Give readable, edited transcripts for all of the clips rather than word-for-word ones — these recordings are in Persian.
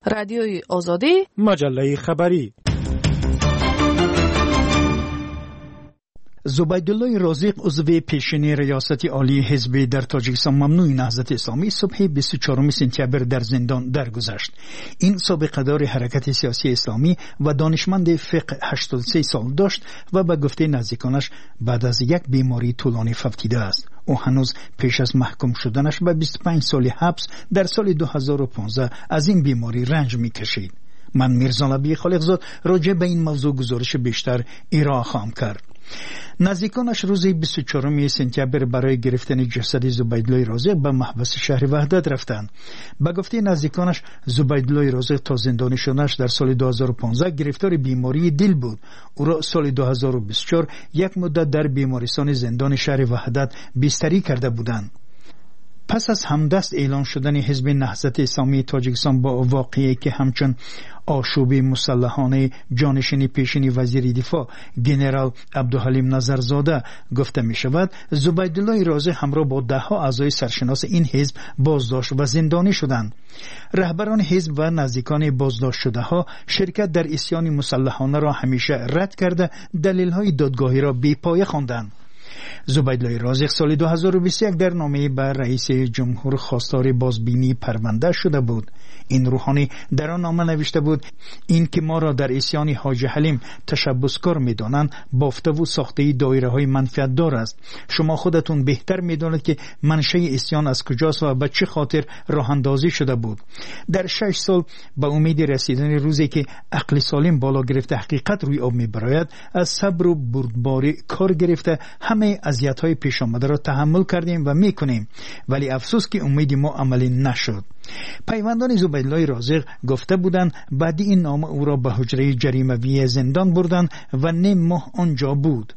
رادیوی آزادی، مجله خبری. زبیدالله رازق عضو پیشین ریاست عالی حزب در تاجیکستان ممنوع نهضت اسلامی صبح 24 سپتامبر در زندان درگذشت. این سابقه‌دار حرکت سیاسی اسلامی و دانشمند فقه 83 سال داشت و به گفته نزدیکانش بعد از یک بیماری طولانی فوتیده است. او هنوز پیش از محکوم شدنش به 25 سال حبس در سال 2015 از این بیماری رنج می‌کشید. من میرزا لبی خالقزاد راجع به این موضوع گزارش بیشتر ارائه خواهم کرد. نزدیکانش روز 24 سپتامبر برای گرفتن جسد زبیدالله رازق به محبس شهر وحدت رفتند. به گفته نزدیکانش زبیدالله رازق تا زندانی شدنش در سال 2015 گرفتار بیماری دل بود. او را سال 2024 یک مدت در بیمارستان زندان شهر وحدت بستری کرده بودند. پس از همدست اعلان شدن حزب نهضت اسلامی تاجیکستان با واقعی که همچون آشوب مسلحانه جانشین پیشین وزیر دفاع جنرال عبدالحلیم نظرزاده گفته می شود، زبیدالله رازق همراه با 10 اعضای سرشناس این حزب بازداشت و زندانی شدند. رهبران حزب و نزدیکان بازداشت شده ها شرکت در عصیان مسلحانه را همیشه رد کرده دلیل های دادگاهی را بی‌پایه خواندند. زبیدالله رازق سال 2021 در نامه به رئیس جمهور خواستار بازبینی پرونده شده بود. این روحانی در آن نامه نوشته بود این که ما را در عصیان حاج حلیم تشبثکار می‌دانند بافته و ساخته دایره های منفعت دار است. شما خودتون بهتر می‌دانید که منشأ عصیان از کجاست و به چه خاطر راه اندازی شده بود. در 6 سال به امید رسیدن روزی که عقل سالم بالا گرفته حقیقت روی آب می‌براید از صبر و بردباری کار گرفته همه اذیت‌های پیش آمده را تحمل کردیم و می‌کنیم، ولی افسوس که امید ما عملی نشد. پیوندان زبیدالله رازق گفته بودند بعد این نامه او را به حجره جریموی زندان بردند و نیم ماه آنجا بود.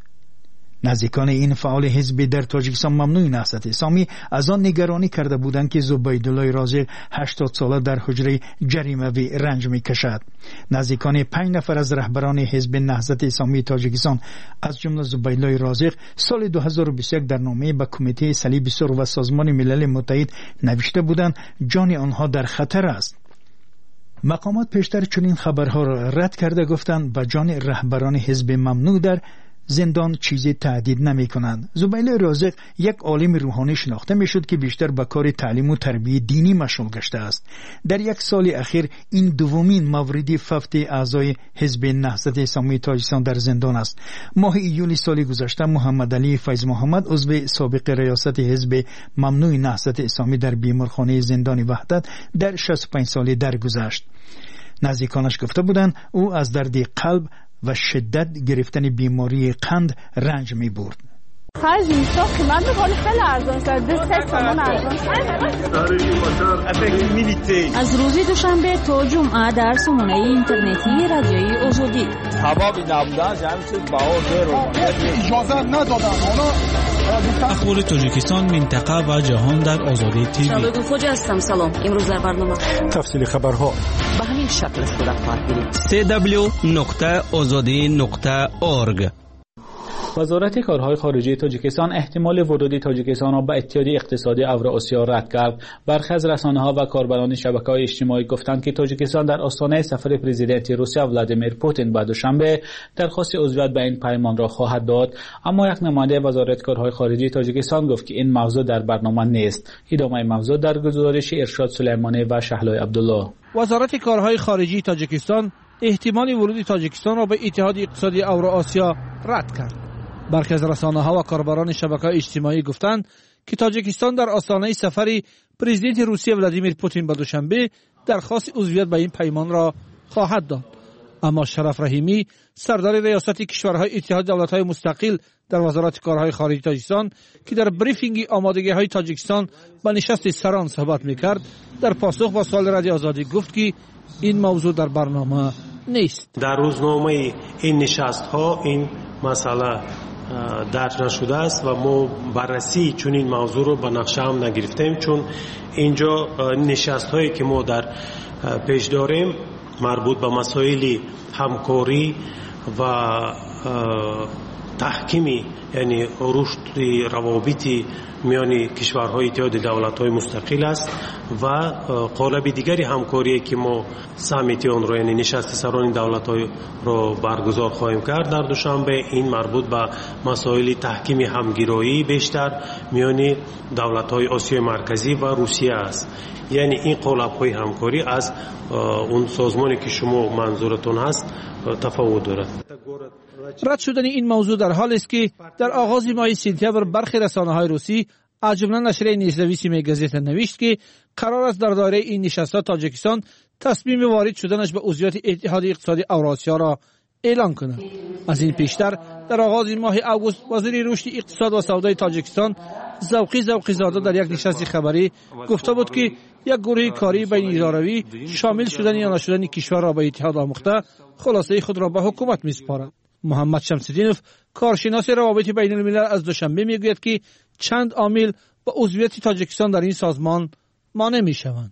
نزدیکان این فعال حزب در تاجیکستان ممنوع نهضت اسلامی از آن نگرانی کرده بودند که زبیدالله رازق 80 ساله در حجره جریموی رنج می‌کشد. نزدیکان 5 نفر از رهبران حزب نهضت اسلامی تاجیکستان از جمله زبیدالله رازق سال 2021 در نامه به کمیته صلیب سرخ و سازمان ملل متحد نوشته بودند جان آنها در خطر است. مقامات پیشتر چنین خبرها را رد کرده گفتند به جان رهبران حزب ممنوع در زندان چیزی تهدید نمی کنند. زبیدالله رازق یک عالم روحانی شناخته می شد که بیشتر به کار تعلیم و تربیت دینی مشغول گشته است. در یک سال اخیر این دومین مورد فوت اعضای حزب نهضت اسلامی تاجیکستان در زندان است. ماه ایول سال گذشته محمد علی فیض محمد عضو سابق ریاست حزب ممنوع نهضت اسلامی در بیمارخانه زندان وحدت در 65 ساله درگذشت. نزدیکانش گفته بودند او از درد قلب و شدت گرفتن بیماری قند رنج می برد. خرج میشد که من به حال خیلی ارزان شد 3 تومان ارزان شد. از روز دوشنبه تا جمعه در سامانه اینترنتی رادیوی آزادی حبابی نبودن جمعید با زیرو اجازه ندادن. اخبار تاجیکستان منطقه و جهان در آزادی تیوی. شبکه فوجی هستم. سلام. امروز در برنامه تفصیل خبرها به همین شکل صورت خواهد گرفت. www.azadi.org. وزارت کارهای خارجه تاجیکستان احتمال ورود تاجیکستان را به اتحادیه اقتصادی اوراسیا رد کرد. برخی از رسانه‌ها و کاربران شبکه‌های اجتماعی گفتند که تاجیکستان در آستانه سفر پرزیدنت روسیه ولادیمیر پوتین به دوشنبه درخواست عضویت به این پیمان را خواهد داد، اما یک نماینده وزارت کارهای خارجه تاجیکستان گفت که این موضوع در برنامه نیست. ادامه موضوع در گزارش ارشاد سلیمانی و شهلای عبدالله. وزارت کارهای خارجه تاجیکستان احتمال ورود تاجیکستان را به اتحادیه اقتصادی اوراسیا رد کرد. برخی از رسانه‌ها و کاربران شبکه‌های اجتماعی گفتند که تاجیکستان در آستانه سفر پرزیدنت روسیه ولادیمیر پوتین به دوشنبه درخواست عضویت به این پیمان را خواهد داد. اما شرف رحیمی سردار ریاست کشورهای اتحاد دولت‌های مستقل در وزارت کارهای خارجه تاجیکستان که در بریفینگ آمادگی‌های تاجیکستان به نشست سران صحبت می‌کرد در پاسخ با سوال رادیو آزادی گفت که این موضوع در برنامه نیست. در روزنامه این نشست‌ها این مسئله درج نشده است و ما بررسی چون این موضوع رو به نقشه هم نگرفتیم، چون اینجا نشست هایی که ما در پیش داریم مربوط به مسائل همکاری و تحکیم یعنی رشد روابط میان کشورهای اتحاد دولت‌های مستقل است و قالب دیگری همکاری که ما سامیت آن رو یعنی نشست سران دولت‌های رو برگزار خواهیم کرد در دوشنبه. این مربوط به مسائل تحکیم همگرایی بیشتر میان دولت‌های آسیای مرکزی و روسیه است. یعنی این قالب‌های همکاری از اون سازمانی که شما منظورتون هست تفاوت دارد. رد شدن این موضوع در حالی است که در آغاز ماه سپتامبر برخی رسانه‌های روسی از جمله نشریه نیزنویسی میگزیت نوشت که قرار است در دایره این نشست‌ها تاجیکستان تصمیم وارد شدنش به عضویت اتحاد اقتصادی اوراسیا را اعلان کند. از این پیشتر در آغاز ماه اوگوست وزیر رشد اقتصاد و سودای تاجیکستان ذوقی زاده در یک نشست خبری گفته بود که یک گروه کاری بین اداروی شامل شدن یا نشدن کشور را به اتحاد آموخته خلاصه خود را به حکومت می‌سپارد. محمد شمس‌الدینوف کارشناس روابط بین الملل از دوشنبه میگوید که چند عامل به عضویت تاجیکستان در این سازمان مانع می‌شوند.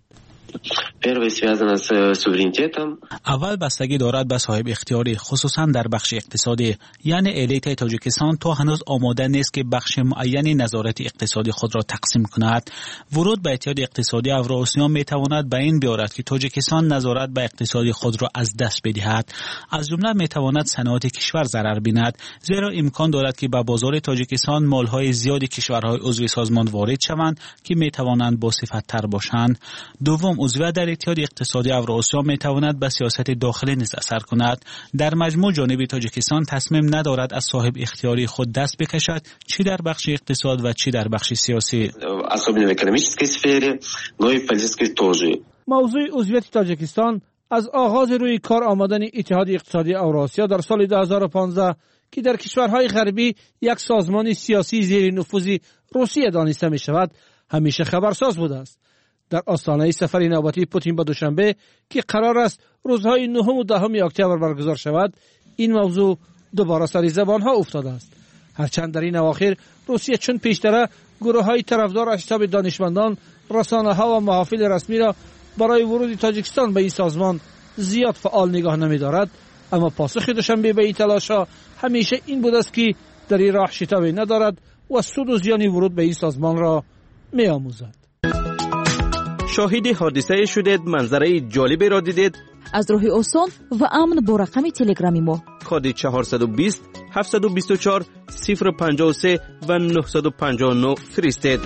اول بستگی دارد به صاحب اختیاری خصوصا در بخش اقتصادی، یعنی الیت تاجیکستان تا هنوز آماده نیست که بخش معینی نظارت اقتصادی خود را تقسیم کند. ورود به اتحاد اقتصادی اوراسیا می تواند به این بیارد که تاجیکستان نظارت به اقتصادی خود را از دست بدهد. از جمله می تواند صنعت کشور ضرر بیند، زیرا امکان دارد که به بازار تاجیکستان مالهای زیادی کشورهای عضو سازمان وارد شوند که می توانند با صفت تر باشند. دوم، عضویت در اتحاد اقتصادی اوراسیا می تواند به سیاست داخلی نیز اثر کند. در مجموع جانب تاجیکستان تصمیم ندارد از صاحب اختیاری خود دست بکشد، چی در بخش اقتصاد و چی در بخش سیاسی. موضوع عضویت تاجیکستان از آغاز روی کار آمدن اتحاد اقتصادی اوراسیا در سال 2015 که در کشورهای غربی یک سازمان سیاسی زیر نفوذ روسیه دانسته می شود همیشه خبرساز بوده است. در آستانه سفر نوبتی پوتین به دوشنبه که قرار است روزهای 9 و 10 اکتبر برگزار شود، این موضوع دوباره سر زبانها افتاده است. هرچند در این اواخر روسیه چون پیشتر گروه‌های طرفدار اشتاب دانشمندان، رسانه‌ها و محافل رسمی را برای ورود تاجیکستان به این سازمان زیاد فعال نگاه نمی‌دارد، اما پاسخ دوشنبه به این تلاش‌ها همیشه این بود است که در این راه شتابی ندارد و سود و زیان ورود به این سازمان را می‌آموزد. شاهد حادثه شدید، منظره جالبی را دیدید؟ از راه آسان و امن با رقم تلگرامی ما کد 420 724 053 و 959 فرستید.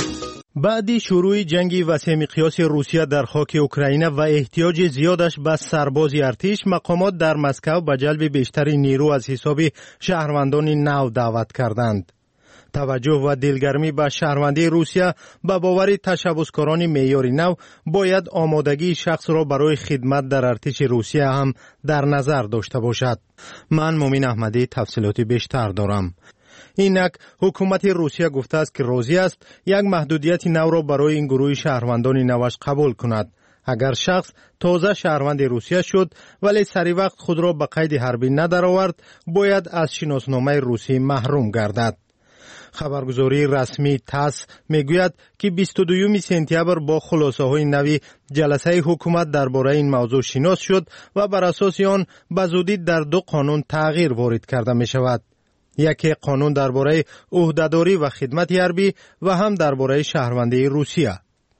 بعد شروع جنگ وسیع مقیاس روسیه در خاک اوکراین و احتیاج زیادش به سرباز ارتش، مقامات در مسکو به جلب بیشتر نیرو از حساب شهروندان نو دعوت کردند. توجه و دلگرمی به شهروندی روسیه به باور تشبثکاران معیار نو باید آمادگی شخص را برای خدمت در ارتش روسیه هم در نظر داشته باشد. من مومن احمدی تفصیلات بیشتر دارم. اینک حکومت روسیه گفته است که راضی است یک محدودیت نو را برای این گروه شهروندان نوش قبول کند. اگر شخص تازه شهروند روسیه شد ولی سری وقت خود را به قید حربی ندرآورد، باید از شناسنامه روسی محروم گردد. خبرگزاری رسمی تاس میگوید که 22 سپتامبر با خلاصه های نوی جلسه حکومت درباره این موضوع شناس شد و بر اساس آن به زودی در 2 قانون تغییر وارد کرده می شود. یکی قانون درباره عهدهداری و خدمت حربی و هم درباره شهروندی روسیه.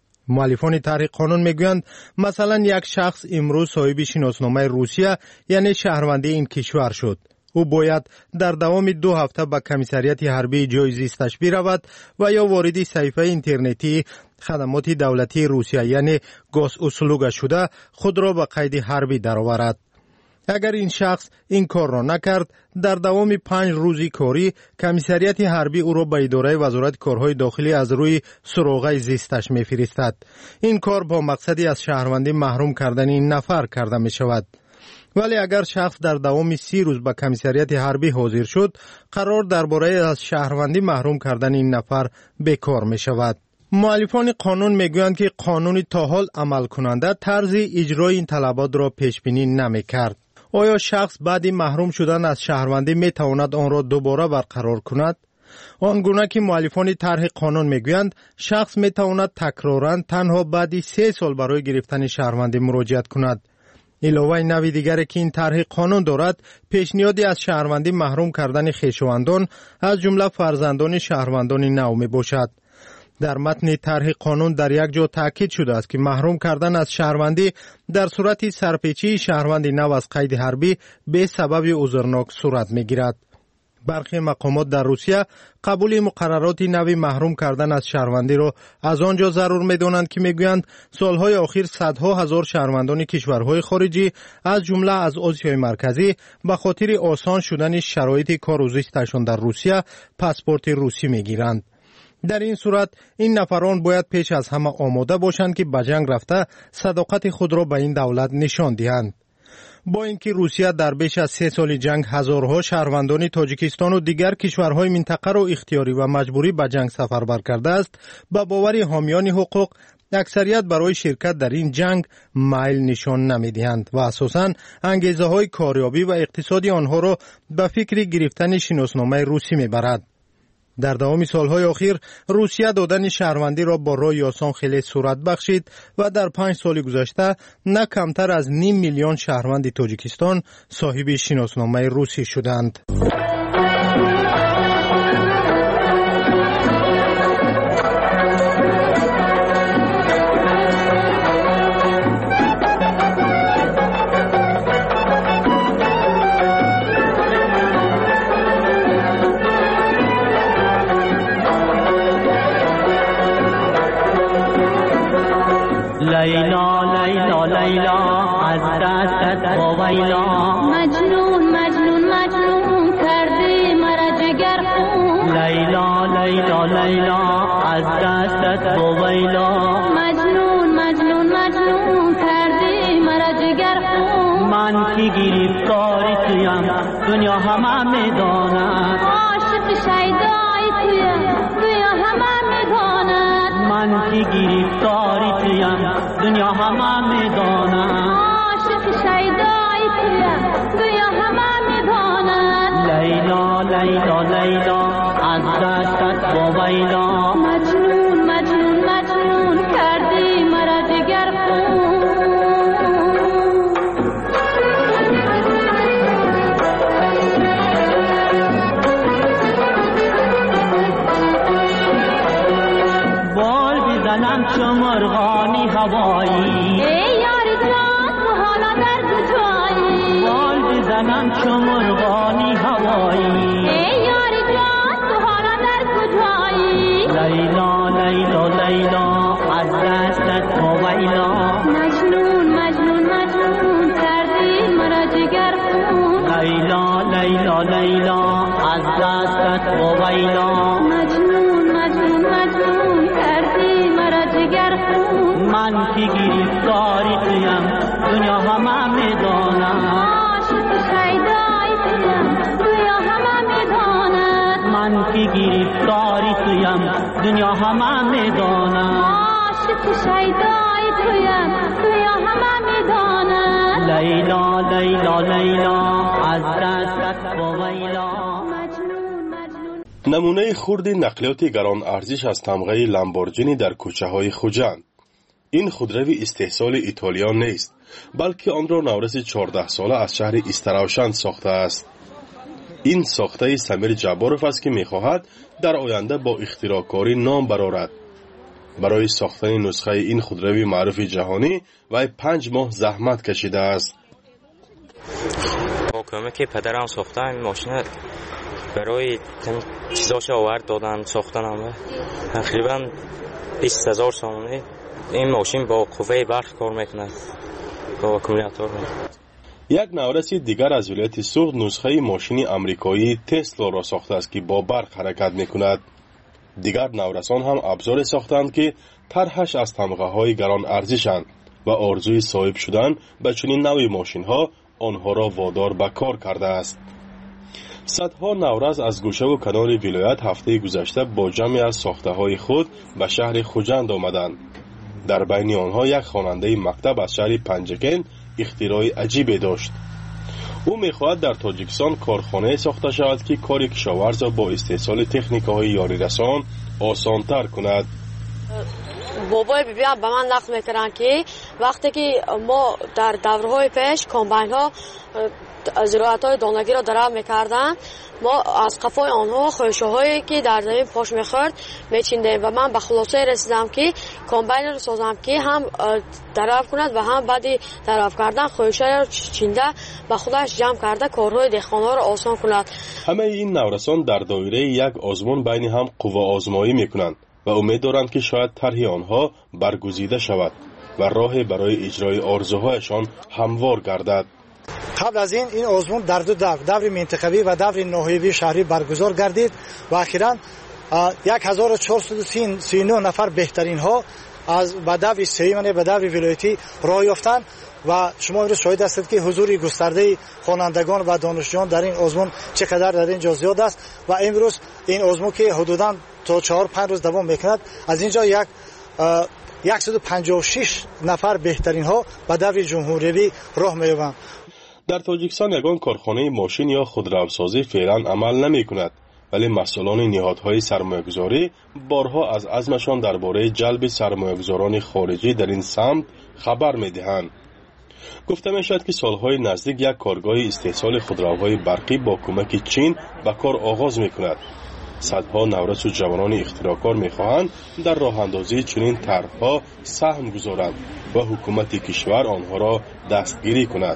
مؤلفان طرح قانون میگویند مثلا یک شخص امروز صاحب شناسنامه روسیه یعنی شهروندی این کشور شد. او باید در دوام 2 هفته به کمیسریت حربی جای زیستش برود و یا وارد صفحه اینترنتی خدمات دولتی روسیه یعنی گاز اسلوگ شده خود را به قید حربی درآورد. اگر این شخص این کار را نکرد، در دوام 5 روزی کاری کمیسریت حربی او را به اداره وزارت کارهای داخلی از روی سراغ زیستش می‌فرستد. این کار با مقصدی از شهروندی محروم کردن این نفر کرده می شود. ولی اگر شخص در دوام 30 روز به کمیسریت حربی حاضر شد، قرار درباره از شهروندی محروم کردن این نفر بیکار می شود. مؤلفان قانون میگویند که قانون تا حال عمل کننده طرز اجرای این طلبات را پیش بینی نمی کرد. آیا شخص بعد محروم شدن از شهروندی می تواند آن را دوباره برقرار کند؟ آنگونه که مؤلفان طرح قانون میگویند شخص می تواند تکراراً تنها بعد 3 سال برای گرفتن شهروندی مراجعت کند. علاوه نوع دیگری که این طرح قانون دارد، پیشنهادی از شهروندی محروم کردن خویشاوندان از جمله فرزندان شهروندان نو می باشد. در متن طرح قانون در یک جا تاکید شده است که محروم کردن از شهروندی در صورت سرپیچی شهروند نو از قید حربی به سبب عذرناک صورت می گیرد. برخی مقامات در روسیه قبول مقررات نوی محروم کردن از شهروندی را از آنجا ضرور می‌دانند که می‌گویند سالهای اخیر صدها هزار شهروندان کشورهای خارجی از جمله از آسیای مرکزی به خاطر آسان شدن شرایط کار و زیستشان در روسیه پاسپورت روسی می‌گیرند. در این صورت این نفران باید پیش از همه آماده باشند که به جنگ رفته صداقت خود را به این دولت نشان دهند. با اینکه روسیه در بیش از 3 سال جنگ هزارها شهروندان تاجیکستان و دیگر کشورهای منطقه را اختیاری و مجبوری به جنگ سفربر کرده است، به باور حامیان حقوق اکثریت برای شرکت در این جنگ میل نشان نمیدهند و اساساً انگیزه های کاریابی و اقتصادی آنها را به فکر گرفتن شناسنامه روسی میبرد. در دوام سالهای اخیر روسیه دادن شهروندی را با راه آسان خیلی صورت بخشید و در 5 سال گذشته نه کمتر از 0.5 میلیون شهروند تاجیکستان صاحب شناسنامه روسی شدند. لیلا لیلا لیلا از دستت بویلا مجنون مجنون مجنون کردی مرا جگر خون لیلا لیلا لیلا از دستت بویلا مجنون مجنون مجنون کردی مرا جگر خون من کی گرفتار تویم دنیا همه میداند عاشق شیدای تویم دنیا همه میداند من کی گرفتار تویم دنیا همه میداند عاشق شیدای تویم دنیا همه میداند لیلا لیلا لیلا از دستت بویلا مجنون مجنون مجنون کردی مرا جگر خون بال بزنم چو مرغانی هوایی ای یار جان تو حالا در کجایی بال بزنم چو مرغانی هوایی ای یار جان تو حالا در کجایی لیلا لیلا لیلا از دستت بویلا مجنون مجنون مجنون کردی مرا جگر خون لیلا لیلا لیلا از دستت بویلا مجنون مجنون مجنون کردی مرا جگر خون من کی گرفتاری تویم دنیا همه میداند عاشق شیدای تویم دنیا همه میداند من کی گرفتاری تویم دنیا همه میداند عاشق شیدای تویم دنیا همه میداند لیلا لیلا لیلا از دستت بویلا نمونه خرد نقلیات گران ارزش از تمغه لامبورجینی در کوچه های خوجند. این خودروی استحصال ایتالیا نیست، بلکه آن را نورس 14 ساله از شهر استراوشان ساخته است. این ساخته سمیر جباروف است که می‌خواهد در آینده با اختراعکاری نام برآورد. برای ساختن نسخه این خودروی معروف جهانی وی 5 ماه زحمت کشیده است. با کمک پدرم ساختم این ماشین برای چیزاش آورد دادن ساختنم تقریبا 20,000 سامانه. این ماشین با قوه برق کار میکنه با اکومولاتور. یک نورس دیگر از ولایت سوخت نسخه ماشین آمریکایی تسلا را ساخته است که با برق حرکت میکند. دیگر نورسان هم ابزار ساختند که طرحش از تمغه های گران ارزشند و آرزوی صاحب شدن به چنین نوع ماشین ها آنها را وادار به کار کرده است. صدها نورس از گوشه و کنار ولایت هفته گذشته با جمعی از ساخته های خود به شهر خوجند آمدند. در بین آنها یک خواننده مکتب از شهر پنجگین اختراع عجیبی داشت. او می‌خواهد در تاجیکستان کارخانه ساخته شود که کار کشاورز را با استحصال تکنیک‌های یاری رسان آسان‌تر کند. بابای بیبیم به من نقل میکردن که وقتی که ما در دورهای پیش کامباین ها زراعت های دانگی را درآمد میکردن، ما از قفای آنها خوشهایی که در زمین پاش میخورد میچیندیم و من به خلاصه رسیدم که کامباین رو سازم که هم درآمد کند و هم بعدی درآمد کردن خوشهایی رو چینده به خودش جمع کرده کارهای دهقانا رو آسان کند. همه این نورسان در دایره یک آزمون بین هم قوا آزمایی میکنند و امید دارند که شاید طرح آنها برگزیده شود و راه برای اجرای آرزوهایشان هموار گردد. قبل از این آزمون در دو دور منطقوی و دور ناحیوی شهری برگزار گردید و اخیراً 1439 نفر بهترین ها از به دور سیمن به دور ولایتی راه یافتند و شما امروز شاهد هستید که حضور گسترده خوانندگان و دانشجویان در این آزمون چقدر در اینجا زیاد است و امروز این آزمون که حدوداً تا 4-5 روز دوام میکند، از اینجا 156 نفر بهترین ها به دور جمهوری راه می‌یابند. در تاجیکستان یگان کارخانه ماشین یا خودروسازی فعلا عمل نمی کند، ولی مسئولان نهادهای سرمایه‌گذاری بارها از عزمشان درباره جلب سرمایه‌گذاران خارجی در این سمت خبر می‌دهند. گفته می‌شود که سالهای نزدیک یک کارگاه استحصال خودروهای برقی با کمک چین به کار آغاز می‌کند. صدها نورس و جوانان اختراعکار می‌خواهند در راه اندازی چنین طرح‌ها سهم گذارند و حکومت کشور آنها را دستگیری کند.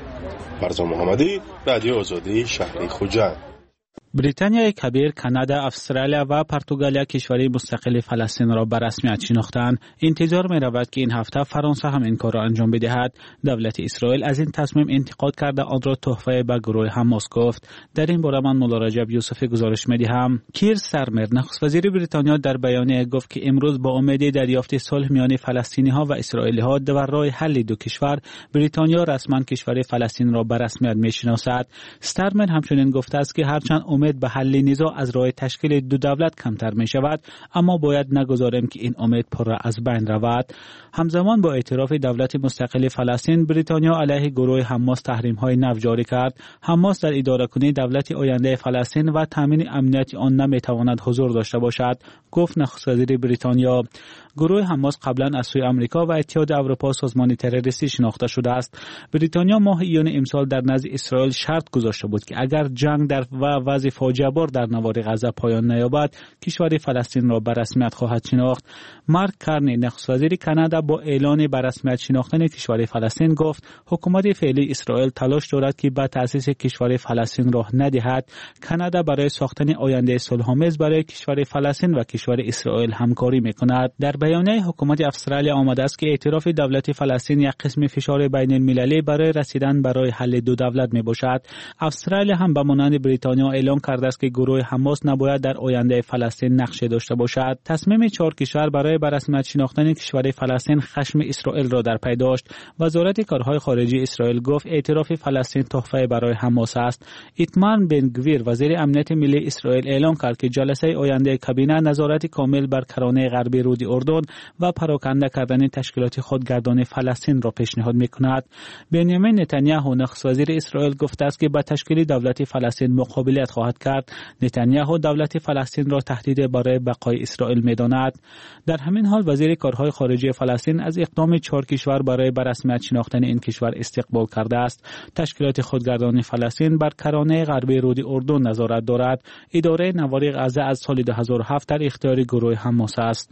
مرزا محمدی، رادیو آزادی، شهر خوجند. بریتانیای کبیر، کانادا، استرالیا و پرتغال کشوری مستقل فلسطین را به رسمیت شناختند. انتظار می رود که این هفته فرانسه هم این کار را انجام بدهد. دولت اسرائیل از این تصمیم انتقاد کرده آن را تحفه به گروه حماس گفت. در این باره من مولا رجب یوسفی گزارش می دهم. کیر سرمر، نخست وزیر بریتانیا، در بیانیه گفت که امروز با امید دریافت صلح میان فلسطینی ها و اسرائیلی ها و راه حل دو کشور، بریتانیا رسما کشور فلسطین را به رسمیت می شناسد. سرمر همچنین گفته است که هرچند امید به حل نزاع از راه تشکیل دو دولت کمتر می شود، اما باید نگذاریم که این امید پر از بین رود. همزمان با اعتراف دولت مستقل فلسطین، بریتانیا علیه گروه حماس تحریم های نو جاری کرد. حماس در اداره کنی دولت آینده فلسطین و تامین امنیت آن نمی تواند حضور داشته باشد، گفت نخست وزیر بریتانیا. گروه حماس قبلا از سوی آمریکا و اتحاد اروپا سازمان تروریستی شناخته شده است. بریتانیا ماه ایون امسال در نزد اسرائیل شرط گذاشته بود که اگر جنگ در و وضع فاجعه بار در نوار غزه پایان نیابد، کشور فلسطین را به رسمیت خواهد شناخت. مارک کارنی، نخست وزیر کانادا، با اعلان به رسمیت شناختن کشور فلسطین گفت حکومت فعلی اسرائیل تلاش دارد که به تأسیس کشور فلسطین راه ندهد. کانادا برای ساختن آینده صلح‌آمیز برای کشور فلسطین و کشور اسرائیل همکاری می‌کند. در بیانیه حکومت استرالیا آمده است که اعتراف دولت فلسطین یک قسم فشار بین المللی برای رسیدن برای حل دو دولت میباشد. استرالیا هم به مانند بریتانیا اعلام کرده است که گروه حماس نباید در آینده فلسطین نقش داشته باشد. تصمیم 4 کشور برای به رسمیت شناختن کشور فلسطین خشم اسرائیل را در پی داشت. وزارت کارهای خارجه اسرائیل گفت اعتراف فلسطین تحفه برای حماس است. ایتمار بن گویر، وزیر امنیت ملی اسرائیل، اعلام کرد که جلسه آینده کابینه نظارت کامل بر کرانه غربی رود اردن و پراکنده کردن تشکیلات خودگردان فلسطین را پیشنهاد می‌کند. بنیامین نتانیاهو، نخست وزیر اسرائیل، گفته است که با تشکیل دولت فلسطین مقابلت خواهد کرد. نتانیاهو دولت فلسطین را تهدید برای بقای اسرائیل می‌داند. در همین حال وزیر کارهای خارجه فلسطین از اقدام 4 کشور برای به رسمیت شناختن این کشور استقبال کرده است. تشکیلات خودگردان فلسطین بر کرانه غربی رود اردن نظارت دارد. اداره نوار غزه از سال 2007 در اختیار گروه حماس است.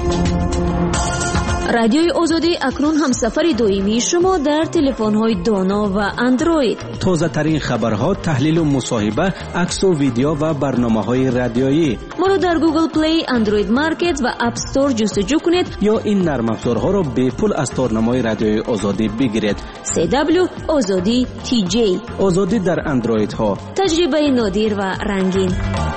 رادیوی آزادی اکنون هم سفر دائمی شما در تلفن‌های دانا و اندروید. تازه ترین خبرها، تحلیل و مصاحبه، عکس و ویدیو و برنامه‌های رادیویی. ما را در گوگل پلی، اندروید مارکت و اپ استور جستجو کنید یا این نرم افزارها را به پول از تارنمای رادیوی آزادی بگیرید. CW آزادی TJ، آزادی در اندروید ها، تجربه نادر و رنگین.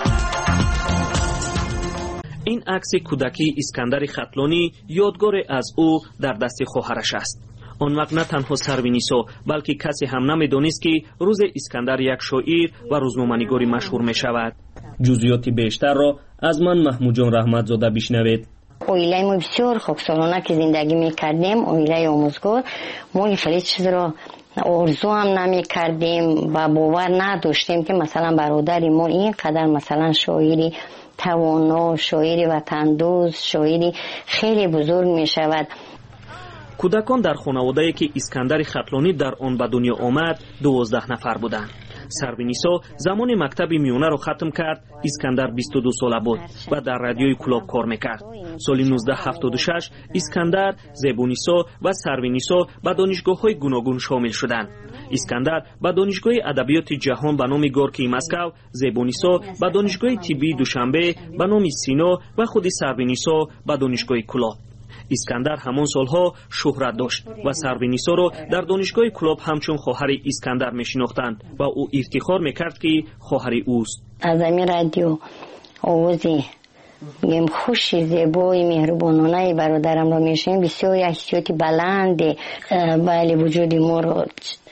این عکس کودکی اسکندر خطلانی یادگار از او در دست خواهرش است. آن وقت نه تنها سروینیسو بلکه کسی هم نمی‌دانست که روز اسکندر یک شاعر و روزنامه‌نگار مشهور می‌شود. جزئیات بیشتر را از من محمود جان رحمتزاده بشنوید. اویله ما بسیار خوشحالانه که زندگی می‌کردیم، اویله آموزگار. ما خیلی چیز را آرزو هم نمی‌کردیم و باور نداشتیم که مثلا برادر ما اینقدر مثلا شاعری توانا، شاعری وطندوست، شاعری خیلی بزرگ می شود. کودکان در خانواده‌ای که اسکندر خطلانی در آن به دنیا آمد 12 نفر بودند. سروینیسا زمان مکتب میونه را ختم کرد. اسکندر 22 ساله بود و در رادیوی کلوب کار میکرد. سال 1976 اسکندر، زیبونیسا و سروینیسا به دانشگاه‌های گوناگون شامل شدند. اسکندر به دانشگاه ادبیات جهان به نام گورکی مسکو، زیبونیسا به دانشگاه طبی دوشنبه به نام سینا و خود سروینیسا به دانشگاه کلوب. اسکندر همان سالها شهرت داشت و سروینیسا را در دانشگاه کلوب همچون خواهر اسکندر میشناختند و او افتخار میکرد که خواهر اوست. از این رادیو آوازی میگم خوشی زیبایی مهربانانه برادرم را میشنیم. بسیار احساساتی بلند بله وجود ما رو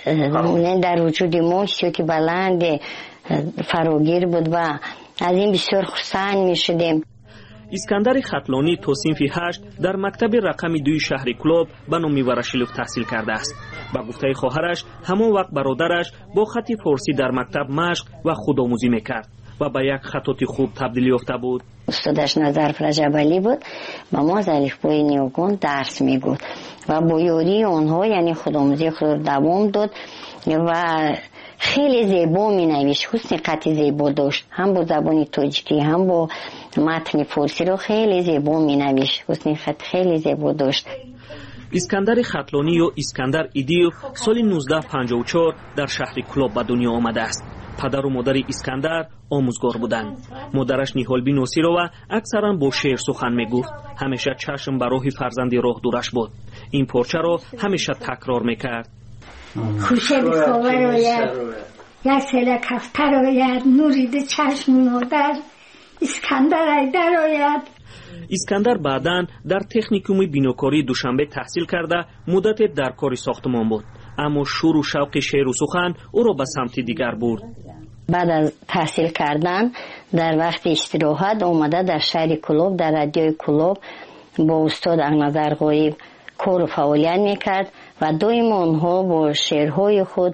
در وجود ما احساساتی بلند فراگیر بود و از این بسیار خوشحال میشدیم. اسکندر خطلانی تا صنف 8 در مکتب رقم 2 شهر کلوب به نام میورشیلوف تحصیل کرده است. با گفته خواهرش همان وقت برادرش با خط فارسی در مکتب مشق و خودآموزی میکرد و به یک خطاط خوب تبدیل یافته بود. استادش نظرف رجبالی بود و ما از الفبای نیوگان درس میگفت و با یاری آنها یعنی خودآموزی خود دوام داد و خیلی زیبا می نوشت. حسن خط زیبا داشت، هم با زبان تاجیکی هم با متن فارسی رو خیلی زیبا می نوشت. حسن خط خیلی زیبا داشت. اسکندر خطلانی یا اسکندر ایدیو سال 1954 در شهر کلوب به دنیا آمده است. پدر و مادر اسکندر آموزگار بودند. مادرش نیهالبی نوسیرا و اکثرا با شعر سخن می گفت. همیشه چشم به راه فرزند راه دورش بود. این پارچه را همیشه تکرار می کرد. خوشه بخواه راید یک سله کفتر راید نورید چشم مادر اسکندر ایدر راید. اسکندر بعداً در تکنیکوم بیناکاری دوشنبه تحصیل کرده مدت در کار ساختمان بود، اما شور و شوق شعر و سخن او را به سمت دیگر برد. بعد از تحصیل کردن در وقت استراحت آمده در شهر کلوب در رادیوی کلوب با استاد احمد غایب کار و فعالیت میکرد و دائم آنها با شعرهای خود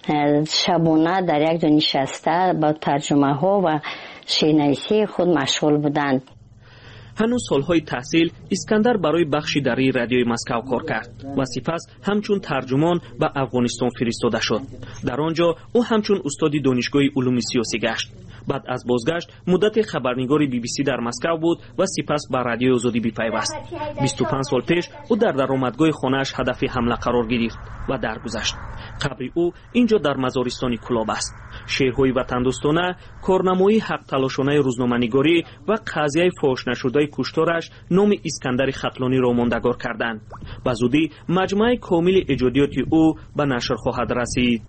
شبانه در یک جا نشسته با ترجمه ها و شعرنویسی خود مشغول بودند. هنوز سالهای تحصیل اسکندر برای بخشی در رادیوی مسکو کار کرد و سپس همچون ترجمان به افغانستان فرستاده شد. در آنجا او همچون استاد دانشگاه علوم سیاسی گشت. بعد از بازگشت مدت خبرنگار BBC در مسکو بود و سپس به رادیو آزادی پیوست. 25 سال پیش او در درآمدگاه خانه‌اش هدف حمله قرار گرفت و درگذشت. قبر او اینجا در مزارستان کلوب است. شعرهای وطندوستانه، کارنمایی حق تلاشانه روزنامه‌نگاری و قضیه فاش نشده کشتارش نام اسکندر خطلانی را ماندگار کردند. به زودی مجموعه کامل ایجادیات او به نشر خواهد رسید.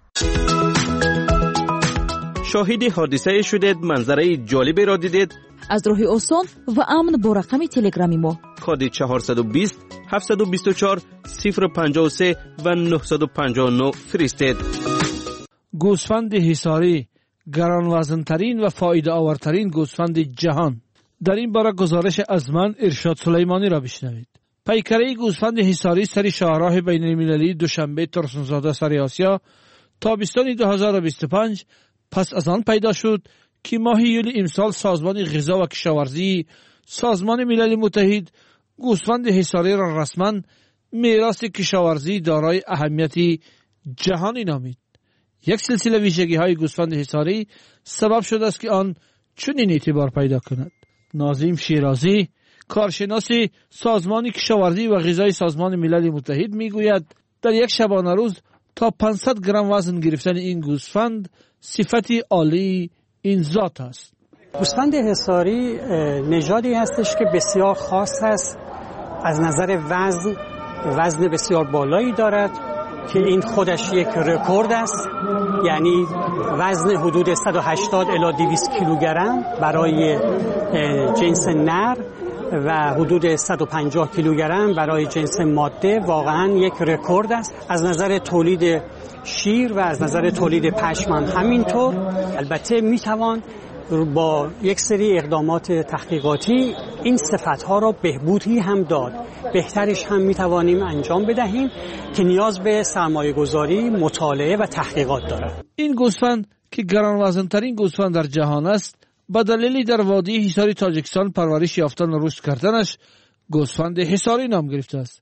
شاهد حادثه شدید، منظره جالبی را دیدید؟ از راه آسان و امن با رقم تلگرامی ما کد 420 724 053 و 959 فرستید. گوسفند حصاری گرانوزن‌ترین و فایده آورترین گوسفند جهان. در این باره گزارش از من ارشاد سلیمانی را بشنوید. پیکره گوسفند حصاری سری شاهراه بین المللی دوشنبه ترسونزاده سر آسیا تابستان 2025 پس از آن پیدا شد که ماه یولی امسال سازمان غذا و کشاورزی سازمان ملل متحد گوسفند حصاری را رسما میراث کشاورزی دارای اهمیت جهانی نامید. یک سلسله ویژگی های گوسفند حصاری سبب شده است که آن چنین اعتبار پیدا کند. ناظم شیرازی کارشناس سازمان کشاورزی و غذای سازمان ملل متحد میگوید در یک شبانه روز تا 500 گرم وزن گرفتن این گوسفند صفتی عالی این ذات است. گوسفند حصاری نژادی هستش که بسیار خاص است. از نظر وزن بسیار بالایی دارد که این خودش یک رکورد است، یعنی وزن حدود 180 الی 200 کیلوگرم برای جنس نر و حدود 150 کیلوگرم برای جنس ماده واقعا یک رکورد است. از نظر تولید شیر و از نظر تولید پشم همینطور. البته میتوان با یک سری اقدامات تحقیقاتی این صفتها را بهبودی هم داد. بهترش هم میتوانیم انجام بدهیم که نیاز به سرمایه گذاری، مطالعه و تحقیقات دارد. این گوسفند که گرانوزن‌ترین گوسفند در جهان است به دلیلی در وادی حصاری تاجیکستان پرورش یافتن و رشد کردنش گوسفند حصاری نام گرفته است.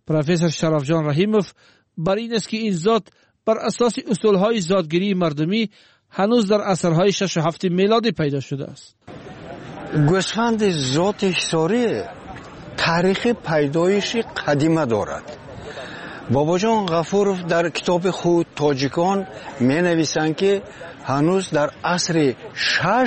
پروفسور شرافجان رحیموف بر این است که این ذات بر اساس اصولهای ذاتگیری مردمی هنوز در عصرهای 6 و 7 میلادی پیدا شده است. گوسفند ذات حصاری تاریخ پیدایش قدیمه دارد. بابا جان غفورов در کتاب خود تاجیکان می نویسند که هنوز در عصر 6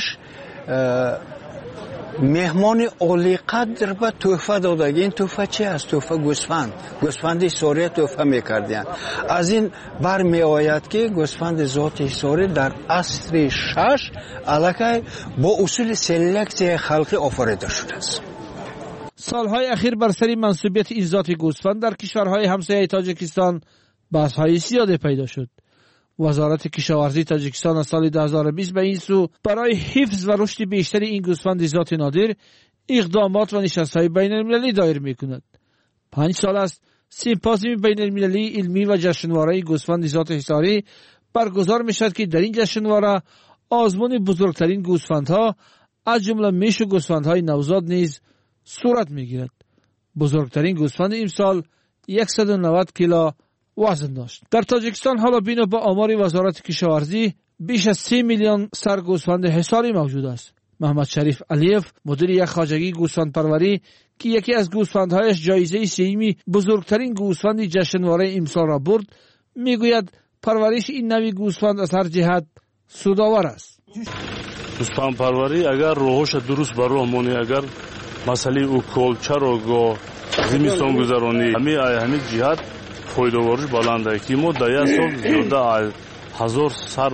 مهمان عالی قدر به تحفه دادند. این تحفه چی است؟ تحفه گوسفند حصاری تحفه میکردند. از این بر می آید که گوسفند ذات حصاری در عصر 6 الکی با اصول سلکسیون خلقی آفریده شده است. سالهای اخیر بر سر منصوبیت این ذات گوسفند در کشورهای همسایه تاجیکستان بحث‌های زیادی پیدا شد. وزارت کشاورزی تاجیکستان از سال 2020 به این سو برای حفظ و رشد بیشتر این گوسفند ذات نادر اقدامات و نشست‌های بین‌المللی دایر می‌کند. 5 سال است سیمپوزیوم بین‌المللی علمی و جشنواره گوسفند ذات حصاری برگزار می‌شود که در این جشنواره آزمون بزرگترین گوسفندها از جمله میش و گوسفندهای نوزاد نیز صورت می‌گیرد. بزرگترین گوسفند امسال 190 کیلو وزن داشت. در تاجیکستان حالا بنا با آمار وزارت کشاورزی بیش از 3 میلیون سر گوسفند حصاری موجود است. محمد شریف علیف مدیر یک خواجگی گوسفند پروری که یکی از گوسفندهایش جایزه سه‌می بزرگترین گوسفند جشنواره امسال را برد میگوید پرورش این نوع گوسفند از هر جهت سودآور است. گوسفند پروری اگر روش درست بر راه مونی، اگر مسئله او کلچر و زمستان گذرانی همین جهت فایده‌وارش بالانده که ما در یک سال زیاده 1000 سر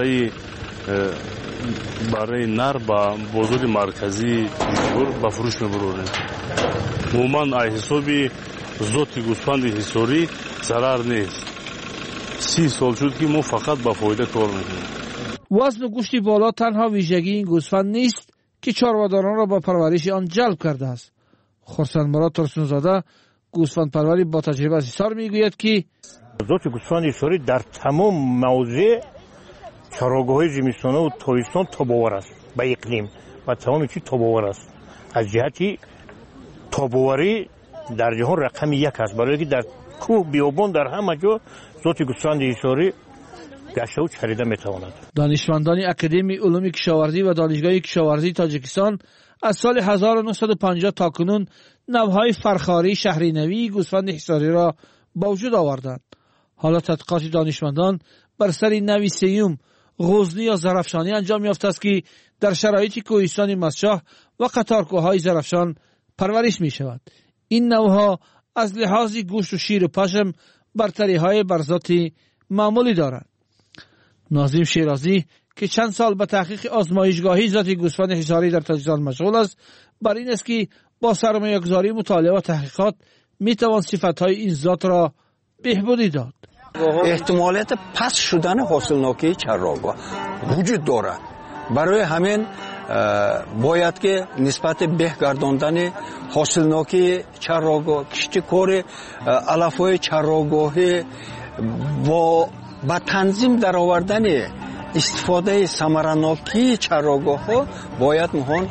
برای نر با بازار مرکزی با فروش میبرونیم. عموما حسابی ذات گوسفند حصاری ضرر نیست. 30 سال شد که ما فقط با فایده کار میکنیم. وزن و گوشت بالا تنها ویژگی این گوسفند نیست که چاره‌داران را با پرورش آن جلب کرده است. خرسند مراد ترسونزاده گوسفند پروری با تجربه از حصار میگوید که ذات گوسفند حصاری در تمام موضع چراگاه‌های زمستانه و تابستان تاباور است به اقلیم و تمام چیز تاباور است. از جهتی تاباوری در جهان رقم 1 است، برای که در کوه بیابان در همه جا ذات گوسفند حصاری گشته و چریده میتواند. دانشمندان اکادمی علوم کشاورزی و دانشگاه کشاورزی تاجیکستان از سال 1950 تا کنون نوع‌های فرخاری شهرینوی گوسفند حصاری را با وجود آوردند. حالا تحقیقات دانشمندان بر سر نوع سیوم غزنی یا زرافشانی انجام یافته است که در شرایط کوهستان مسجح و قطارکوه‌های زرافشان پرورش می شود. این نوع‌ها از لحاظ گوشت و شیر و پشم برتری‌های بر ذات معمولی دارند. ناظم شیرازی که چند سال به تحقیق آزمایشگاهی ذات گوسفند حصاری در تاجیکستان مشغول است، بر این است که با سرمایه‌گذاری مطالعه و تحقیقات می توان صفت‌های این ذات را بهبودی داد. احتمالیت پس شدن حاصلناکی چراگاه وجود دارد. برای همین باید که نسبت بهگرداندن حاصلناکی چراگاه، کشتکار علف‌های چراگاهی و با تنظیم در آوردن استفاده ثمرناکی چراگاه‌ها باید مهان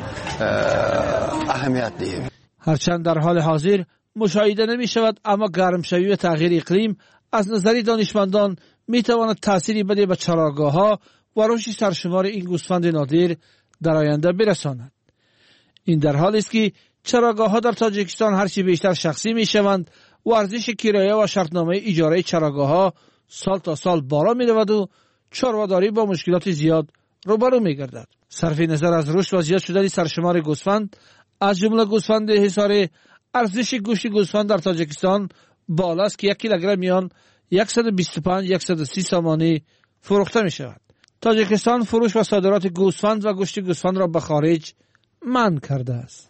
اهمیت دهیم. هرچند در حال حاضر مشاهده نمی شود، اما گرمشوی و تغییر اقلیم از نظر دانشمندان می تواند تأثیری بده به چراگاه‌ها و رشد سرشمار این گوسفند نادر در آینده برساند. این در حالی است که چراگاه‌ها در تاجیکستان هرچی بیشتر شخصی می شوند و ارزش کرایه و شرطنامه اجاره چراگاه‌ها سال تا سال بالا می رود و چاره‌داری با مشکلات زیاد روبرو می گردد. صرف نظر از رشد و زیاد شدن سرشمار گوسفند از جمله گوسفند حصاری، ارزش گوشت گوسفند در تاجیکستان بالا است که 1 کیلوگرم میان 125-130 سامانی فروخته می شود. تاجیکستان فروش و صادرات گوسفند و گوشت گوسفند را به خارج منع کرده است.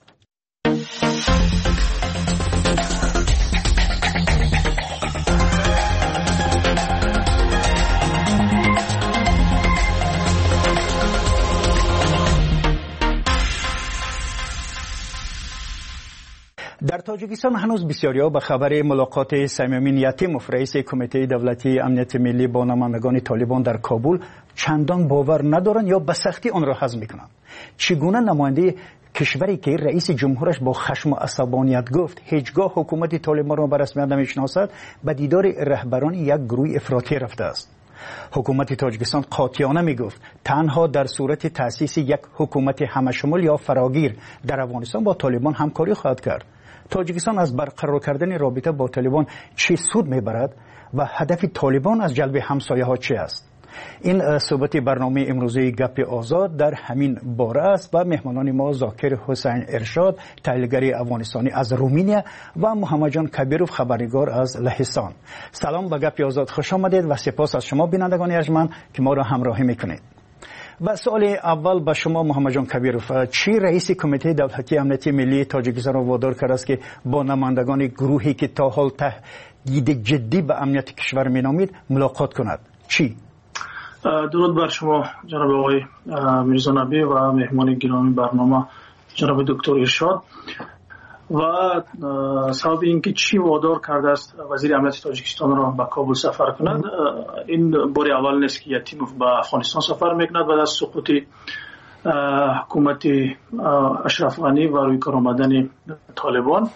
در تاجیکستان هنوز بسیاری‌ها به خبر ملاقات صمیم یتیموف رئیس کمیته دولتی امنیت ملی با نمایندگان طالبان در کابل چندان باور ندارند یا به سختی آن را هضم می‌کنند. چگونه نماینده کشوری که رئیس جمهورش با خشم و عصبانیت گفت هیچگاه حکومت طالبان را به رسمیت نمیشناسد، به دیدار رهبران یک گروه افراطی رفته است. حکومت تاجیکستان قاطعانه میگفت تنها در صورت تأسیس یک حکومت همشمول یا فراگیر در افغانستان با طالبان همکاری خواهد کرد. تاجیکستان از برقرار کردن رابطه با طالبان چه سود میبرد و هدف طالبان از جلب همسایه ها چه است؟ این صحبت برنامه امروزه گپ آزاد در همین باره است و مهمانان ما ذاکر حسین ارشاد، تحلیلگر افغانستانی از رومینیا و محمد جان کبیروف، خبرنگار از لهستان. سلام به گپ آزاد، خوش آمدید و سپاس از شما بینندگان ارجمند که ما را همراهی میکنید. و سوال اول به شما محمد جان کبیروف، چی رئیس کمیته دولتی امنیتی ملی تاجیکستان را وادار کرده است که با نمایندگان گروهی که تا حال تهدید جدی به امنیت کشور مینامید ملاقات کند؟ چی؟ درود بر شما جناب آقای میرزا نبی و مهمان گرامی برنامه جناب دکتر ارشاد. و سبب اینکه چی وادار کرده است وزیر امنیت تاجیکستان را به کابل سفر کند، این بار اول نیست که یتیموف به افغانستان سفر میکند بعد از سقوط حکومت اشرف غنی و روی کار آمدن طالبان.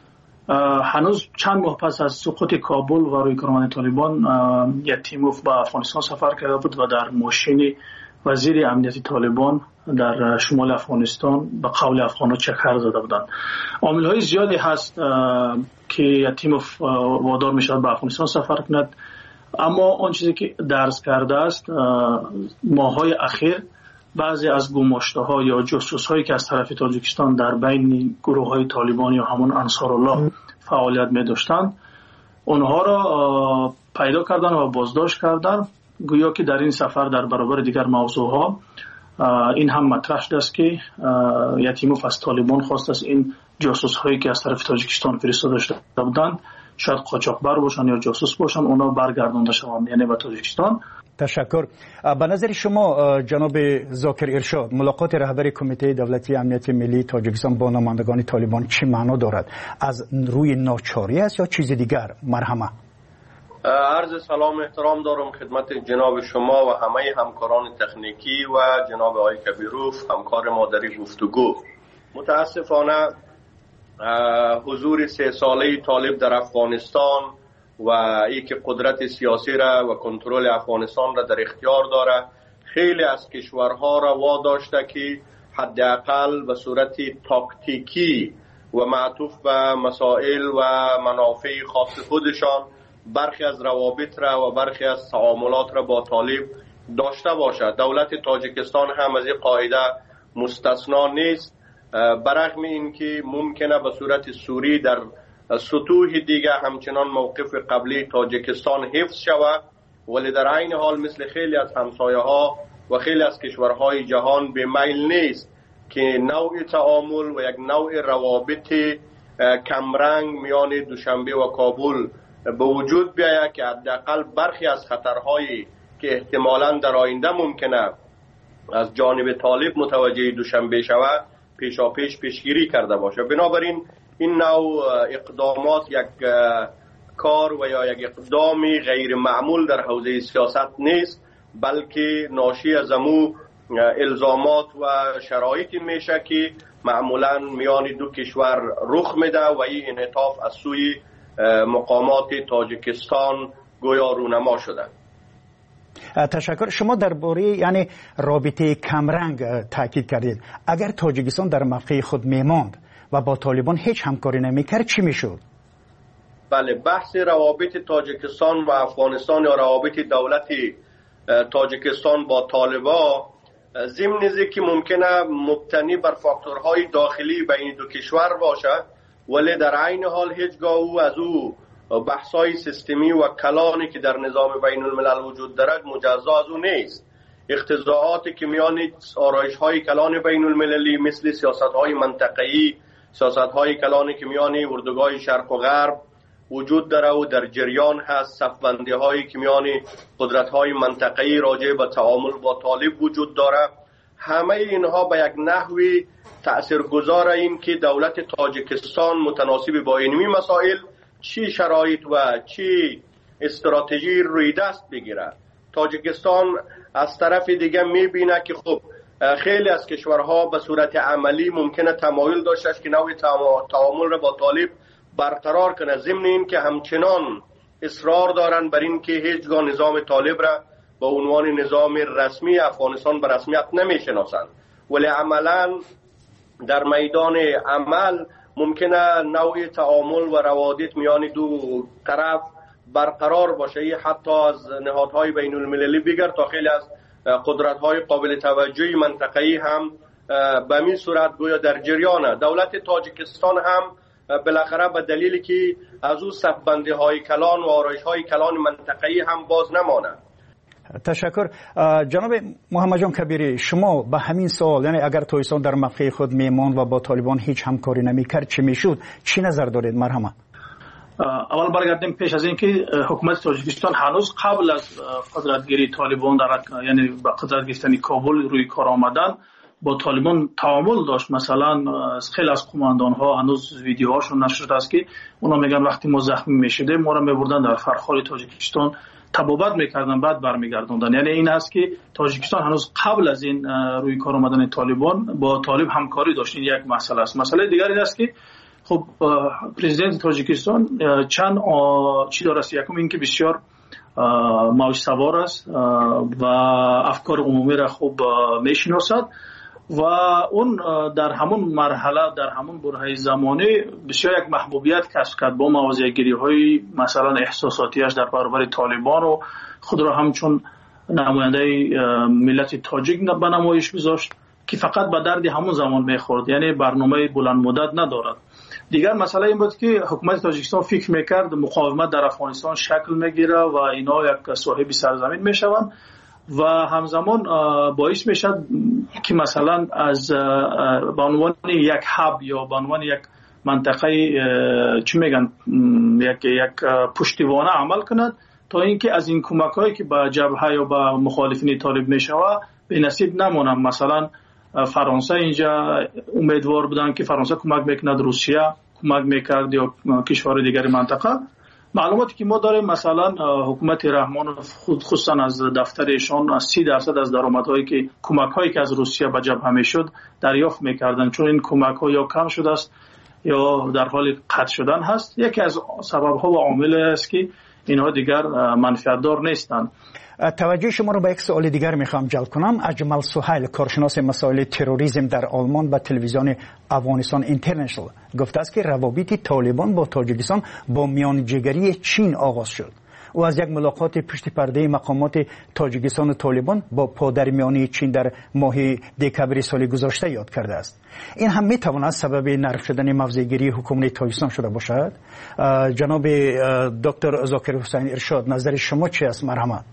هنوز چند ماه پس از سقوط کابل و روی کار آمدن طالبان یتیموف به افغانستان سفر کرده بود و در ماشین وزیر امنیت طالبان در شمال افغانستان به قول افغان‌ها چکر زده بودند. عامل‌های زیادی هست که یتیموف وادار می‌شود به افغانستان سفر کند، اما آن چیزی که درس کرده است ماه‌های اخیر بعضی از گماشته‌ها یا جاسوس‌هایی که از طرف تاجیکستان در بین گروه‌های طالبان یا همون انصارالله فعالیت می‌داشتند اونها را پیدا کردن و بازداشت کردن، گویا که در این سفر در برابر دیگر موضوعها این هم مطرح شده است که یتیموف از طالبان خواست است این جاسوس هایی که از طرف تاجیکستان فرستاده شده بودند، شاید قاچاقبر باشند یا جاسوس باشند، اونا برگردانده شوند یعنی به تاجیکستان. تشکر. به نظر شما جناب ذاکر ارشاد، ملاقات رهبر کمیته دولتی امنیت ملی تاجیکستان با نمایندگان طالبان چه معنا دارد؟ از روی ناچاری است یا چیز دیگر؟ مرحمه. عرض سلام احترام دارم خدمت جناب شما و همه همکاران تکنیکی و جناب آقای کبیروف همکار ما در گفتگو. متاسفانه حضور 3 ساله طالب در افغانستان و ای که قدرت سیاسی را و کنترل افغانستان را در اختیار داره خیلی از کشورها را واداشته که حداقل به صورت تاکتیکی و معطوف به مسائل و منافع خاص خودشان برخی از روابط را و برخی از تعاملات را با طالب داشته باشد. دولت تاجیکستان هم از این قاعده مستثنا نیست، برغم اینکه ممکنه به صورت سوری در سطوح دیگه همچنان موقف قبلی تاجیکستان حفظ شود، ولی در عین حال مثل خیلی از همسایه ها و خیلی از کشورهای جهان به میل نیست که نوع تعامل و یک نوع روابط کمرنگ میان دوشنبه و کابل به وجود بیاید که حداقل برخی از خطرهایی که احتمالاً در آینده ممکنه از جانب طالب متوجه دوشنبه شود پیشاپیش پیشگیری کرده باشه. بنابراین این نوع اقدامات یک کار و یا یک اقدامی غیر معمول در حوزه سیاست نیست، بلکه ناشی از امو الزامات و شرایطی میشه که معمولاً میان دو کشور رخ میده و این انعطاف از سوی مقامات تاجیکستان گویا رونما شده. تشکر. شما درباره یعنی رابطه کمرنگ تاکید کردید. اگر تاجیکستان در موقع خود میماند و با طالبان هیچ همکاری نمیکرد چی میشد؟ بله، بحث روابط تاجیکستان و افغانستان یا روابط دولت تاجیکستان با طالبان ضمن که ممکنه مبتنی بر فاکتورهای داخلی بین دو کشور باشد، ولی در عین حال هیچگاه او از او بحث‌های سیستمی و کلانی که در نظام بین الملل وجود دارد مجزا از او نیست. اختزاعاتی که میان آرایش‌های کلان بین المللی مثل سیاست‌های منطقه‌ای، سیاست‌های کلانی که میان اردوگاه شرق و غرب وجود داره و در جریان هست، صف‌بندی‌هایی که میان قدرت‌های منطقه‌ای راجع به تعامل با طالب وجود داره، همه اینها به یک نحوی تأثیرگذار این که دولت تاجیکستان متناسب با اینمی مسائل چی شرایط و چی استراتژی روی دست بگیره. تاجیکستان از طرف دیگه میبینه که خب خیلی از کشورها به صورت عملی ممکنه تمایل داشته که نوع تعامل را با طالب برقرار کنه، ضمن این که همچنان اصرار دارن بر این که هیچگاه نظام طالب را به عنوان نظام رسمی افغانستان به رسمیت نمیشناسند، ولی عملا در میدان عمل ممکنه نوع تعامل و روابط میان دو طرف برقرار باشه، حتی از نهادهای بین المللی بگیر تا خیلی از قدرت‌های قابل توجهی منطقه‌ای هم به این صورت گویا در جریانه. دولت تاجیکستان هم بالاخره به دلیلی که از او صفبندی‌های کلان و آرایش‌های کلان منطقه‌ای هم باز نمانه. تشکر. جناب محمد جان کبیری، شما به همین سوال، یعنی اگر تویسان در موقع خود میمان و با طالبان هیچ همکاری نمی‌کرد چی میشد، چی نظر دارید؟ مرحمت. اول برگردیم پیش از اینکه حکومت تاجیکستان هنوز قبل از قدرتگیری طالبان یعنی با قدرت گرفتن کابل روی کار آمدن با طالبان تعامل داشت. مثلا خیلی از قماندان ها هنوز ویدیوهاشون نشر شده است که اونا میگن وقتی ما زخمی میشدیم ما را میبردن در فرخار تاجیکستان تبابت میکردن بعد برمیگردوندن. یعنی این است که تاجیکستان هنوز قبل از این روی کار آمدن طالبان با طالب همکاری داشت. این یک مسئله است. مسئله دیگری این است که خب پرزیدنت تاجیکستان چند چی داره است. یکم این که بسیار موج سوار است و افکار عمومی را خوب میشناسد و اون در همون مرحله در همون برهه زمانی بسیار یک محبوبیت کسب کرد با موضع‌گیری های مثلا احساساتیش در برابر طالبان و خود را همچون نماینده ملت تاجیک به نمایش گذاشت که فقط به درد همون زمان میخورد، یعنی برنامه بلند مدت ندارد. دیگر مسئله این بود که حکومت تاجیکستان فکر میکرد مقاومت در افغانستان شکل میگیره و اینا یک صاحب سرزمین میشوند و همزمان باعث میشد که مثلا از به عنوان یک هاب یا به عنوان یک منطقه چی میگن یک پشتیبانه عمل کند تا اینکه از این کمک‌هایی که به جبهه یا به مخالفین طالب میشوه به نصیب نمونم. مثلا فرانسه اینجا امیدوار بودن که فرانسه کمک میکند، روسیه کمک میکرد یا کشور دیگر منطقه. معلوماتی که ما داریم مثلا حکومت رحمان خصوصا از دفترشان از 30% از درآمدهایی که کمک‌هایی که از روسیه به جبهه میشد دریافت میکردن، چون این کمک‌ها یا کم شده است یا در حال قطع شدن هست. یکی از سبب‌ها و عامل است که اینها دیگر منفعت‌دار نیستند. توجه شما رو به یک سوال دیگر میخوام جلب کنم. اجمل سهیل، کارشناس مسائل تروریسم در آلمان به تلویزیون افغانستان اینترنشنال گفته است که روابط طالبان با تاجیکستان با میانجیگری چین آغاز شد. او از یک ملاقات پشت پرده مقامات تاجیکستان و طالبان با پادرمیانی چین در ماه دکبر سال گذشته یاد کرده است. این هم میتواند سبب نرم شدن موضع‌گیری حکومت تاجیکستان شده باشد. جناب دکتر ذاکر حسین ارشاد، نظر شما چی است؟ مرحمت.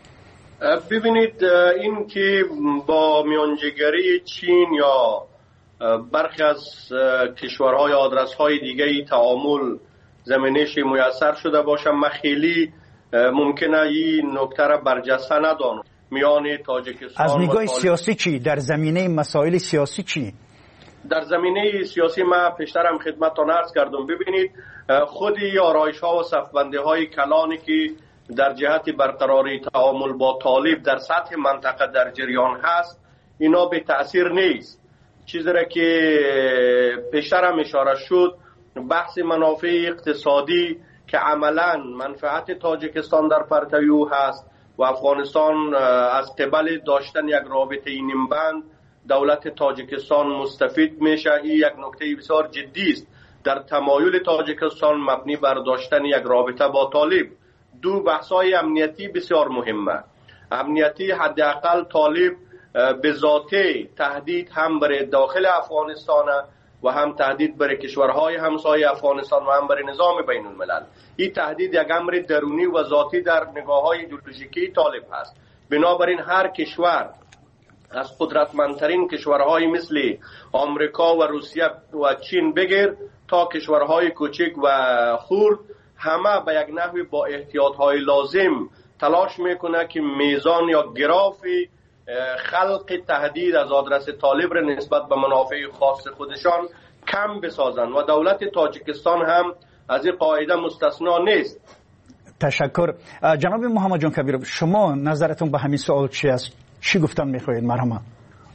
ببینید، این که با میانجیگری چین یا برخی از کشورهای آدرس‌های دیگه تعامل زمینش میسر شده باشه، من خیلی ممکنه این نکته را برجسته ندانم. میان تاجیکستان از نگاه سیاسی چی؟ در زمینه مسائل سیاسی چی؟ در زمینه سیاسی من پیشترم خدمتتان عرض کردم. ببینید، خود آرایش‌ها و صفبندی‌های کلانی که در جهت برقراری تعامل با طالب در سطح منطقه در جریان هست، اینا به تأثیر نیست. چیزی را که پیشترم اشاره شد، بحث منافع اقتصادی که عملا منفعت تاجیکستان در پرتوی او هست و افغانستان از قبل داشتن یک رابطه نیمبند دولت تاجیکستان مستفید میشه. این یک نکته بسیار جدی است در تمایل تاجیکستان مبنی بر داشتن یک رابطه با طالب. دو بحث‌های امنیتی بسیار مهمه. امنیتی، حداقل طالب به ذاته تهدید هم برای داخل افغانستان و هم تهدید برای کشورهای همسایه افغانستان و هم برای نظام بین الملل. این تهدید یک امر درونی و ذاتی در نگاه‌های ایدئولوژیکی طالب هست. بنابراین هر کشور از قدرتمندترین کشورهای مثل آمریکا و روسیه و چین بگیر تا کشورهای کوچک و خرد، همه به یک نحوی با احتیاطهای لازم تلاش میکنه که میزان یا گراف خلق تهدید از آدرس طالب را نسبت به منافع خاص خودشان کم بسازند و دولت تاجیکستان هم از این قاعده مستثنا نیست. تشکر. جناب محمد جان کبیر، شما نظرتون به همین سوال چی است؟ چی گفتن میخواهید؟ مرحبا.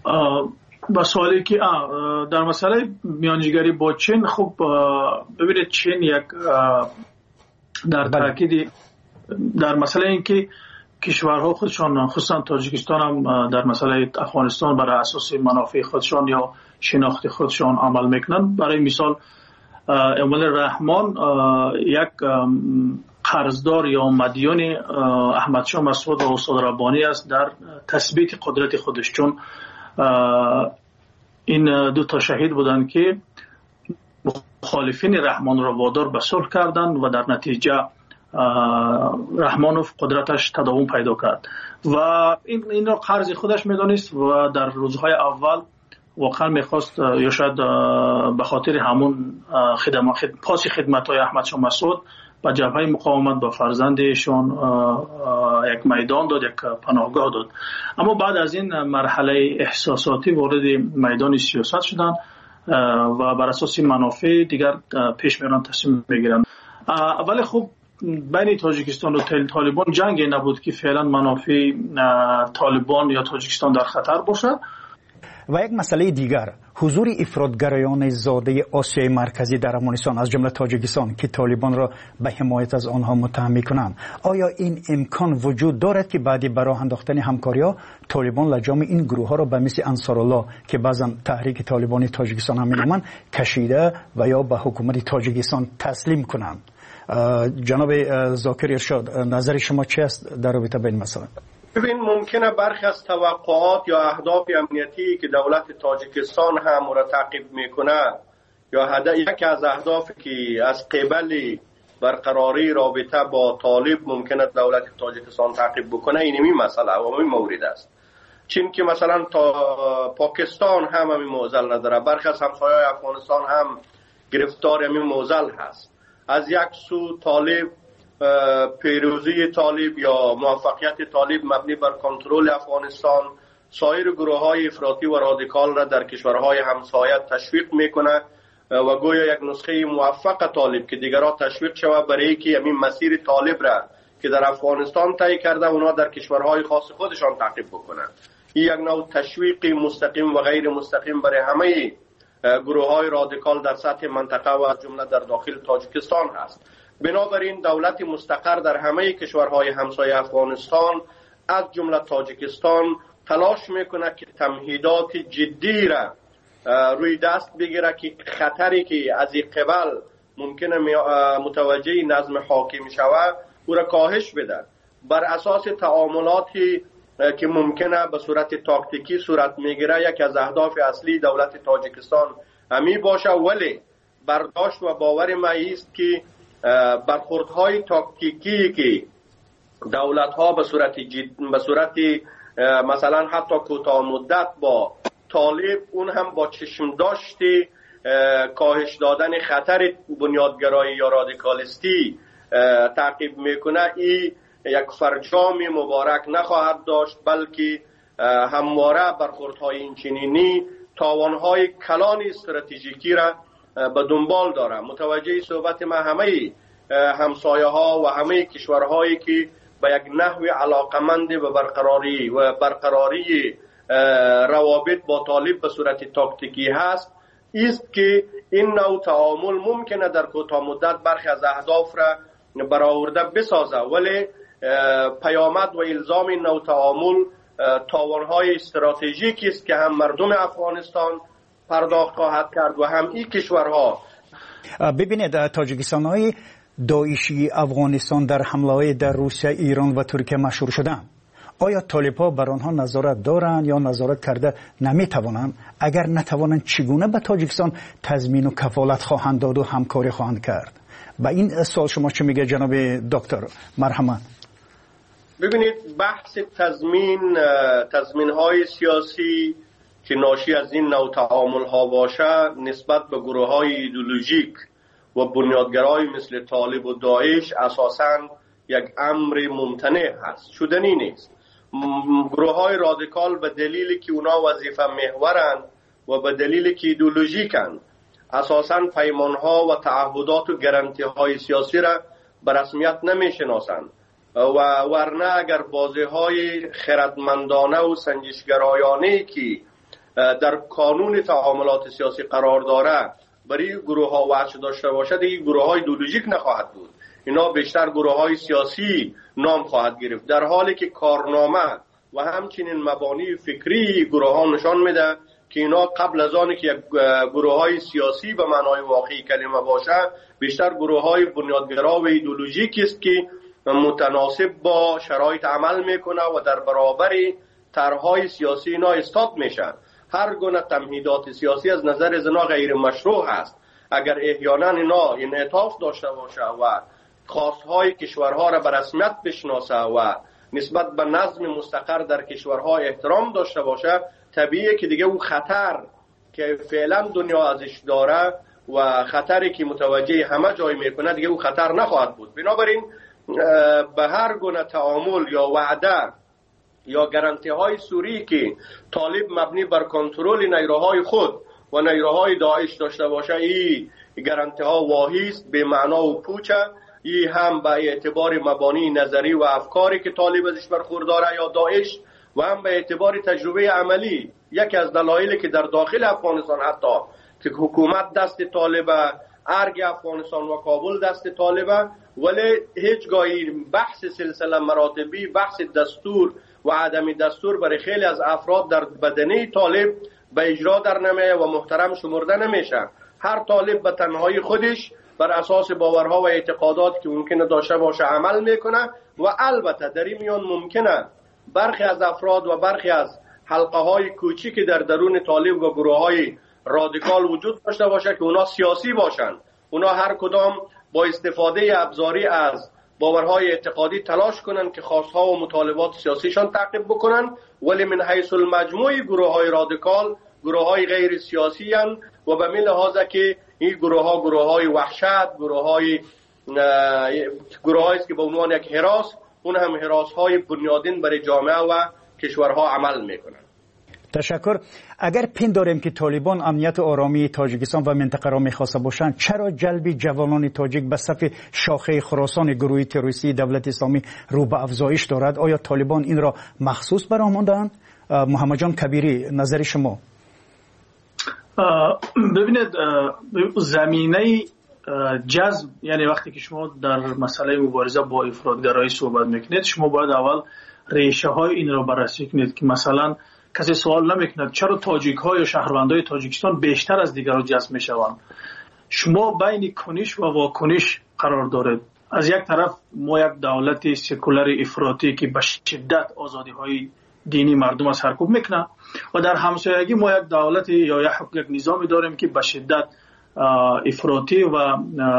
با سوالی که در مسئله میانجیگری با چین، خب ببینید چین یک در تاکید در مسئله این که کشورها خودشان خصوصا تاجیکستان هم در مسئله افغانستان برای اساس منافع خودشان یا شناخت خودشان عمل میکنن. برای مثال اموال رحمان یک قرضدار یا مدیون احمد شاه مسعود و استاد ربانی است در تثبیت قدرت خودش، چون این دو تا شهید بودند که مخالفین رحمان را وادار به صلح کردند و در نتیجه رحمانوف قدرتش تداوم پیدا کرد و این را قرض خودش میدانست و در روزهای اول واقعا میخواست یا شاید به خاطر همون پاس خدمت‌های احمد شاه مسعود به جبهه مقاومت به فرزندشان یک میدان داد، یک پناهگاه داد. اما بعد از این مرحله احساساتی وارد میدان سیاست شدن و بر اساس منافع دیگر پیش میرن، تصمیم میگیرن. ولی خب بین تاجیکستان و طالبان جنگ نبود که فعلا منافع طالبان یا تاجیکستان در خطر باشد. و یک مسئله دیگر، حضور افراطگرایان زاده آسیای مرکزی در افغانستان از جمله تاجیکستان که طالبان را به حمایت از آنها متهم می‌کنند، آیا این امکان وجود دارد که بعدی برای انداختن همکاری‌ها طالبان لجام این گروه‌ها را به مثل انصارالله که بعضا تحریک طالبانی تاجیکستان هم می‌نامند کشیده و یا به حکومت تاجیکستان تسلیم کنند؟ جناب ذاکر ارشاد، نظر شما چی است در رابطه با این مسئله؟ ببین، ممکنه برخی از توقعات یا اهداف امنیتی که دولت تاجیکستان هم را تعقیب میکنه یا یکی از اهدافی که از قبل برقراری رابطه با طالب ممکنه دولت تاجیکستان تعقیب بکنه، این مسئله و این مورد است. چون که مثلا پاکستان هم همین معضل نداره، برخی از همسایه‌های افغانستان هم گرفتار همین معضل هست. از یک سو طالب، پیروزی طالب یا موفقیت طالب مبنی بر کنترل افغانستان سایر گروه‌های افراطی و رادیکال را در کشورهای همسایه تشویق میکنه و گویا یک نسخه موفق طالب که دیگرها تشویق شود برای که همین مسیر طالب را که در افغانستان طی کرده اونا در کشورهای خاص خودشان تعقیب بکنند. این یک نوع تشویق مستقیم و غیر مستقیم برای همه گروه‌های رادیکال در سطح منطقه و از جمله در داخل تاجیکستان هست. بنابراین دولت مستقر در همه کشورهای همسایه افغانستان از جمله تاجیکستان تلاش میکنه که تمهیدات جدی را روی دست بگیره که خطری که از این قبل ممکنه متوجه نظم حاکم شود او را کاهش بده بر اساس تعاملاتی که ممکنه به صورت تاکتیکی صورت میگیره. یک از اهداف اصلی دولت تاجیکستان همی باشه، ولی برداشت و باور ما است که برخوردهای تاکتیکی که دولت‌ها به صورت مثلا حتی کوتاه مدت با طالب اون هم با چشم داشتی کاهش دادن خطر بنیادگرایی یا رادیکالیستی تعقیب میکنه، این یک فرجام مبارک نخواهد داشت، بلکه همواره برخوردهای اینچنینی تاوانهای کلان استراتژیکی را به دنبال داره. متوجه صحبت ما همه همسایه ها و همه کشورهایی که به یک نحو علاقمند به برقراری روابط با طالب به صورت تاکتیکی هست است که این نوع تعامل ممکنه در کوتاه مدت برخی از اهداف را برآورده بسازه، ولی پیامد و الزام این نوع تعامل تاوانهای استراتژیکی است که هم مردم افغانستان پرداخت خواهد کرد و هم این کشورها. ببینید، تاجیکستان های داعشی افغانستان در حمله در روسیه، ایران و ترکیه مشهور شدند. آیا طالب‌ها بر آنها نظارت دارند یا نظارت کرده نمی‌توانند؟ اگر نتوانند چگونه به تاجیکستان تضمین و کفالت خواهند داد و همکاری خواهند کرد؟ با این سوال شما چه میگه جناب دکتر؟ مرحمت. ببینید، بحث تضمین‌های سیاسی که ناشی از این نوع تعامل‌ها باشه نسبت به گروه‌های ایدئولوژیک و بنیادگرای مثل طالب و داعش اساساً یک امر ممتنع هست، شدنی نیست. گروه‌های رادیکال به دلیلی که اونا وظیفه محورند و به دلیلی که ایدئولوژیکند اساساً پیمان‌ها و تعهدات و گارانتی‌های سیاسی را به رسمیت نمی‌شناسند و ورنه اگر بازی‌های خردمندانه و سنجشگرایانه‌ای که در قانون تعاملات سیاسی قرار داره برای گروه ها وجه داشته باشد، این گروه های ایدئولوژیک نخواهد بود. اینا بیشتر گروه های سیاسی نام خواهد گرفت، در حالی که کارنامه و همچنین مبانی فکری گروه ها نشان میده که اینا قبل از آن که یک گروه های سیاسی به معنای واقعی کلمه باشه، بیشتر گروه های بنیادگرا و ایدئولوژیکی است که متناسب با شرایط عمل میکنه و در برابر طرحهای سیاسی اینا استاد میشن. هر گونه تمهیدات سیاسی از نظر زنا غیر مشروع است. اگر احیانا اینا انعطاف داشته باشه و خواستهای کشورها را به رسمیت بشناسه و نسبت به نظم مستقر در کشورها احترام داشته باشه، طبیعیه که دیگه اون خطر که فعلا دنیا ازش داره و خطری که متوجه همه جای میکنه دیگه اون خطر نخواهد بود. بنابراین به هر گونه تعامل یا وعده یا گارانتی های سوری که طالب مبنی بر کنترل نیروهای خود و نیروهای داعش داشته باشه، این گارانتی ها واهی است، به معنا و پوچه. این هم به اعتبار مبانی نظری و افکاری که طالب ازش برخورداره یا داعش و هم به اعتبار تجربه عملی. یکی از دلایلی که در داخل افغانستان حتی که حکومت دست طالبه، ارگ افغانستان و کابل دست طالبه، ولی هیچگاهی بحث سلسله مراتبی، بحث دستور و عدم دستور برای خیلی از افراد در بدنه طالب به اجرا در نمیه و محترم شمرده نمیشه. هر طالب به تنهایی خودش بر اساس باورها و اعتقادات که ممکنه داشته باشه عمل میکنه و البته در این میان ممکنه برخی از افراد و برخی از حلقه های کوچیک در درون طالب و گروه های رادیکال وجود داشته باشه که اونا سیاسی باشن. اونا هر کدام با استفاده ابزاری از باورهای اعتقادی تلاش کنن که خواستها و مطالبات سیاسیشان تعقیب بکنن، ولی من حیث المجموع گروه های رادیکال گروه های غیر سیاسی هن و به این لحاظه که این گروه های وحشت، گروه هایی است که به عنوان یک هراس، اون هم هراس های بنیادین برای جامعه و کشورها عمل میکنن. تشکر. اگر پنداریم که طالبان امنیت و آرامی تاجیکستان و منطقه را میخواسته باشند، چرا جلب جوانان تاجیک به صف شاخه خراسان گروه تروریستی دولت اسلامی رو به افزایش دارد؟ آیا طالبان این را مخصوص برآمدند؟ محمد جان کبیری، نظر شما؟ ببینید، زمینه جذب، یعنی وقتی که شما در مسئله مبارزه با افراطگرایی صحبت میکنید، شما باید اول ریشه های این را بررسی کنید که مثلا کسی سوال نمیکند چرا تاجیک ها یا شهروندای تاجیکستان بیشتر از دیگران جذب میشوند. شما بین کنش و واکنش قرار دارید. از یک طرف ما یک دولت سکولار افراطی که به شدت آزادی های دینی مردم را سرکوب میکنه و در همسایگی ما یک دولت یا یک نظامی داریم که به شدت افراطی و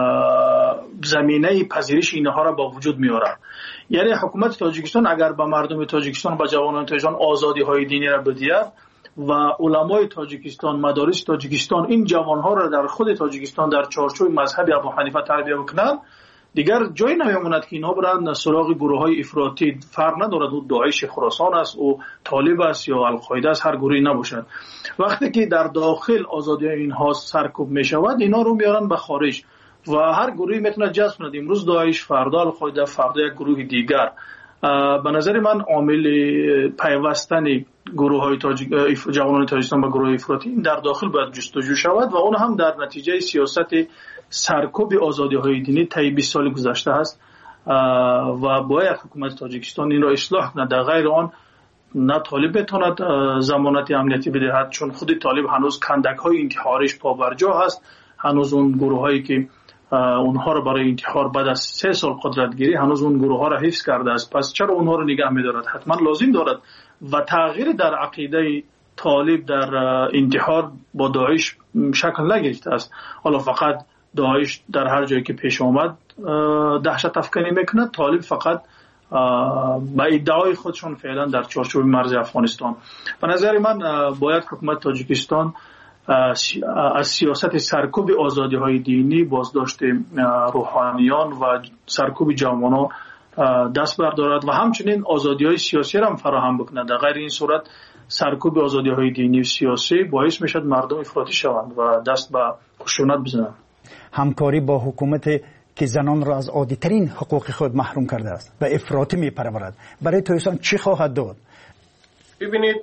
زمینه پذیرش اینها را با وجود میاره. یعنی حکومت تاجیکستان اگر به مردم تاجیکستان، به جوانان تاجیکستان آزادی های دینی را بدهد و علمای تاجیکستان، مدارس تاجیکستان این جوانها را در خود تاجیکستان در چارچوب مذهب ابو حنیفه تربیت بکنند، دیگر جای نمیماند که اینها برند سراغ گروه های افراطی. فرق ندارد او داعش خراسان است، او طالب است یا القاعده است، هر گروهی نباشد. وقتی که در داخل آزادی اینها سرکوب می شود، اینا رو میارن به خارج و هر گروهی میتونه جذب کند. امروز داعش، فردا القاعده، فردا یک گروه دیگر. به نظر من عامل پیوستن گروه های جوانان تاجیکستان با گروه افراطی در داخل باید جستجو شود و اون هم در نتیجه سیاست سرکوب آزادی های دینی طی 20 سال گذشته است و باید حکومت تاجیکستان این را اصلاح کند. در غیر آن نه طالب بتواند ضمانت امنیتی بدهد، چون خود طالب هنوز کندک های انتحاریش پابرجا هست. هنوز اون گروه هایی که اونها را برای انتحار بعد از 3 سال قدرت گیری هنوز اون گروه ها را حفظ کرده است. پس چرا اونها را نگه می‌دارد؟ حتما لازم دارد و تغییر در عقیده طالب در انتحار با داعش شکل نگرفته است. حالا فقط داعش در هر جایی که پیش آمد دهشت افکنی میکند، طالب فقط با ادعای خودشون فعلا در چارچوب مرز افغانستان. به نظر من باید حکومت تاجیکستان از سیاست سرکوب آزادی های دینی، بازداشت روحانیان و سرکوب جوانان دست بردارد و همچنین آزادی های سیاسی را هم فراهم بکند. در غیر این صورت سرکوب آزادی های دینی و سیاسی باعث میشد مردم افراطی شوند و دست به خشونت بزنند. همکاری با حکومت که زنان را از عادی‌ترین حقوق خود محروم کرده است و افراطی می‌پرورد، برای تاجیکستان چی خواهد داد؟ ببینید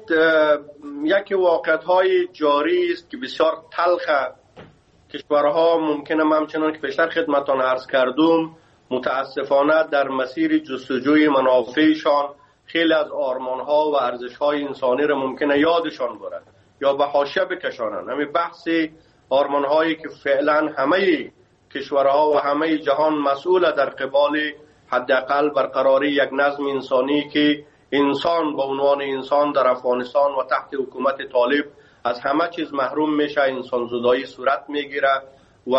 یکی واقعیت‌های جاری است که بسیار تلخ. کشورها ممکنه همچنان که پیشتر خدمتان عرض کردم متاسفانه در مسیر جستجوی منافعشان خیلی از آرمان‌ها و ارزش‌های انسانی را ممکنه یادشان برد یا به حاشیه بکشانند. همین بحث آرمان‌هایی که فعلا همه کشورها و همه جهان مسئول در قبال حداقل برقراری یک نظم انسانی که انسان به عنوان انسان در افغانستان و تحت حکومت طالب از همه چیز محروم میشه، انسان زدایی صورت میگیره و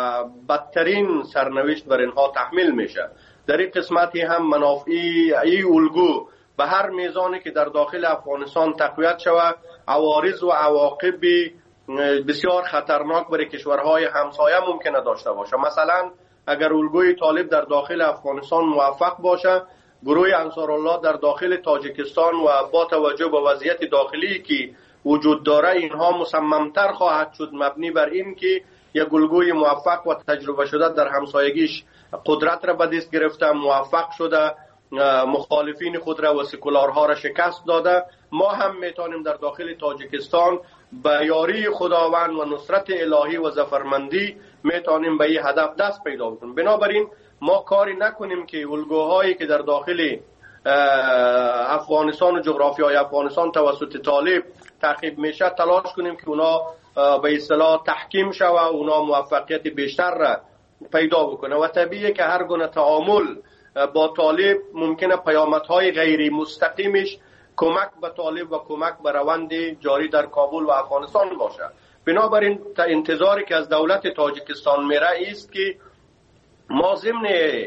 بدترین سرنوشت بر اینها تحمیل میشه. در این قسمتی هم منافعی ای الگو به هر میزانی که در داخل افغانستان تقویت شود عوارض و عواقب بسیار خطرناک برای کشورهای همسایه ممکنه داشته باشه. مثلا اگر الگوی طالب در داخل افغانستان موفق باشه، گروه انصارالله در داخل تاجیکستان و با توجه به وضعیت داخلی که وجود داره اینها مصممتر خواهد شد مبنی بر این که یک الگوی موفق و تجربه شده در همسایگیش قدرت را به دست گرفته، موفق شده، مخالفین خود را و سکولارها را شکست داده. ما هم میتونیم در داخل تاجیکستان به یاری خداوند و نصرت الهی و ظفرمندی میتونیم به این هدف دست پیدا بکنیم. بنابراین ما کاری نکنیم که الگوهایی که در داخل افغانستان و جغرافیای افغانستان توسط طالب تعقیب میشه تلاش کنیم که اونا به اصطلاح تحکیم شوه و اونا موفقیت بیشتر را پیدا بکنه و طبیعیه که هر گونه تعامل با طالب ممکنه پیامدهای غیر مستقیمش کمک به طالب و کمک به روند جاری در کابل و افغانستان باشه. بنابراین انتظاری که از دولت تاجیکستان میره است که ما ضمن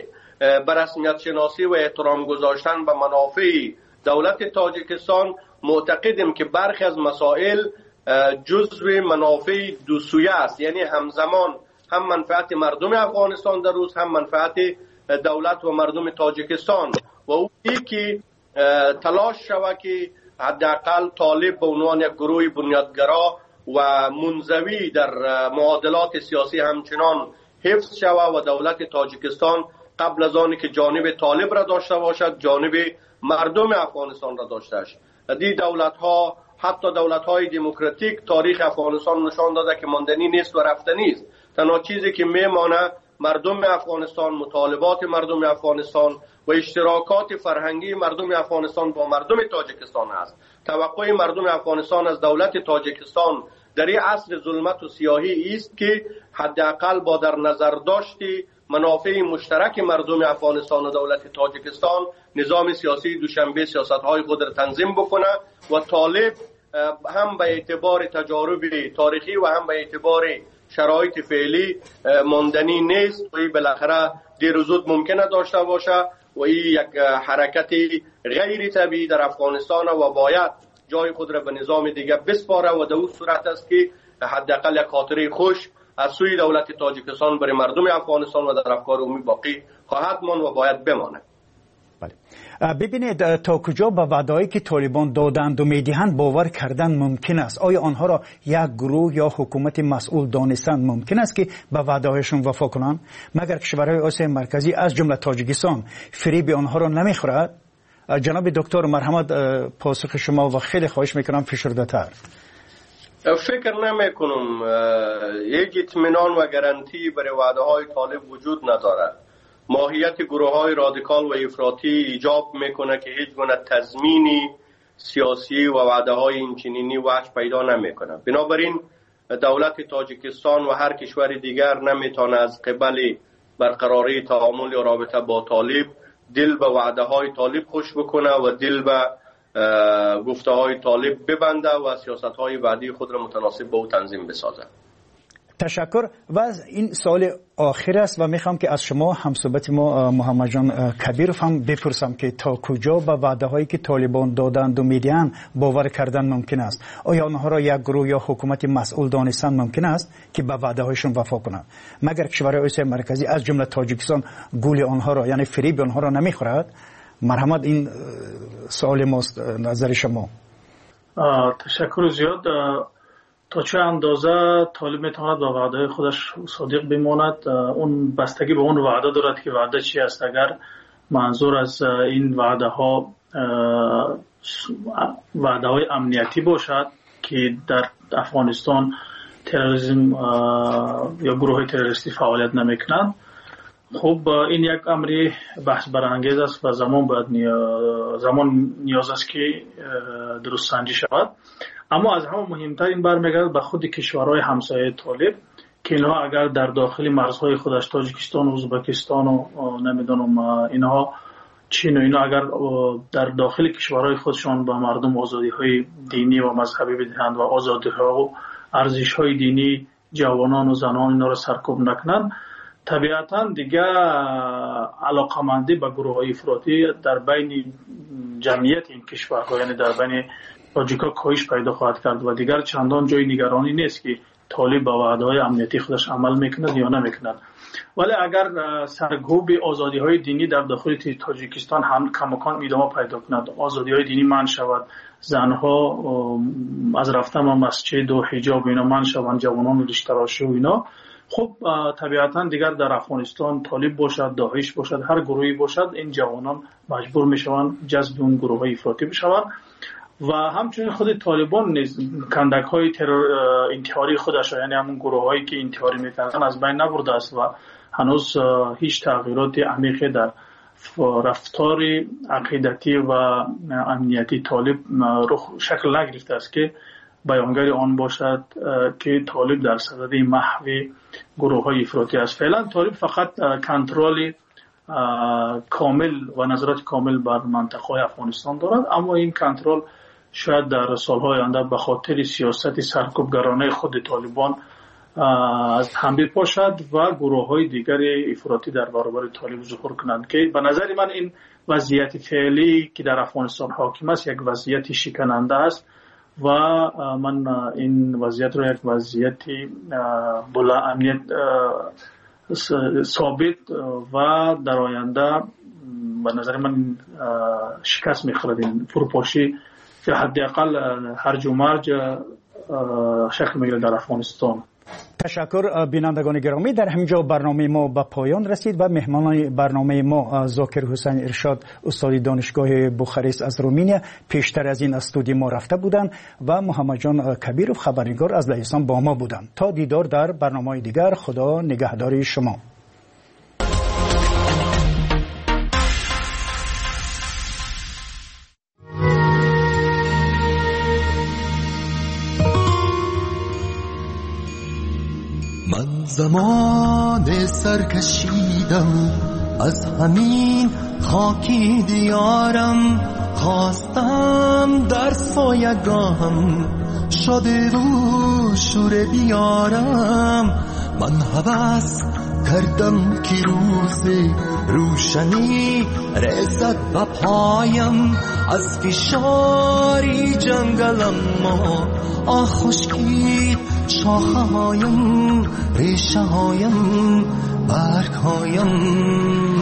به رسمیت شناسی و احترام گذاشتن به منافع دولت تاجیکستان معتقدیم که برخی از مسائل جزو منافع دو سویه است، یعنی همزمان هم منفعت مردم افغانستان در روز هم منفعت دولت و مردم تاجیکستان و او که تلاش شود که حداقل طالب به عنوان یک گروه بنیادگرا و منزوی در معادلات سیاسی همچنان حفظ شود و دولت تاجیکستان قبل از آنی که جانب طالب را داشته باشد جانب مردم افغانستان را داشته است. دی دولت ها حتی دولت های دموکراتیک تاریخ افغانستان نشان داده که ماندنی نیست و رفتنی است. تنها چیزی که میمانه مردم افغانستان، مطالبات مردم افغانستان و اشتراکات فرهنگی مردم افغانستان با مردم تاجیکستان است. توقع مردم افغانستان از دولت تاجیکستان در این عصر ظلمت و سیاهی است که حداقل با در نظر داشتی منافع مشترک مردم افغانستان و دولت تاجیکستان نظام سیاسی دوشنبه سیاست‌های خود را تنظیم بکنه و طالب هم به اعتبار تجارب تاریخی و هم به اعتبار شرایط فعلی ماندنی نیست و این بالاخره دیر و زود ممکنه داشته باشه و این یک حرکت غیر طبیعی در افغانستان و باید جای خود را به نظام دیگه بسپاره و در اون صورت است که حداقل یک خاطره خوش از سوی دولت تاجیکستان برای مردم افغانستان و در افکار عمومی باقی خواهد ماند و باید بماند. ببینید تا کجا به وعده‌ای که طالبان دادند و میدهند باور کردن ممکن است؟ آیا آنها را یک گروه یا حکومت مسئول دانستند ممکن است که به وعده‌هایشان وفا کنند؟ مگر کشورهای آسیای مرکزی از جمله تاجیکستان فریب آنها را نمیخورد؟ جناب دکتر مرحمت پاسخ شما و خیلی خواهش میکنم فشرده‌تر. فکر نمی کنم یک اطمینان و گارانتی برای وعده های طالب وجود ندارد. ماهیت گروه های رادیکال و افراطی ایجاب میکنه که هیچ گونه تضمینی سیاسی و وعده های اینچنینی وجه پیدا نمیکنه. بنابراین دولت تاجیکستان و هر کشور دیگر نمیتونه از قبل برقراری تعامل یا رابطه با طالب دل به وعده های طالب خوش بکنه و دل به گفته های طالب ببنده و سیاست های بعدی خود را متناسب با او تنظیم بسازه. تشکر. و این سال آخر است و میخوام که از شما همصحبت ما محمد جان کبیرов هم بپرسم که تا کجا به وعده هایی که طالبان دادند و میدهند باور کردن ممکن است؟ آیا آنها را یک گروه یا حکومت مسئول دانستن ممکن است که به وعده هایشون وفا کنند؟ مگر کشورهای آسیای مرکزی از جمله تاجیکستان گول آنها را یعنی فریب آنها را نمیخورد؟ مرحمت این سوال ماست، نظر شما. تشکر زیاد. تا چه اندازه طالب میتواند با وعده خودش صادق بماند اون بستگی به اون وعده دارد که وعده چی است. اگر منظور از این وعده ها وعده‌های امنیتی باشد که در افغانستان تروریسم یا گروه تروریستی فعالیت نمیکنند. خب این یک امر بحث برانگیز است و زمان نیاز است که درست سنجی شود. اما از همه مهمتر این برمیگردد به خود کشورهای همسایه طالب که اینها اگر در داخل مرزهای خودش تاجیکستان و ازبکستان و نمیدونم اینها چین و اینا اگر در داخل کشورهای خودشان به مردم آزادی‌های دینی و مذهبی بدهند و آزادی‌ها و ارزش‌های دینی جوانان و زنان اینا را سرکوب نکنند، طبیعتاً دیگه علاقمندی به گروه‌های افراطی در بین جمعیت این کشورها یعنی در بین تاجیک‌ها کاهش پیدا خواهد کرد و دیگر چندان جای نگرانی نیست که طالب با وعده‌های امنیتی خودش عمل میکند یا نمیکند. ولی اگر سرکوب آزادی‌های دینی در داخل تاجیکستان هم کماکان ادامه پیدا کند، آزادی‌های دینی منع شود، زنها از رفتن به مسجد و حجاب اینا منع شوند، جوانان رشته راشی و اینا، خب طبیعتاً دیگر در افغانستان طالب باشد، داعش باشد، هر گروهی باشد، این جوانان مجبور میشوند جذب اون گروه‌های افراطی بشوند و همچنین خود طالبان نیز کندک‌های انتحاری خودش یعنی همون گروه‌هایی که انتحاری میکنن از بین نبرده است و هنوز هیچ تغییرات عمیقی در رفتار عقیدتی و امنیتی طالب شکل نگرفته است که بیانگر آن باشد که طالب در صدد محو گروه‌های افراطی است. فعلا طالب فقط کنترل کامل و نظارت کامل بر منطقه افغانستان دارد، اما این کنترل شاید در سالهای آینده به خاطر سیاست سرکوبگرانه خود طالبان از هم بپاشد و گروه‌های دیگر افراطی در برابر طالب ظهور کنند که به نظر من این وضعیت فعلی که در افغانستان حاکم است یک وضعیت شکننده است و من این وضعیت را یک وضعیت بلا امنیت ثابت و در آینده به نظر من شکست می‌خورد این فروپاشی یا حداقل هرج و مرج شکل می‌گیرد در افغانستان. تشکر بینندگان گرامی، در همینجا برنامه ما به پایان رسید و مهمان برنامه ما ذاکر حسین ارشاد استاد دانشگاه بوخارست از رومانیا پیشتر از این استودیو ما رفته بودند و محمد جان کبیروف خبرنگار از لهستان با ما بودند. تا دیدار در برنامه دیگر، خدا نگهدار شما. زمان سرکشیدم از همین خاکی دیارم، خواستم در سایگاهم شده و شور بیارم. من هوس کردم که روز روشنی رسد به پایم، از فشاری جنگلم ما خشکی شاخه هایم، ریشه هایم، برگ هایم.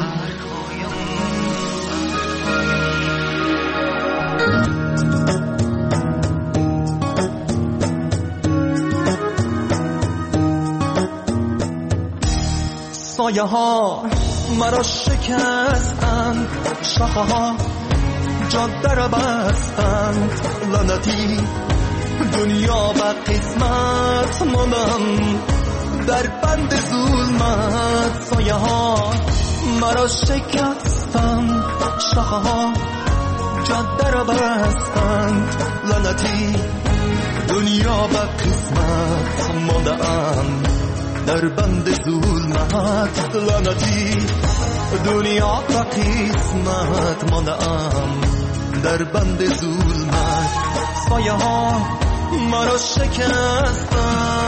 سایه ها مرا شکستند، شاخه ها جاده را بستند، لعنتی دنیا و قسمت ماندم در بند ظلمت. سایه ها مرا شکستند، شاخه ها جاده را بستند، لعنتی دنیا و قسمت ماندم در بند ظلمت. لعنتی دنیا و قسمت ماندم در بند ظلمت. سایه ها مرا شکستند.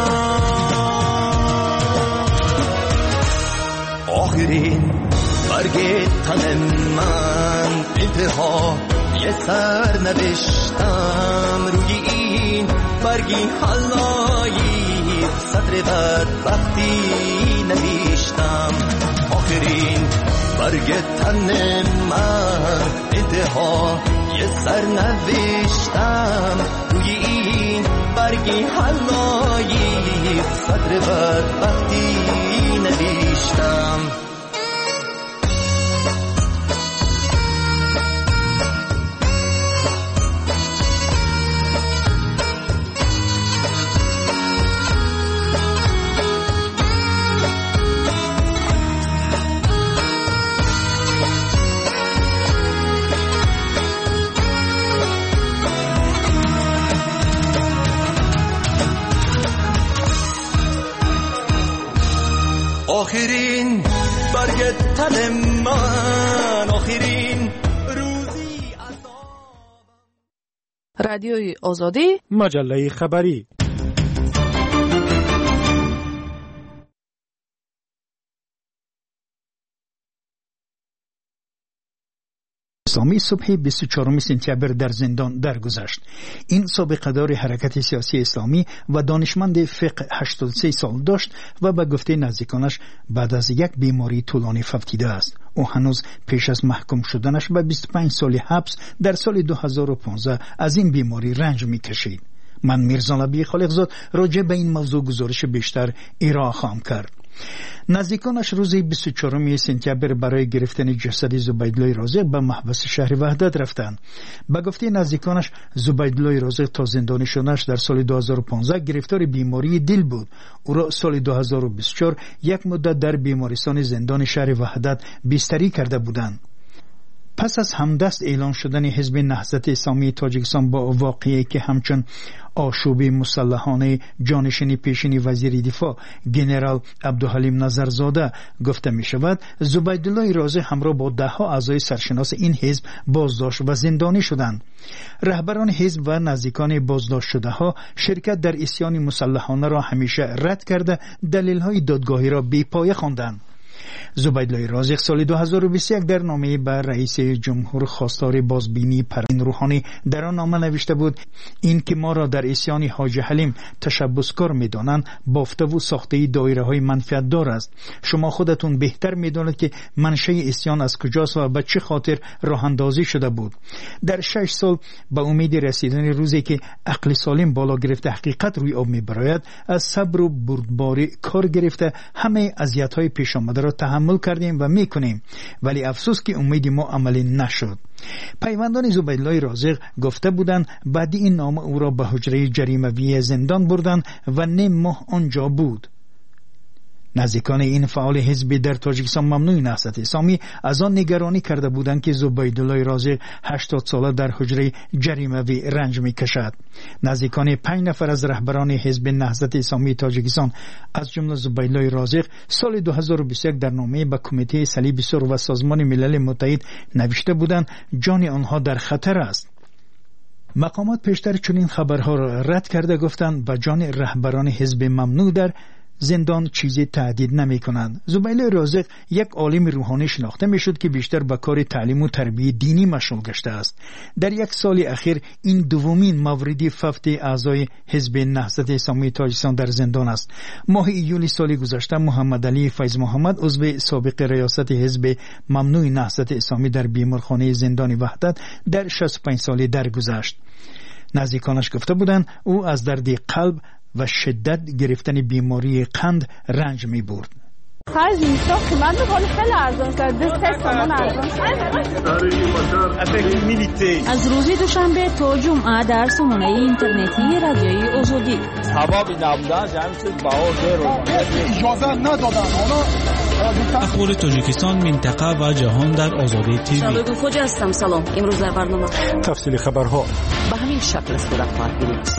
آخرین برگ تن من انتها یه سر نوشتم، روی این برگی حلایی سطر بدبختی نوشتم. آخرین برگ تن من انتها یه سر نوشتم، روی این برگی حلایی سطر بدبختی نوشتم. روی تن من آخرین روزی. رادیوی آزادی، مجله خبری. اسلامی صبح 24 سپتامبر در زندان درگذشت. این سابقه‌دار حرکت سیاسی اسلامی و دانشمند فقه 83 سال داشت و به گفته نزدیکانش بعد از یک بیماری طولانی فوتیده است. او هنوز پیش از محکوم شدنش به 25 سال حبس در سال 2015 از این بیماری رنج می‌کشید. من میرزا نبی خالقزاد راجع به این موضوع گزارش بیشتر ارائه خواهم کرد. نزدیکانش روز 24 سپتامبر برای گرفتن جسد زبیدالله رازق به محبس شهر وحدت رفتند. به گفته نزدیکانش زبیدالله رازق تا زندانی شدنش در سال 2015 گرفتار بیماری دل بود. او را سال 2024 یک مدت در بیمارستان زندان شهر وحدت بستری کرده بودند. پس از همدست اعلان شدن حزب نهضت اسلامی تاجیکستان با واقعی که همچون آشوب مسلحانه جانشین پیشین وزیر دفاع جنرال عبدالحلیم نظرزاده گفته می شود، زبیدالله رازق همراه با دهها اعضای سرشناس این حزب بازداشت و زندانی شدند. رهبران حزب و نزدیکان بازداشت شده ها شرکت در عصیان مسلحانه را همیشه رد کرده دلیل های دادگاهی را بی‌پایه خواندند. زبیدالله رازق سال 2021 در نامه به رئیس جمهور خواستار بازبینی پروین روحانی در آن نامه نوشته بود این که ما را در عصیان حاج حلیم تشبثکار می‌دانند بافته و ساخته دایره‌های منفعت دار است. شما خودتون بهتر می‌دانید که منشأ عصیان از کجاست و به چه خاطر راه اندازی شده بود. در 6 سال به امید رسیدن روزی که عقل سالم بالا گرفته حقیقت روی آب می‌براید از صبر و بردباری کار گرفته همه اذیت‌های پیش آمده را تحمل کردیم و میکنیم، ولی افسوس که امید ما عملی نشد. پیوندان زبیدالله رازق گفته بودند بعد این نامه او را به حجره جریموی زندان بردند و نیم ماه آنجا بود. نزدیکان این فعال حزب در تاجیکستان ممنوع نهضت اسلامی از آن نگرانی کرده بودند که زبیدالله رازق 80 ساله در حجره جریموی رنج میکشد. نزدیکان 5 نفر از رهبران حزب نهضت اسلامی تاجیکستان از جمله زبیدالله رازق سال 2021 در نامه به کمیته صلیب سرخ و سازمان ملل متحد نوشته بودند جان آنها در خطر است. مقامات پیشتر چنین خبرها را رد کرده گفتند به جان رهبران حزب ممنوع در زندان چیزی تهدید نمی کنند. زبیدالله رازق یک عالم روحانی شناخته می شد که بیشتر به کار تعلیم و تربیت دینی مشغول گشته است. در یک سال اخیر این دومین مورد فوت اعضای حزب نهضت اسلامی تاجیکستان در زندان است. ماه ایول سال گذشته محمد علی فیض محمد عضو سابق ریاست حزب ممنوع نهضت اسلامی در بیمارخانه زندان وحدت در 65 ساله درگذشت. نزدیکانش گفته بودند او از درد قلب و شدت گرفتن بیماری قند رنج می برد. خرج میشد که من بخوام خیلی ارزان شد 3 تومان ارزان. از روز دوشنبه تا جمعه در سامانه اینترنتی رادیوی آزادی. سبب نبودن جمع شد باور اجازه ندادن. اخبار تاجیکستان، منطقه و جهان در آزادی تیوی. شبکه خوج هستم. سلام. امروز در برنامه تفصیل خبرها به همین شکل صورت خواهد گرفت.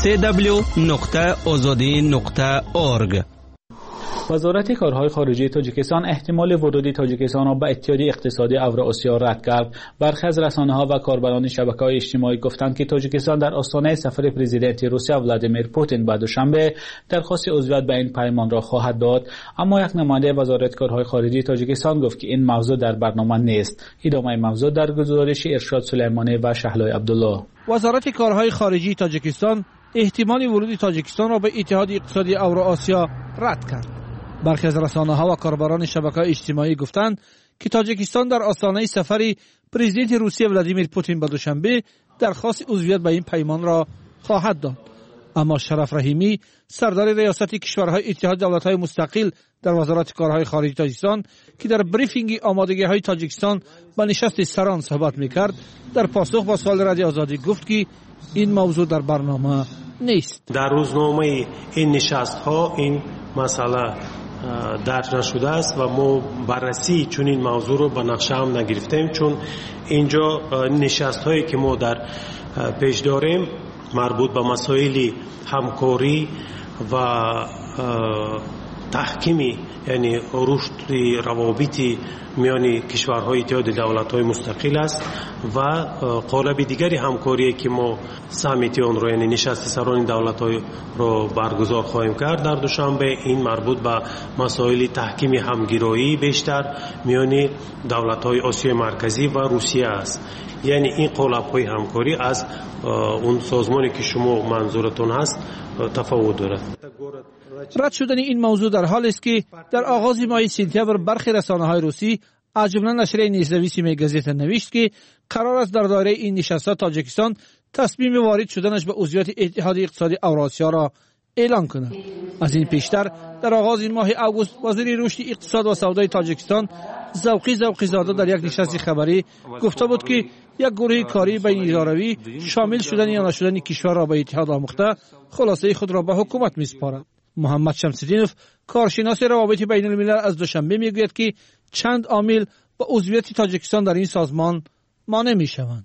www.azadi.org. وزارت کارهای خارجه تاجیکستان احتمال ورود تاجیکستان را به اتحادیه اقتصادی اوراسیا رد کرد. برخی از رسانه‌ها و کاربران شبکه‌های اجتماعی گفتند که تاجیکستان در آستانه سفر پرزیدنت روسیه ولادیمیر پوتین به دوشنبه درخواست عضویت به این پیمان را خواهد داد، اما یک نماینده وزارت کارهای خارجه تاجیکستان گفت که این موضوع در برنامه نیست. ادامه موضوع در گزارش ارشاد سلیمانی و شهلای عبدالله. وزارت کارهای خارجه تاجیکستان احتمال ورود تاجیکستان را به اتحادیه اقتصادی اوراسیا رد کرد. برخی از رسانه‌ها و کاربران شبکه‌های اجتماعی گفتند که تاجیکستان در آستانه سفر پرزیدنت روسیه ولادیمیر پوتین به دوشنبه درخواست عضویت به این پیمان را خواهد داد. اما شرف رحیمی، سردار ریاست کشورهای اتحاد دولت‌های مستقل در وزارت کارهای خارجه تاجیکستان که در بریفینگ آمادگی‌های تاجیکستان به نشست سران صحبت می‌کرد، در پاسخ با سوال رادیو آزادی گفت که این موضوع در برنامه نیست. در روزنامه این نشست‌ها این مسئله درج نشده است و ما بررسی چون این موضوع رو به نقشه هم نگرفتیم، چون اینجا نشست هایی که ما در پیش داریم مربوط به مسائل همکاری و تحکیم یعنی رشد روابط میان کشورهای اتحاد دولت‌های مستقل است و قالب دیگری همکاری که ما سامیت اون رو یعنی نشست سران دولت‌های رو برگزار خواهیم کرد در دوشنبه. این مربوط به مسائل تحکیم همگرایی بیشتر میان دولت‌های آسیای مرکزی و روسیه است. یعنی این قالب‌های همکاری از اون سازمانی که شما منظورتون هست تفاوت دارد. رد شدن این موضوع در حال است که در آغاز ماه سپتامبر برخی رسانه‌های روسی از جمله نشریه نیزنویس میگزیت نوشت که قرار است در دایره این نشست‌ها تاجیکستان تصمیم وارد شدنش به عضویت اتحاد اقتصادی اوراسیا را اعلان کند. از این پیشتر در آغاز این ماه اوگوست وزیر رشد اقتصاد و سودای تاجیکستان ذوقی زاده در یک نشست خبری گفته بود که یک گروه کاری بین اداروی شامل شدن یا نشدن کشور را به اتحاد آموخته خلاصه خود را به حکومت می‌سپارد. محمد شمس‌الدینوف کارشناس روابط بین الملل از دوشنبه میگوید که چند عامل با عضویت تاجیکستان در این سازمان مانع میشوند.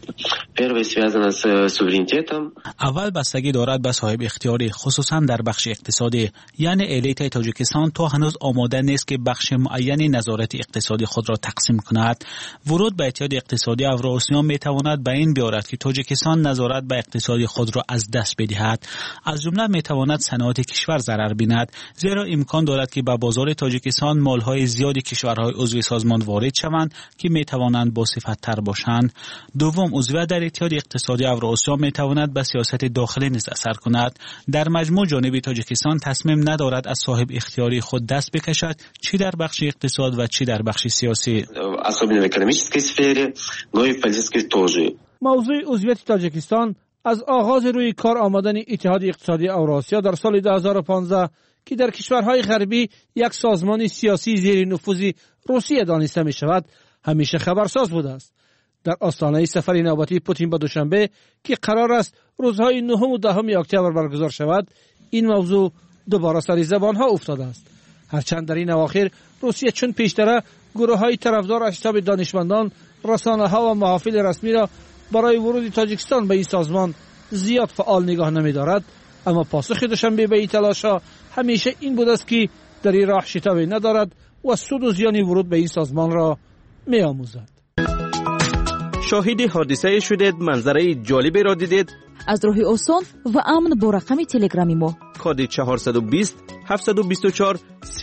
اول بستگی دارد به صاحب اختیاری خصوصا در بخش اقتصادی، یعنی الیت تاجیکستان تا هنوز آماده نیست که بخش معینی نظارت اقتصادی خود را تقسیم کند. ورود به اتحاد اقتصادی اوراسیا می تواند به این بیارد که تاجیکستان نظارت به اقتصاد خود را از دست بدهد. از جمله می تواند صنعت کشور ضرر بیند، زیرا امکان دارد که به بازار تاجیکستان مالهای زیادی کشورهای عضو سازمان وارد شوند که می توانند با صفت تر باشند. دوم، عضویت در اتحاد اقتصادی اوراسیا می تواند به سیاست داخلی نیز اثر کند. در مجموع جانب تاجیکستان تصمیم ندارد از صاحب اختیاری خود دست بکشد، چی در بخش اقتصاد و چی در بخش سیاسی. موضوع عضویت تاجیکستان از آغاز روی کار آمدن اتحاد اقتصادی اوراسیا در سال 2015 که در کشورهای غربی یک سازمان سیاسی زیر نفوذ روسیه دانسته می شود همیشه خبرساز بوده است. در آستانه سفر نوبتی پوتین به دوشنبه که قرار است روزهای 9 و 10 اکتبر برگزار شود، این موضوع دوباره سر زبانها افتاده است. هرچند در این اواخر روسیه چون پیشتر گروه‌های طرفدار از شتاب دانشمندان، رسانه‌ها و محافل رسمی را برای ورود تاجیکستان به این سازمان زیاد فعال نگاه نمی‌دارد، اما پاسخ دوشنبه به این تلاش‌ها همیشه این بود است که در این راه شتابی ندارد و سود و زیان ورود به این سازمان را می‌آموزد. شاهد حادثه شدید، منظره جالبی را دیدید. از راه آسان و امن با رقم تلگرامی ما کد 420 724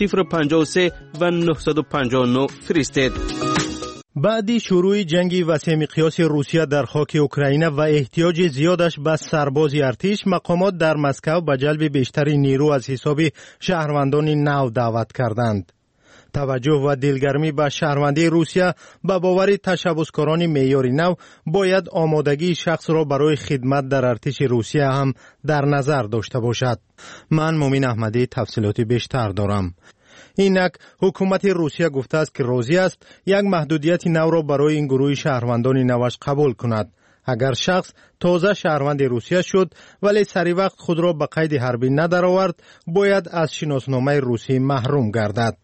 053 و 959 فرستید. بعد شروع جنگ وسیع مقیاس روسیه در خاک اوکراین و احتیاج زیادش به سربازی ارتش، مقامات در مسکو به جلب بیشتری نیرو از حساب شهروندان نو دعوت کردند. توجه و دلگرمی به شهروندی روسیه به باور تشبثکاران معیار نو باید آمادگی شخص را برای خدمت در ارتش روسیه هم در نظر داشته باشد. من مومن احمدی تفصیلاتی بیشتر دارم. اینک حکومت روسیه گفته است که راضی است یک محدودیت نو را برای این گروه شهروندان نوش قبول کند. اگر شخص تازه شهروند روسیه شد ولی سری وقت خود را به قید حربی ندرآورد، باید از شناسنامه روسی محروم گردد.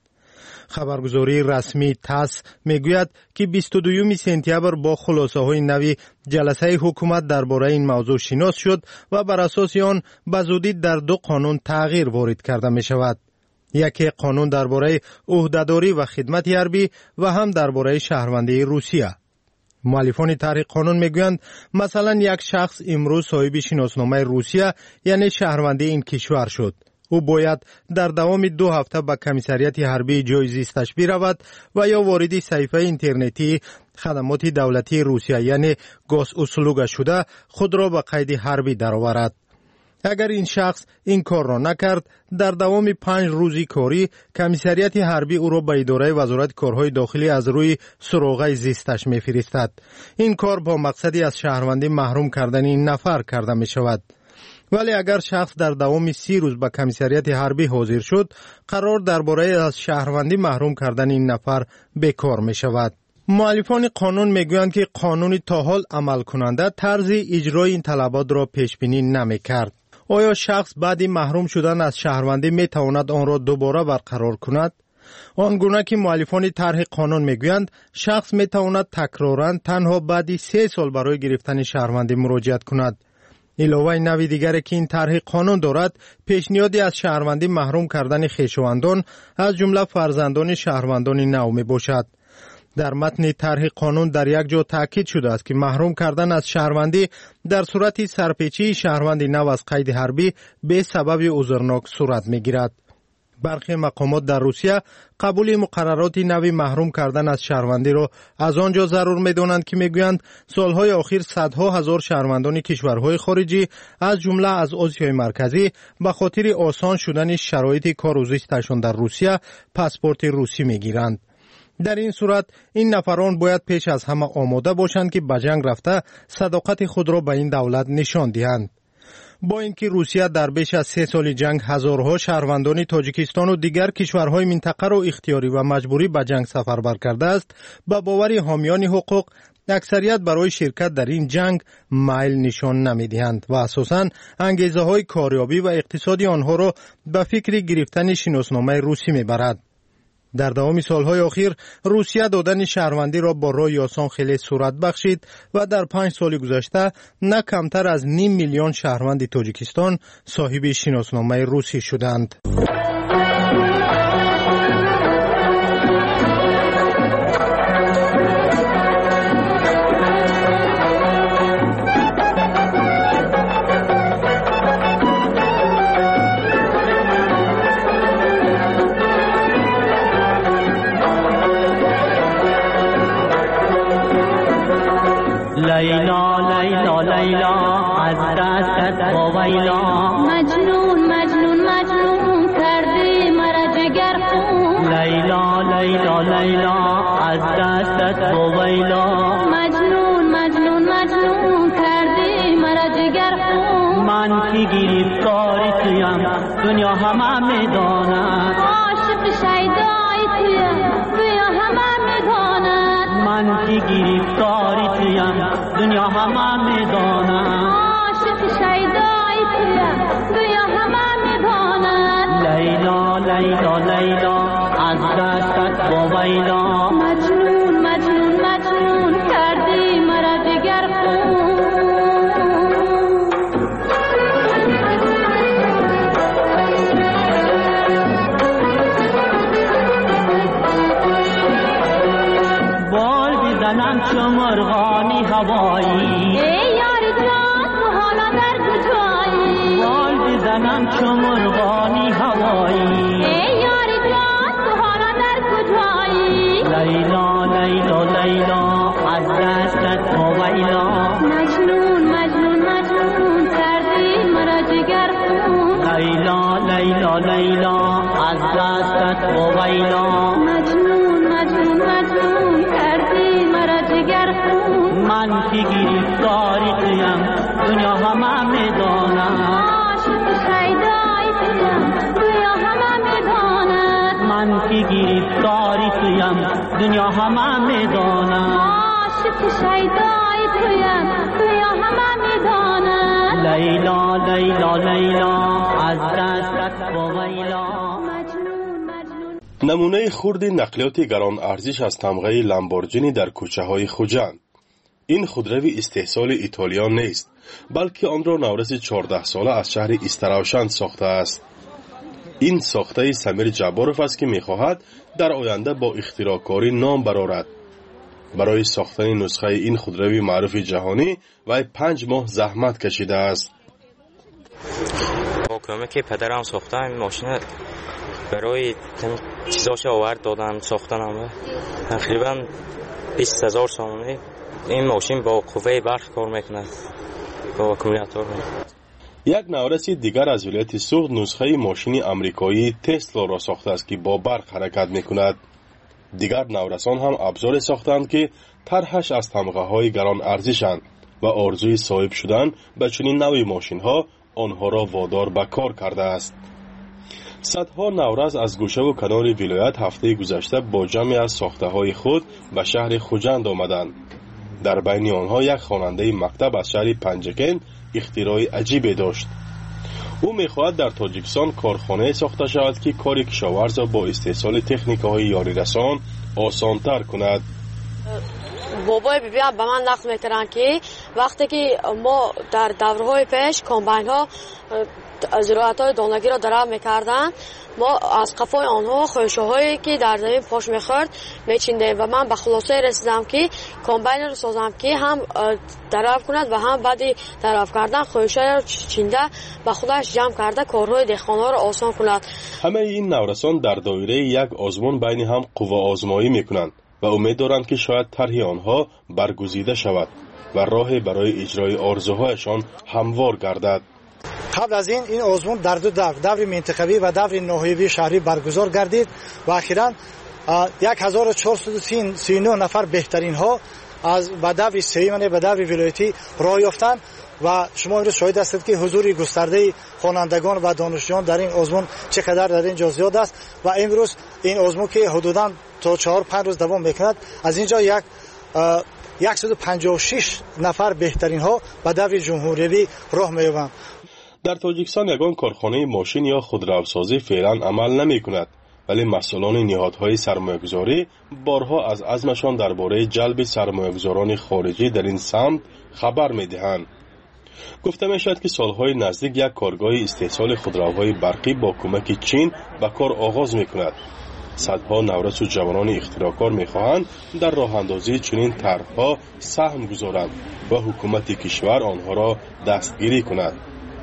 خبرگزاری رسمی تاس میگوید که 22 سپتامبر با خلاصه های نوی جلسه حکومت درباره این موضوع شناس شد و بر اساس آن به زودی در 2 قانون تغییر وارد کرده می شود. یکی قانون درباره عهدهداری و خدمت حربی و هم درباره شهروندی روسیه. مؤلفان طرح قانون میگویند مثلا یک شخص امروز صاحب شناسنامه روسیه یعنی شهروندی این کشور شد. او باید در دوام 2 هفته به کمیسریت حربی جای زیستش برود و یا وارد صفحه اینترنتی خدمات دولتی روسیه یعنی گاز اسلوگ شده خود را به قید حربی درآورد. اگر این شخص این کار را نکرد، در دوام 5 روزی کاری کمیسریت حربی او را به اداره وزارت کارهای داخلی از روی سراغه زیستش می‌فرستد. این کار با مقصدی از شهروندی محروم کردن این نفر کرده می شود. ولی اگر شخص در دوام 30 روز به کمیسریت حربی حاضر شد، قرار درباره از شهروندی محروم کردن این نفر بیکار می شود. مؤلفان قانون میگویند که قانون تا حال عمل کننده طرز اجرای این طلبات را پیش بینی نمی کرد. آیا شخص بعد محروم شدن از شهروندی می تواند آن را دوباره برقرار کند؟ آنگونه که مؤلفان طرح قانون میگویند شخص می تواند تکرارا تنها بعد 3 سال برای گرفتن شهروندی مراجعت کند. علاوه نوع دیگری که این طرح قانون دارد، پیشنهادی از شهروندی محروم کردن خویشاوندان از جمله فرزندان شهروندان نو می باشد. در متن طرح قانون در یک جا تاکید شده است که محروم کردن از شهروندی در صورت سرپیچی شهروند نو از قید حربی به سبب عذرناک صورت می گیرد. برخی مقامات در روسیه قبول مقررات نوی محروم کردن از شهروندی را از آنجا ضرور می‌دانند که می‌گویند سالهای اخیر صدها هزار شهروندان کشورهای خارجی از جمله از آسیای مرکزی به خاطر آسان شدن شرایط کار و زیستشان در روسیه پاسپورت روسی می‌گیرند. در این صورت این نفران باید پیش از همه آماده باشند که به جنگ رفته صداقت خود را به این دولت نشان دهند. با اینکه روسیه در بیش از 3 سال جنگ هزارها شهروندان تاجیکستان و دیگر کشورهای منطقه را اختیاری و مجبوری به جنگ سفربر کرده است، به باور حامیان حقوق اکثریت برای شرکت در این جنگ میل نشان نمی‌دهند و اساساً انگیزه‌های کاریابی و اقتصادی آنها را به فکر گرفتن شناسنامه روسی می‌برد. در دوام سالهای اخیر روسیه دادن شهروندی را با راه آسان خیلی صورت بخشید و در 5 سال گذشته نه کمتر از 0.5 میلیون شهروند تاجیکستان صاحب شناسنامه روسی شدند. لیلا لیلا لیلا از دستت ویلا مجنون مجنون مجنون کردی مرا جگر خون لیلا لیلا لیلا از دستت ویلا مجنون مجنون مجنون کردی مرا جگر خون من کی گرفتاری تویم دنیا همه میداند عاشق شیدایی تویم دنیا همه میداند من کی گرفتاری تویم دنیا همه میداند عاشق شیدایی تویم دنیا همه میداند لیلا لیلا لیلا از دستت با ویلا مجنون مجنون مجنون کردی مرا جگر خون بال بزنم چو مرغانی هوایی ای یار جان تو حالا در کجایی بال بزنم چو مرغانی هوایی ای یار جان تو حالا در کجایی لیلا لیلا لیلا از دستت ویلا مجنون مجنون مجنون کردی مرا جگر خون لیلا لیلا لیلا از دستت ویلا مجنون مجنون مجنون کردی مرا جگر خون من کی گرفتاری تویم دنیا همه میداند عاشق شیدایی تویم دنیا همه میداند من کی گرفتاری تویم دنیا همه میداند عاشق شیدایی تویم دنیا همه میداند لیلا لیلا لیلا از دستت ویلا نمونه خرد نقلیات گران ارزش از تمغه لامبورجینی در کوچه های خوجند. این خودروی استحصال ایتالیا نیست، بلکه آن را نورس 14 ساله از شهر استراوشند ساخته است. این ساخته سمیر جباروف است که می‌خواهد در آینده با اختراعکاری نام برآورد. برای ساختن نسخه این خودروی معروف جهانی وی 5 ماه زحمت کشیده است. با کمک پدرم ساختم این ماشین برای چیزاش آورد دادم ساختنم تقریبا 20,000 سامانه. این ماشین با قوه برق کار میکند با اکومولاتور. یک نورس دیگر از ولایت سوخت نسخه ماشین امریکایی تسلا را ساخته است که با برق حرکت میکند. دیگر نورسان هم ابزار ساختند که طرحش از تمغه های گران ارزشند و آرزوی صاحب شدن به چنین نوع ماشین ها آنها را وادار به کار کرده است. صدها نورس از گوشه و کنار ولایت هفته گذشته با جمعی از ساخته های خود به شهر خوجند آمدند. در بین آنها یک خواننده مکتب از شهر پنجکن اختراع عجیبی داشت. او می‌خواهد در تاجیکستان کارخانه ساخته شود که کار کشاورز را با استحصال تکنیک‌های یاری رسان آسان‌تر کند. بابای بیبی به من نقل می‌کردن که وقتی که ما در دورهای پیش کامباین ها زراعت های دانگی را درآ میکردن، ما از قفای آنها خوشهایی که در زمین پاش میخورد میچیندیم و من به خلاصه رسیدم که کامباین رو سازم که هم درآ کند و هم بعد درآ کردن خوشهای رو چینده به خودش جمع کرده کارهای دهقانا رو آسان کند. همه این نورسان در دایره یک آزمون بین هم قوا آزمایی میکنند و امید دارند که شاید طرح آنها برگزیده شود و راه برای اجرای آرزوهایشان هموار گردد. قبل از این آزمون در دو دور منطقوی و دور ناحیوی شهری برگزار گردید و اخیراً 1439 نفر بهترین ها از به دور سیمانه به دور ولایتی راه یافتند و شما امروز شاهد هستید که حضور گسترده خوانندگان و دانشجویان در این آزمون چقدر در اینجا زیاد است و امروز این آزمون که حدوداً تا 4-5 روز دوام میکند، از اینجا 156 نفر بهترین ها به دور جمهوری راه می‌یابند. در تاجیکستان یگان کارخانه ماشین یا خودروسازی فعلا عمل نمی کند، ولی مسئولان نهادهای سرمایه‌گذاری بارها از عزمشان درباره جلب سرمایه‌گذاران خارجی در این سمت خبر می‌دهند. گفته می‌شود که سالهای نزدیک یک کارگاه استحصال خودروهای برقی با کمک چین به کار آغاز می‌کند. صدها نورس و جوانان اختراعکار می‌خواهند در راه اندازی چنین طرح‌ها سهم گذارند و حکومت کشور آنها را دستگیری کند.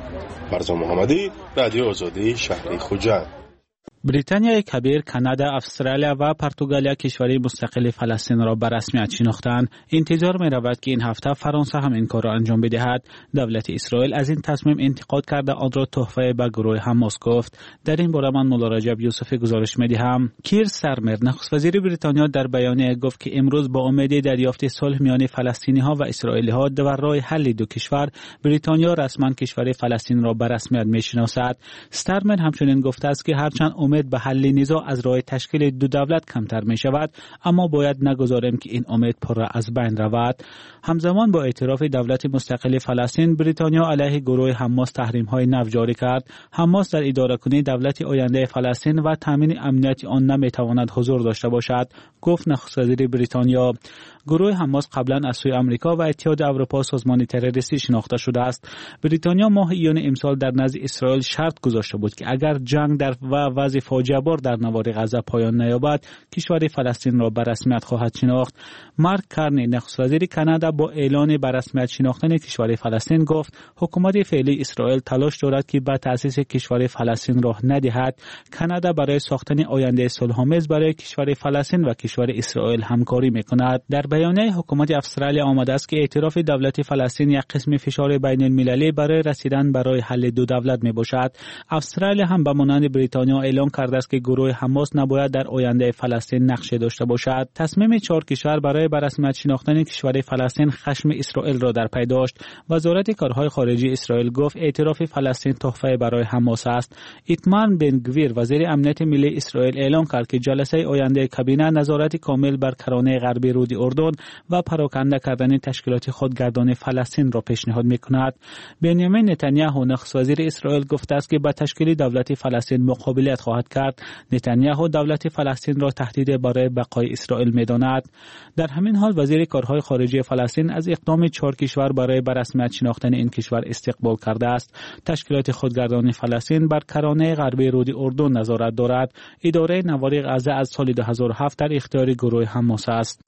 مرزا محمدی، رادیو آزادی، شهر خوجند. بریتانیای کبیر، کانادا، استرالیا و پرتغالیا کشوری مستقل فلسطین را به رسمیت شناختند. انتظار می رود که این هفته فرانسه هم این کار را انجام بدهد. دولت اسرائیل از این تصمیم انتقاد کرده آن را تحفه به گروه حماس گفت. در این باره من مولا رجب یوسفی گزارش می دهم. کیر سرمر، نخست وزیر بریتانیا، در بیانیه گفت که امروز با امید دریافت صلح میان فلسطینی ها و اسرائیلی ها و راه حل دو کشور، بریتانیا رسما کشور فلسطین را به رسمیت می شناسد. سرمر همچنین گفته است که هرچند امید به حل نزاع از راه تشکیل دو دولت کمتر می شود، اما باید نگذاریم که این امید پر از بین رود. همزمان با اعتراف دولت مستقل فلسطین، بریتانیا علیه گروه حماس تحریم های نو جاری کرد. حماس در اداره کنی دولت آینده فلسطین و تامین امنیت آن نمی تواند حضور داشته باشد، گفت نخست وزیر بریتانیا. گروه حماس قبلا از سوی آمریکا و اتحاد اروپا سازمان تروریستی شناخته شده است. بریتانیا ماه ایون امسال در نزد اسرائیل شرط گذاشته بود که اگر جنگ در و وضع فاجعه بار در نوار غزه پایان نیابد، کشور فلسطین را به رسمیت خواهد شناخت. مارک کارنی، نخست وزیر کانادا، با اعلان به رسمیت شناختن کشور فلسطین گفت حکومت فعلی اسرائیل تلاش دارد که به تأسیس کشور فلسطین راه ندهد. کانادا برای ساختن آینده صلح‌آمیز برای کشور فلسطین و کشور اسرائیل همکاری می‌کند. در بیانیه حکومت استرالیا آمده است که اعتراف دولت فلسطین یک قسم فشار بین المللی برای رسیدن برای حل دو دولت میباشد. استرالیا هم به مانند بریتانیا اعلام کرده است که گروه حماس نباید در آینده فلسطین نقش داشته باشد. تصمیم 4 کشور برای به رسمیت شناختن کشور فلسطین خشم اسرائیل را در پی داشت. وزارت کارهای خارجه اسرائیل گفت اعتراف فلسطین تحفه برای حماس است. ایتمار بن گویر، وزیر امنیت ملی اسرائیل، اعلام کرد که جلسه آینده کابینه نظارت کامل بر کرانه غربی رود اردن و پراکنده کردن تشکیلات خودگردان فلسطین را پیشنهاد می‌کند. بنیامین نتانیاهو، نخست وزیر اسرائیل، گفته است که با تشکیل دولت فلسطین مقابلت خواهد کرد. نتانیاهو دولت فلسطین را تهدید برای بقای اسرائیل می‌داند. در همین حال وزیر کارهای خارجه فلسطین از اقدام 4 کشور برای به رسمیت شناختن این کشور استقبال کرده است. تشکیلات خودگردان فلسطین بر کرانه غربی رود اردن نظارت دارد. اداره نوار غزه از سال 2007 در اختیار گروه حماس است.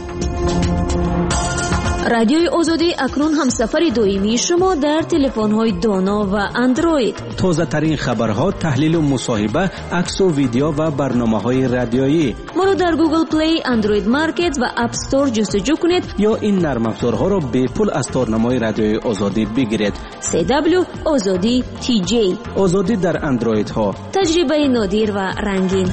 رادیوی آزادی اکنون هم سفر دائمی شما در تلفن‌های دانا و اندروید. تازه ترین خبرها، تحلیل و مصاحبه، عکس و ویدیو و برنامه‌های رادیویی. ما رو در گوگل پلی، اندروید مارکت و اپ استور جستجو کنید یا این نرم افزارها را به پول از تارنمای رادیوی آزادی بگیرید. CW آزادی TJ. آزادی در اندروید ها. تجربه نادر و رنگین.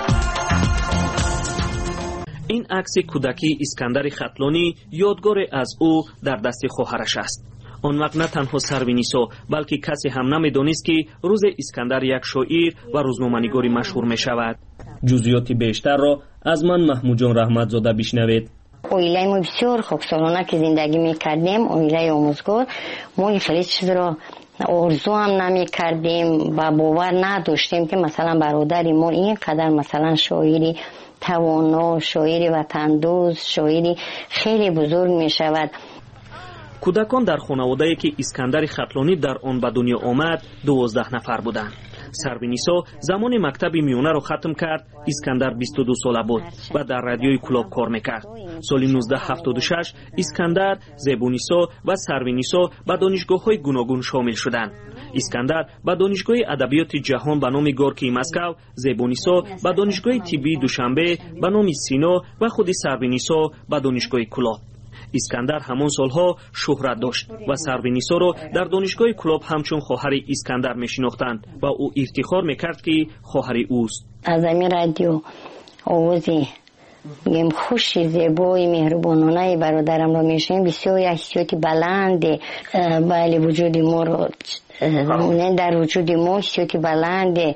این عکس کودکی اسکندر خطلانی یادگار از او در دست خواهرش است. آن وقت نه تنها سروینیسا بلکه کسی هم نمی‌دانست که روز اسکندر یک شاعر و روزنامه‌نگار مشهور می‌شود. جزئیات بیشتر را از من محمود جان رحمتزاده بشنوید. اویلای ما بسیار خوب سالانه که زندگی می‌کردیم، اویلای آموزگار، ما خیلی چیز را آرزو هم نمی‌کردیم و باور نداشتیم که مثلا برادری ما اینقدر مثلا شاعری توانا، شاعری وطندوست، شاعری خیلی بزرگ می شود. کودکان در خانواده‌ای که اسکندر خطلانی در آن به دنیا آمد 12 نفر بودند. سروینیسا زمان مکتب میانه را ختم کرد. اسکندر 22 ساله بود و در رادیوی کلوب کار میکرد. سال 1976 اسکندر، زیبونیسا و سروینیسا به دانشگاه‌های گوناگون شامل شدند. اسکندر به دانشگاه ادبیات جهان به نام گورکی مسکو، زیبونیسا به دانشگاه طبی دوشنبه به نام سینا و خود سروینیسا به دانشگاه کلوب. اسکندر همان سالها شهرت داشت و سروینیسا را در دانشگاه کلوب همچون خواهر اسکندر میشناختند و او افتخار میکرد که خواهر اوست. از این رادیو آوازی میگم خوشی زیبایی مهربانانه برادرم را میشنیم. بسیار احساساتی بلنده بله وجود ما رو در وجود ما احساساتی بلنده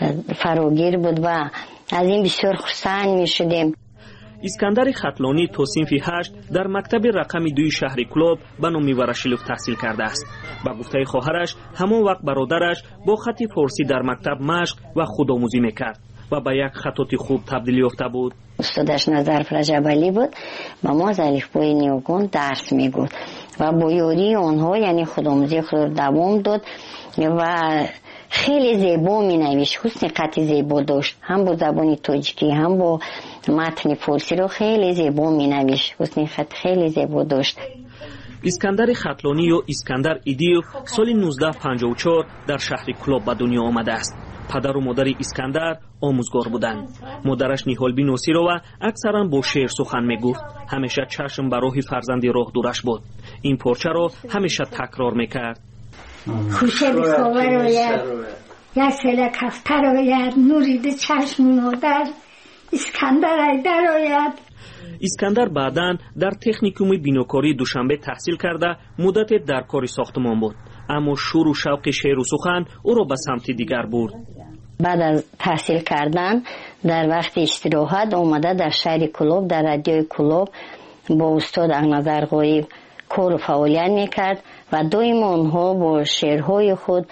فراگیر بود و از این بسیار خرسند میشدیم. اسکندر خطلانی تا صنف 8 در مکتب رقم 2 شهر کلوب به نام ورشیلوف تحصیل کرده است. با گفته خواهرش همان وقت برادرش با خط فارسی در مکتب مشق و خودآموزی میکرد و به یک خطاط خوب تبدیل یافته بود. استادش نظرف رجبالی بود و ما از الفبای نیوگون درس میگفت و با یاری آنها یعنی خودآموزی خود دوام داد و خیلی زیبا می نوشت. حسن خط زیبا داشت، هم با زبان تاجیکی هم با متن فارسی رو خیلی زیبا می نوشت. حسن خط خیلی زیبا داشت. اسکندر خطلانی و اسکندر ایدیو سال 1954 در شهر کلوب به دنیا آمده است. پدر و مادر اسکندر آموزگار بودند. مادرش نیهالبی نوسیرова اکثرا با شعر سخن میگفت. همیشه چشم بر راه فرزندی راه دورش بود. این پارچه را همیشه تکرار میکرد. خوشه بساور آید، یک سله کفتر آید، نورید چشم مادر، اسکندر ایدر آید. اسکندر بعداً در تکنیکوم بیناکاری دوشنبه تحصیل کرده مدت در کار ساختمان بود، اما شور و شوق شعر و سخن او را به سمت دیگر برد. بعد از تحصیل کردن در وقت استراحت اومده در شهر کلوب در رادیوی کلوب با استاد احنظر غایب کار و فعالیت میکرد و دائم آنها با شعرهای خود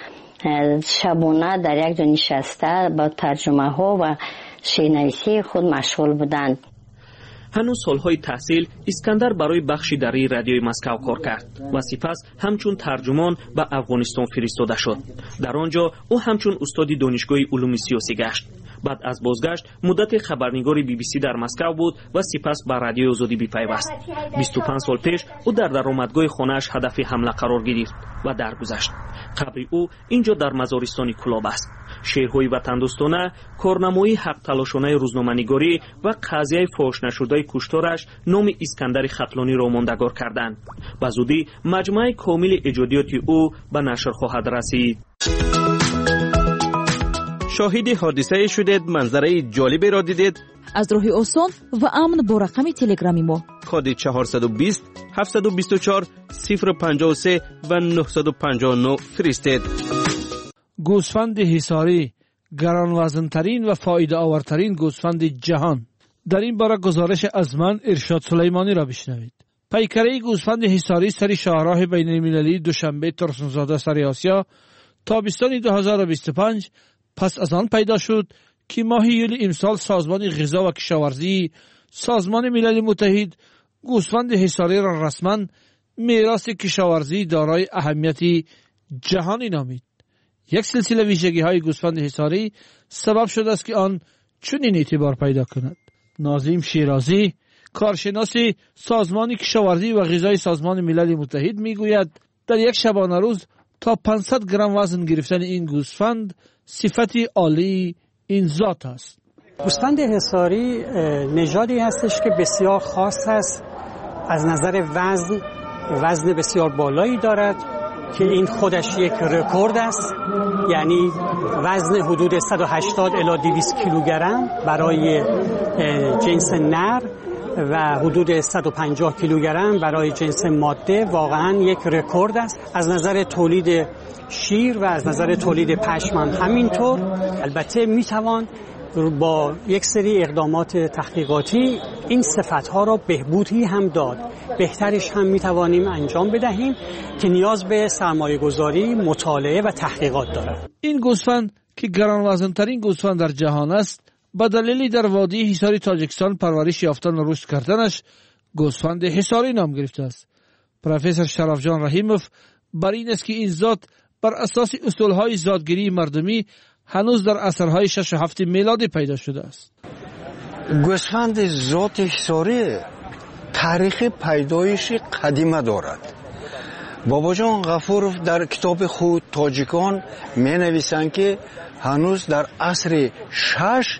شبانه در یک جا نشسته با ترجمه ها و شعرنویسی خود مشغول بودند. هنوز سالهای تحصیل اسکندر برای بخشی در رادیوی مسکو کار کرد و سپس همچون ترجمان به افغانستان فرستاده شد. در آنجا او همچون استاد دانشگاه علوم سیاسی گشت. بعد از بازگشت مدت خبرنگار BBC در مسکو بود و سپس به رادیوی آزادی پیوست. 25 سال پیش او در درآمدگاه خانه‌اش هدف حمله قرار گرفت و درگذشت. قبر او اینجا در مزارستان کلوب است. شعرهای وطندوستانه، کارنمایی حق تلاشانه روزنامه‌نگاری و قضیه فاش نشده کشتارش نام اسکندر خطلانی را ماندگار کردند. به زودی مجموعه کامل ایجادیات او به نشر خواهد رسید. شاهد حادثه شدید، منظره جالبی را دیدید؟ از راه آسان و امن با رقم تلگرامی ما کد 420 724 053 و 959 فرستید. گوسفند حصاری گران وزن‌ترین و فایده آورترین گوسفند جهان. در این باره گزارش از من ارشاد سلیمانی را بشنوید. پیکره گوسفند حصاری سری شاهراه بین المللی دوشنبه ترسونزاده سر آسیا تابستان 2025 پس از آن پیدا شد که ماه یولی امسال سازمان غذا و کشاورزی سازمان ملل متحد گوسفند حصاری را رسما میراث کشاورزی دارای اهمیت جهانی نامید. یک سلسله ویژگی‌های گوسفند حصاری سبب شده است که آن چنین اعتبار پیدا کند. ناظم شیرازی کارشناس سازمان کشاورزی و غذای سازمان ملل متحد میگوید در یک شبانه روز تا 500 گرم وزن گرفتن این گوسفند صفتی عالی این ذات است. گوسفند حصاری نژادی هستش که بسیار خاص است. از نظر وزن بسیار بالایی دارد که این خودش یک رکورد است، یعنی وزن حدود 180 الی 200 کیلوگرم برای جنس نر و حدود 150 کیلوگرم برای جنس ماده واقعا یک رکورد است. از نظر تولید شیر و از نظر تولید پشم هم همینطور. البته میتوان با یک سری اقدامات تحقیقاتی این صفتها را بهبودی هم داد. بهترش هم میتوانیم انجام بدهیم که نیاز به سرمایه گذاری، مطالعه و تحقیقات دارد. این گوسفند که گران وزن‌ترین گوسفند در جهان است، به دلیلی در وادی حصاری تاجیکستان پرورش یافتن و رشد کردنش گوسفند حصاری نام گرفته است. پروفسور شرافجان رحیموف بر این است که این ذات بر اساس اصولهای ذاتگیری مردمی هنوز در عصرهای 6 و 7 میلادی پیدا شده است. گوسفند ذات حصاری تاریخ پیدایش قدیمه دارد. بابا جان غفورов در کتاب خود تاجیکان می نویسند که هنوز در عصر 6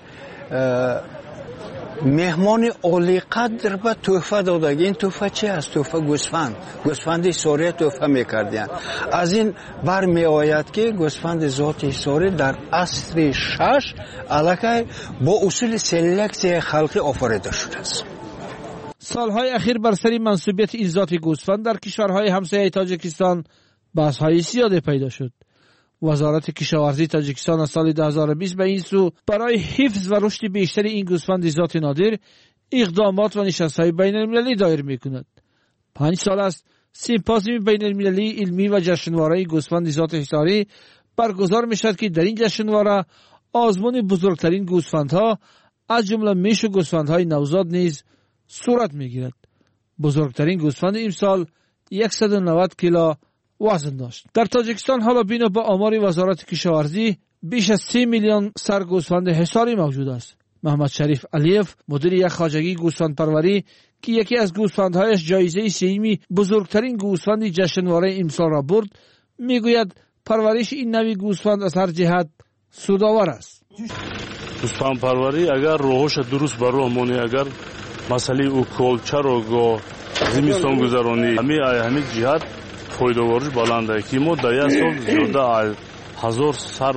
مهمان عالی قدر به تحفه دادند. این تحفه چی است؟ تحفه گوسفند حصاری تحفه میکردند. از این بر می آید که گوسفند ذات حصاری در عصر 6 علاقه با اصول سلکسیون خلقی آفریده شده است. سالهای اخیر بر سر منصوبیت این ذات گوسفند در کشورهای همسایه تاجیکستان بحث‌های زیادی پیدا شد. وزارت کشاورزی تاجیکستان از سال 2020 به این سو برای حفظ و رشد بیشتر این گوسفند ذات نادر اقدامات و نشست‌های بین‌المللی دایر می‌کند. 5 سال است سیمپوزیوم بین‌المللی علمی و جشنواره گوسفند ذات حصاری برگزار می‌شود که در این جشنواره آزمون بزرگترین گوسفندها از جمله میش و گوسفندهای نوزاد نیز صورت می‌گیرد. بزرگترین گوسفند امسال 190 کیلو وزن داشت. در تاجیکستان حالا بنا به آمار وزارت کشاورزی بیش از 30 میلیون سر گوسفند حصاری موجود است. محمد شریف علیف مدیر یک خواجگی گوسفند پروری که یکی از گوسفندهایش جایزه سه‌می بزرگترین گوسفند جشنواره امسال را برد میگوید پرورش این نوع گوسفند از هر جهت سودآور است. گوسفند پروری اگر روحش درست بر راه مونه، اگر مسئله او کلچر و زمستان گذرانی همه جهت فایده‌ورش بلند است که ما در یک سال زیاده 1000 سر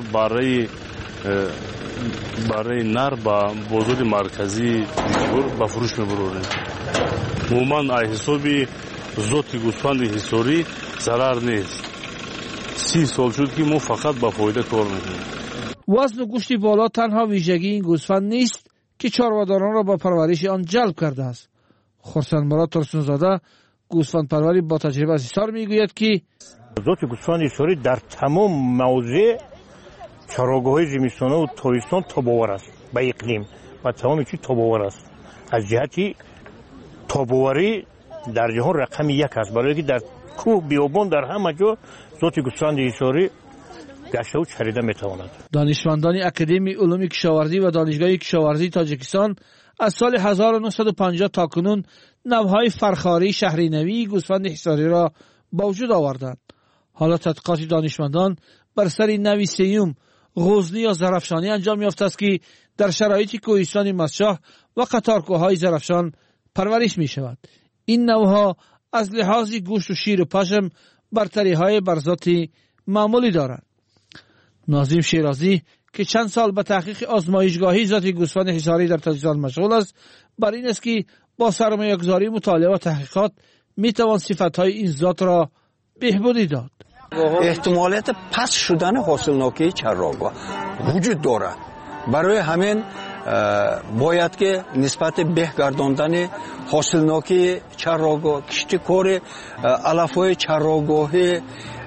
برای نر با بازار مرکزی به فروش می‌بریم. عموما حسابی ذات گوسفند حصاری ضرر نیست. 30 سال شد که ما فقط به فایده کار می‌کنیم. وزن و گوشت بالا تنها ویژگی این گوسفند نیست که چارواداران را با پرورش آن جلب کرده است. خرسند مراد ترسونزاده گوسفند پروری با تجربه از حصار میگوید که ذات گوسفند حصاری در تمام موضع چراگاه‌های زمستانه و تابستان تاباور است به اقلیم و تمام چیز تاباور است. از جهتی تاباوری در جهان رقم 1 است، برای که در کوه بیابان در همه جا ذات گوسفند حصاری گشته و چریده میتواند. دانشمندان اکادمی علوم کشاورزی و دانشگاه کشاورزی تاجیکستان از سال 1950 تا کنون نوهای فرخاری شهرینوی گوسفند حصاری را با وجود آوردند. حالا تحقیقات دانشمندان بر سر نوی سیوم غزنی یا زرفشانی انجام یافته است که در شرایط کوهستان مسشاه و قطارکوه‌های زرفشان پرورش می شود. این نوها از لحاظ گوشت و شیر و پشم برتری‌های بر ذات معمولی دارند. ناظم شیرازی که چند سال به تحقیق آزمایشگاهی ذات گوسفند حصاری در تاجیکستان مشغول است، بر این است که با سرمایه‌گذاری مطالعه و تحقیقات میتوان صفت‌های این ذات را بهبودی داد. احتمالات پس شدن حاصلناکی چراگاه وجود دارد. برای همین باید که نسبت به گرداندن حاصلناکی چراگاه، کشت کار علف‌های چراگاهی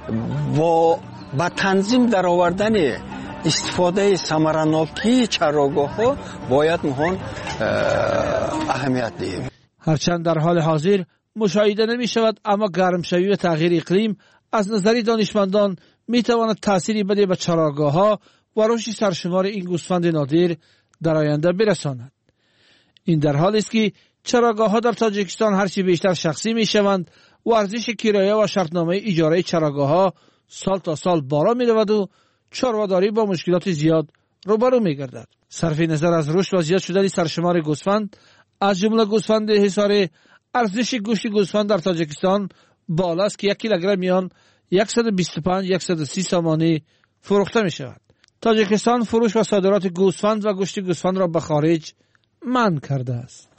و با تنظیم در آوردن استفاده ثمرناکی چراگاه‌ها باید مهان اهمیت دهیم. هرچند در حال حاضر مشاهده نمی شود، اما گرمشوی و تغییر اقلیم از نظر دانشمندان می تواند تأثیری بده به چراگاه‌ها و رشد سرشمار این گوسفند نادر در آینده برساند. این در حالی است که چراگاه‌ها در تاجیکستان هرچی بیشتر شخصی می شوند و ارزش کرایه و شرطنامه اجاره چراگاه‌ها سال تا سال بالا می رود و چارواداری با مشکلات زیاد روبرو می گردد. صرف نظر از رشد و زیاد شدن سرشمار گوسفند از جمله گوسفند حصاری، ارزش گوشت گوسفند در تاجیکستان بالا است که 1 کیلوگرم میان 125-130 سامانی فروخته می شود. تاجیکستان فروش و صادرات گوسفند و گوشت گوسفند را به خارج منع کرده است.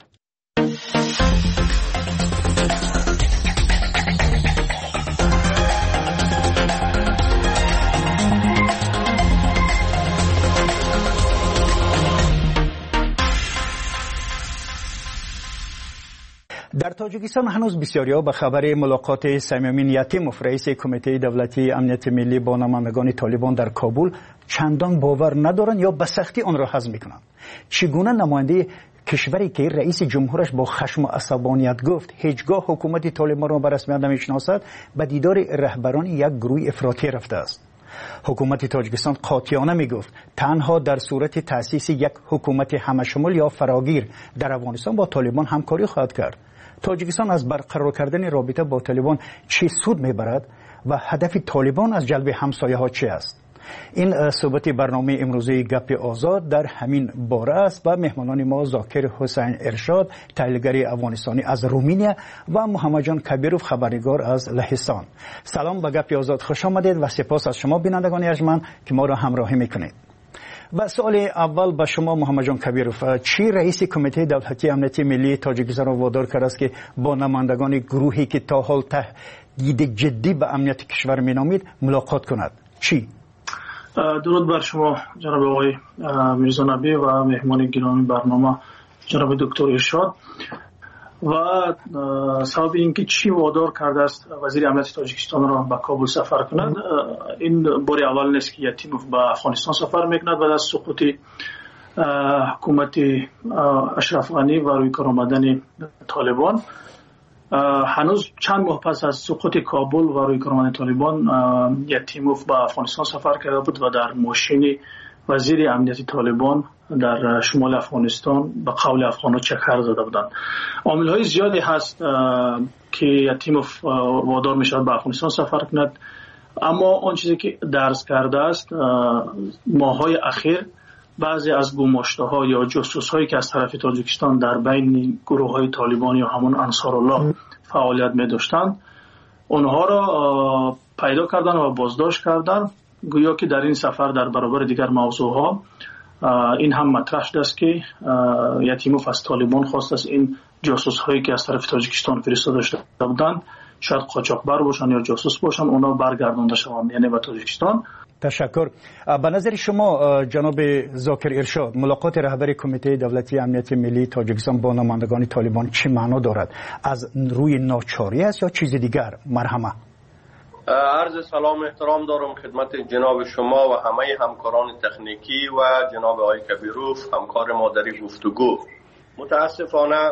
در تاجیکستان هنوز بسیاری‌ها به خبر ملاقات صمیم یتیموف رئیس کمیته دولتی امنیت ملی با نمایندگان طالبان در کابل چندان باور ندارند یا به سختی آن را هضم می‌کنند. چگونه نماینده کشوری که رئیس جمهورش با خشم و عصبانیت گفت هیچگاه حکومت طالبان را به رسمیت نمیشناسد، به دیدار رهبران یک گروه افراطی رفته است. حکومت تاجیکستان قاطعانه میگفت تنها در صورت تأسیس یک حکومت همشمول یا فراگیر در افغانستان با طالبان همکاری خواهد کرد. تاجیکستان از برقرار کردن رابطه با طالبان چه سود میبرد و هدف طالبان از جلب همسایه ها چه است؟ این صحبت برنامه امروزه گپ آزاد در همین باره است و مهمانان ما ذاکر حسین ارشاد، تحلیلگر افغانستانی از رومینیا و محمد جان کبیروف، خبرنگار از لهستان. سلام به گپ آزاد، خوش آمدید و سپاس از شما بینندگان ارجمند که ما را همراهی میکنید. و سوال اول به شما محمد جان کبیروف، چی رئیس کمیته دولتی امنیتی ملی تاجیکستان را وادار کرده است که با نمایندگان گروهی که تا حال تهدید جدی به امنیت کشور مینامید ملاقات کند؟ چی؟ درود بر شما جناب آقای میرزا نبی و مهمان گرامی برنامه جناب دکتر ارشاد. و سبب اینکه چی وادار کرده است وزیر امنیت تاجیکستان را به کابل سفر کند، این بار اول نیست که یتیموف به افغانستان سفر میکند بعد از سقوط حکومت اشرف غنی و روی کار آمدن طالبان. هنوز چند ماه پس از سقوط کابل و روی کار آمدن طالبان یتیموف به افغانستان سفر کرده بود و در ماشین وزیر امنیت طالبان در شمال افغانستان به قول افغان‌ها چکر زده بودند. عامل‌های زیادی هست که یتیموف وادار می‌شود به افغانستان سفر کند، اما آن چیزی که درس کرده است ماه‌های اخیر بعضی از گماشته‌ها یا جاسوس‌هایی که از طرف تاجیکستان در بین گروه‌های طالبان یا همون انصارالله فعالیت می‌داشتند اونها را پیدا کردن و بازداشت کردن، گویا که در این سفر در برابر دیگر موضوعها این هم مطرح شده است که یتیموف از طالبان خواست است این جاسوس هایی که از طرف تاجیکستان فرستاده شده بودند، شاید قاچاقبر باشند یا جاسوس باشند، اونا برگردانده شوند یعنی به تاجیکستان. تشکر. به نظر شما جناب ذاکر ارشاد، ملاقات رهبر کمیته دولتی امنیت ملی تاجیکستان با نمایندگان طالبان چه معنا دارد؟ از روی ناچاری است یا چیز دیگر؟ مرحمه. عرض سلام و احترام دارم خدمت جناب شما و همه همکاران تکنیکی و جناب آقای کبیروف همکار ما در گفتگو. متاسفانه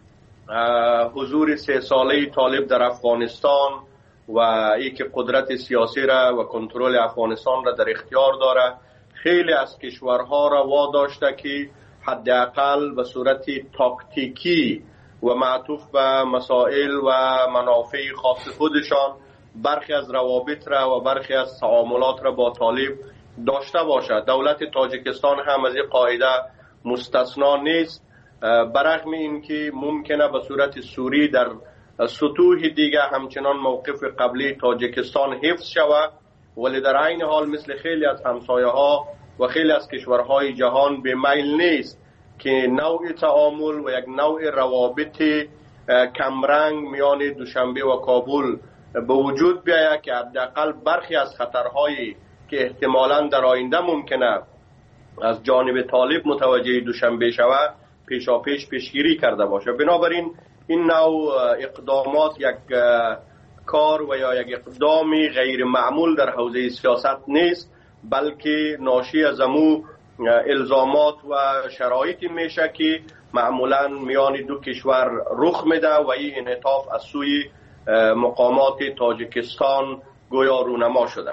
حضور 3 ساله طالب در افغانستان و ای که قدرت سیاسی را و کنترل افغانستان را در اختیار داره خیلی از کشورها را واداشته که حداقل به صورت تاکتیکی و معطوف به مسائل و منافع خاص خودشان برخی از روابط را و برخی از تعاملات را با طالب داشته باشد. دولت تاجیکستان هم از این قاعده مستثنا نیست، برغم اینکه ممکنه به صورت سوری در سطوح دیگه همچنان موقف قبلی تاجیکستان حفظ شود، ولی در عین حال مثل خیلی از همسایه ها و خیلی از کشورهای جهان به میل نیست که نوع تعامل و یک نوع روابط کمرنگ میان دوشنبه و کابل به وجود بیاید که حداقل برخی از خطرهایی که احتمالاً در آینده ممکنه از جانب طالب متوجه دوشنبه شود پیشاپیش پیشگیری کرده باشه. بنابراین این نوع اقدامات یک کار و یا یک اقدامی غیر معمول در حوزه سیاست نیست، بلکه ناشی از امو الزامات و شرایطی میشه که معمولاً میان دو کشور رخ میده و این انعطاف از سوی مقامات تاجیکستان گویا رونما شده.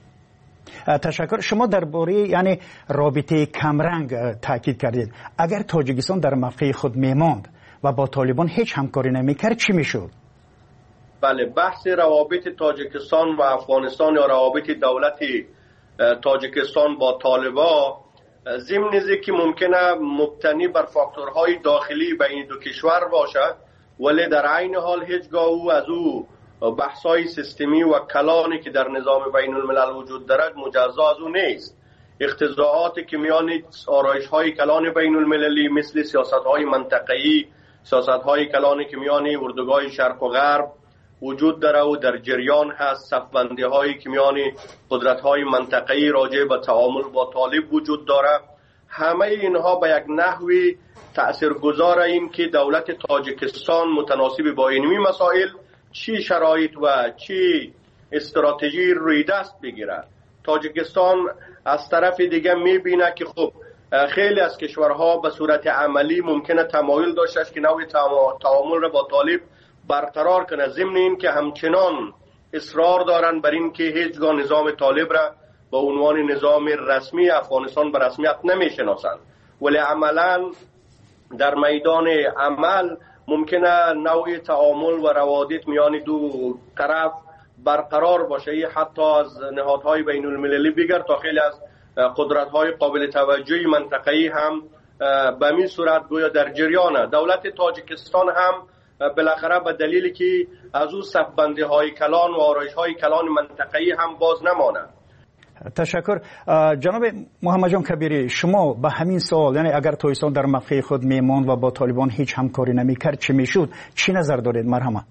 تشکر. شما درباره یعنی رابطه کمرنگ تاکید کردید. اگر تاجیکستان در موقع خود میماند و با طالبان هیچ همکاری نمیکرد چی میشد؟ بله، بحث روابط تاجیکستان و افغانستان یا روابط دولت تاجیکستان با طالبان ضمن که ممکنه مبتنی بر فاکتورهای داخلی بین دو کشور باشد، ولی در عین حال هیچگاه او از او بحث‌های سیستمی و کلانی که در نظام بین الملل وجود دارد مجزا از او نیست. اختزاعاتی که میان آرایش‌های کلان بین المللی مثل سیاست‌های منطقه‌ای، سیاست‌های کلانی که میان اردوگاه شرق و غرب وجود داره و در جریان هست، صف‌بندی‌هایی که میان قدرت‌های منطقه‌ای راجع به تعامل با طالب وجود داره، همه اینها به یک نحوی تأثیرگذار این که دولت تاجیکستان متناسب با اینمی مسائل چی شرایط و چی استراتژی روی دست بگیره. تاجیکستان از طرف دیگه میبینه که خب خیلی از کشورها به صورت عملی ممکنه تمایل داشته است که نوع تعامل را با طالب برقرار کنه، ضمن این که همچنان اصرار دارن بر این که هیچگاه نظام طالب را به عنوان نظام رسمی افغانستان به رسمیت نمیشناسند، ولی عملا در میدان عمل ممکنه نوع تعامل و روابط میان دو طرف برقرار باشه. حتی از نهادهای بین المللی بگیر تا خیلی از قدرت‌های قابل توجهی منطقه‌ای هم به این صورت گویا در جریانه. دولت تاجیکستان هم بالاخره به دلیلی که از او صفبندی‌های کلان و آرایش‌های کلان منطقه‌ای هم باز نمانه. تشکر. جناب محمد جان کبیری، شما به همین سوال، یعنی اگر تاجیکستان در موقع خود میماند و با طالبان هیچ همکاری نمی‌کرد چی میشد، چی نظر دارید؟ مرحمت.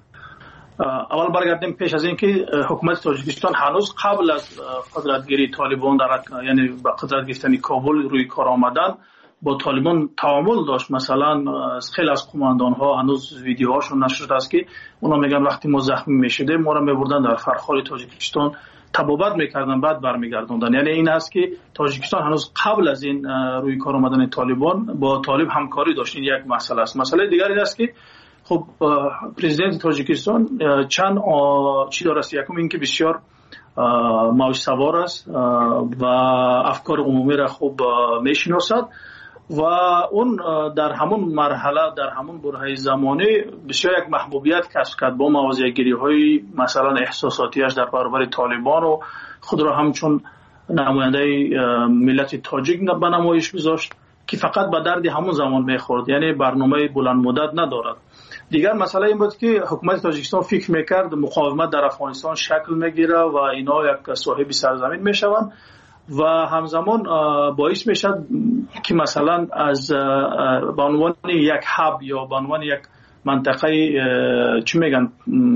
اول برگردیم پیش از اینکه حکومت تاجیکستان هنوز قبل از قدرتگیری طالبان یعنی به قدرت گرفتن کابل روی کار آمدن با طالبان تعامل داشت. مثلا خیلی از قماندان ها هنوز ویدیوهاشون نشده است که اونا میگن وقتی ما زخمی میشده ما را میبردن در فرخار تاجیکستان تبابت میکردن بعد برمیگردوندن. یعنی این است که تاجیکستان هنوز قبل از این روی کار آمدن طالبان با طالب همکاری داشت. این یک مسئله است. مسئله دیگری است که خب پرزیدنت تاجیکستان چند چی داره است. یکم این که بسیار موج سوار است و افکار عمومی را خوب میشناسد و اون در همون مرحله در همون برهه زمانی بسیار یک محبوبیت کسب کرد با موضع‌گیری های مثلا احساساتیش در برابر طالبان و خود را همچون نماینده ملت تاجیک به نمایش گذاشت که فقط به درد همون زمان میخورد، یعنی برنامه بلند مدت ندارد. دیگر مسئله این بود که حکومت تاجیکستان فکر میکرد مقاومت در افغانستان شکل میگیره و اینا یک صاحب سرزمین میشوند و همزمان باعث میشد که مثلا از به عنوان یک هاب یا به عنوان یک منطقه چی میگن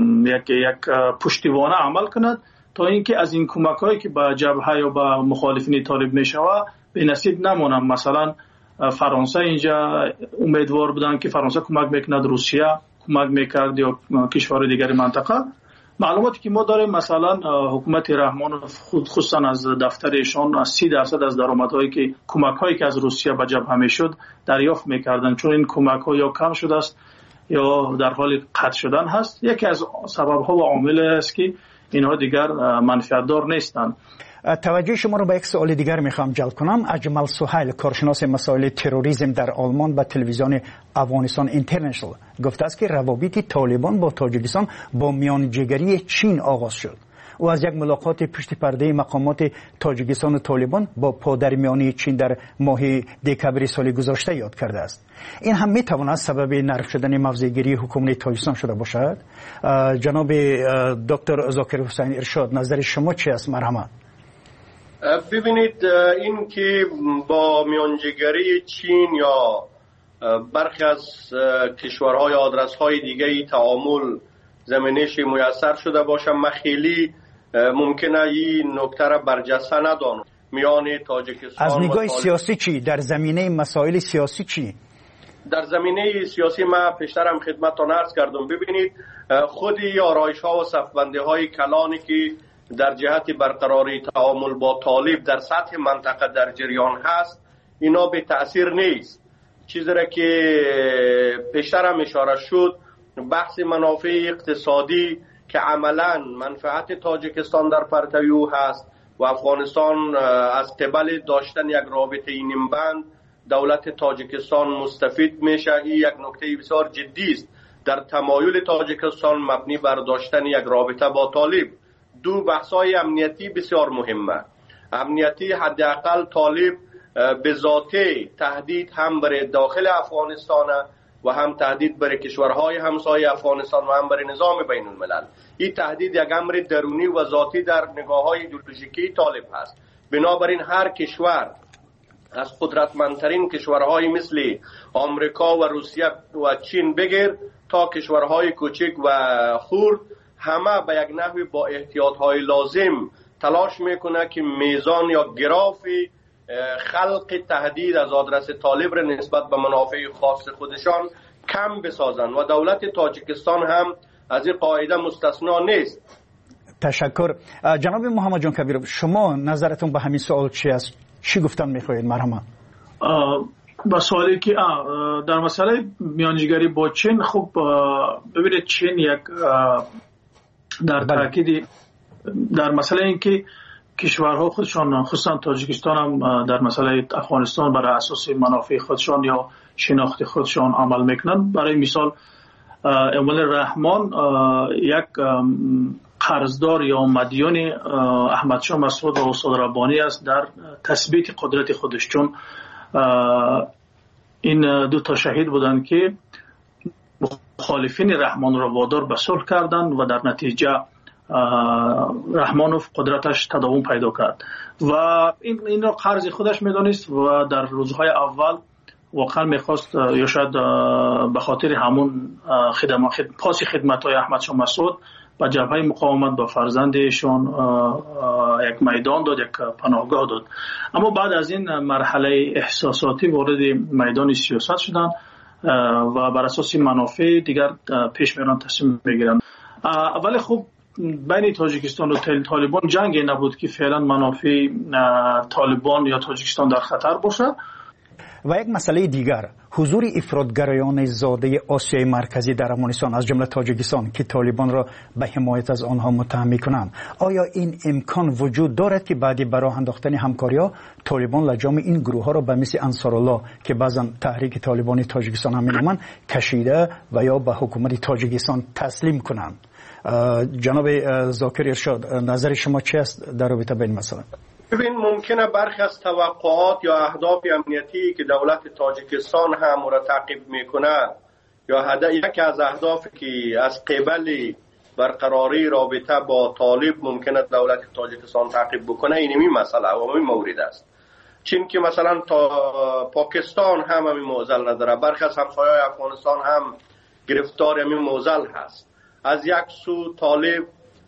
یک پشتیبانه عمل کند تا اینکه از این کمک‌هایی که به جبهه یا به مخالفین طالب میشوه به نصیب نمونه. مثلا فرانسه اینجا امیدوار بودن که فرانسه کمک میکند، روسیه کمک میکرد یا کشور دیگر منطقه. معلوماتی که ما داریم مثلا حکومت رحمان خصوصا از دفترشان از 30% از درآمدهایی که کمک‌هایی که از روسیه به جبهه میشد دریافت میکردن، چون این کمک‌ها یا کم شده است یا در حال قطع شدن هست. یکی از سبب‌ها و عامل است که اینها دیگر منفعت دار نیستند. توجه شما رو به یک سوال دیگر میخوام جلب کنم. اجمل سهیل، کارشناس مسائل تروریسم در آلمان، به تلویزیون افغانستان اینترنشنال گفته است که روابط طالبان با تاجیکستان با میانجیگری چین آغاز شد. او از یک ملاقات پشت پرده مقامات تاجیکستان و طالبان با پادرمیانی چین در ماه دکبر سال گذشته یاد کرده است. این هم میتواند سبب نرم شدن موضع‌گیری حکومت تاجیکستان شده باشد. جناب دکتر ذاکر حسین ارشاد، نظر شما چی است؟ مرحمت. ببینید، این که با میانجیگری چین یا برخی از کشورهای آدرس‌های دیگه تعامل زمینش میسر شده باشه، من خیلی ممکنه این نکته را برجسته ندانم. میان تاجیکستان از نگاه سیاسی چی؟ در زمینه مسائل سیاسی چی؟ در زمینه سیاسی من پیشترم خدمتتان عرض کردم. ببینید، خودی آرایش‌ها و صفبندی‌های کلانی که در جهت برقراری تعامل با طالب در سطح منطقه در جریان هست، اینا به تأثیر نیست. چیزی را که پیشترم اشاره شد، بحث منافع اقتصادی که عملاً منفعت تاجیکستان در پرتو او هست و افغانستان از قبل داشتن یک رابطه نیمبند دولت تاجیکستان مستفید میشه. این یک نکته بسیار جدی است در تمایل تاجیکستان مبنی بر داشتن یک رابطه با طالب. دو بحث‌های امنیتی بسیار مهمه. امنیتی، حداقل طالب به ذاته تهدید هم برای داخل افغانستان و هم تهدید برای کشورهای همسایه افغانستان و هم برای نظام بین الملل. این تهدید یک امر درونی و ذاتی در نگاه‌های ایدئولوژیکی طالب هست. بنابراین هر کشور از قدرتمندترین کشورهای مثل آمریکا و روسیه و چین بگیر تا کشورهای کوچک و خرد، همه به یک نحوی با احتیاطهای لازم تلاش میکنه که میزان یا گراف خلق تهدید از آدرس طالب را نسبت به منافع خاص خودشان کم بسازن و دولت تاجیکستان هم از این قاعده مستثنا نیست. تشکر. جناب محمد جان کبیر، شما نظرتون به همین سوال چی است؟ چی گفتن میخواهید؟ مرحبا. با سوالی که در مسئله میانجیگری با چین، خب ببینید چین یک در تاکید در مسئله اینکه کشورها خودشان خصوصا تاجیکستان هم در مسئله افغانستان برای اساس منافع خودشان یا شناخت خودشان عمل میکنند. برای مثال اموال رحمان یک قرضدار یا مدیون احمد شاه مسعود و استاد ربانی است در تثبیت قدرت خودش، چون این دو تا شهید بودند که مخالفین رحمان را وادار به صلح کردند و در نتیجه رحمانوف قدرتش تداوم پیدا کرد و این را قرض خودش میدانست و در روزهای اول واقعا میخواست یا شاید به خاطر همون پاس خدمت‌های احمد شاه مسعود به جبهه مقاومت با فرزندشان یک میدان داد، یک پناهگاه داد. اما بعد از این مرحله احساساتی وارد میدان سیاست شدن و بر اساس منافع دیگر پیش میرن، تصمیم میگیرن. ولی خب بین تاجیکستان و طالبان جنگی نبود که فعلا منافع طالبان یا تاجیکستان در خطر باشد. و یک مسئله دیگر، حضور افراطگرایان زاده آسیای مرکزی در افغانستان از جمله تاجیکستان که طالبان را به حمایت از آنها متهم می‌کنند، آیا این امکان وجود دارد که بعدی برای انداختن همکاری‌ها طالبان لجام این گروه‌ها را به مثل انصارالله که بعضا تحریک طالبانی تاجیکستان هم می‌نامند کشیده و یا به حکومت تاجیکستان تسلیم کنند؟ جناب ذاکر ارشاد، نظر شما چی است در رابطه با این مسئله؟ ببین، ممکنه برخی از توقعات یا اهداف امنیتی که دولت تاجیکستان هم را تعقیب میکنه یا یکی از اهدافی که از قبل برقراری رابطه با طالب ممکنه دولت تاجیکستان تعقیب بکنه، این مسئله و این مورد است. چون که مثلا پاکستان هم همین معضل نداره، برخی از همسایه‌های افغانستان هم گرفتار همین معضل هست. از یک سو طالب،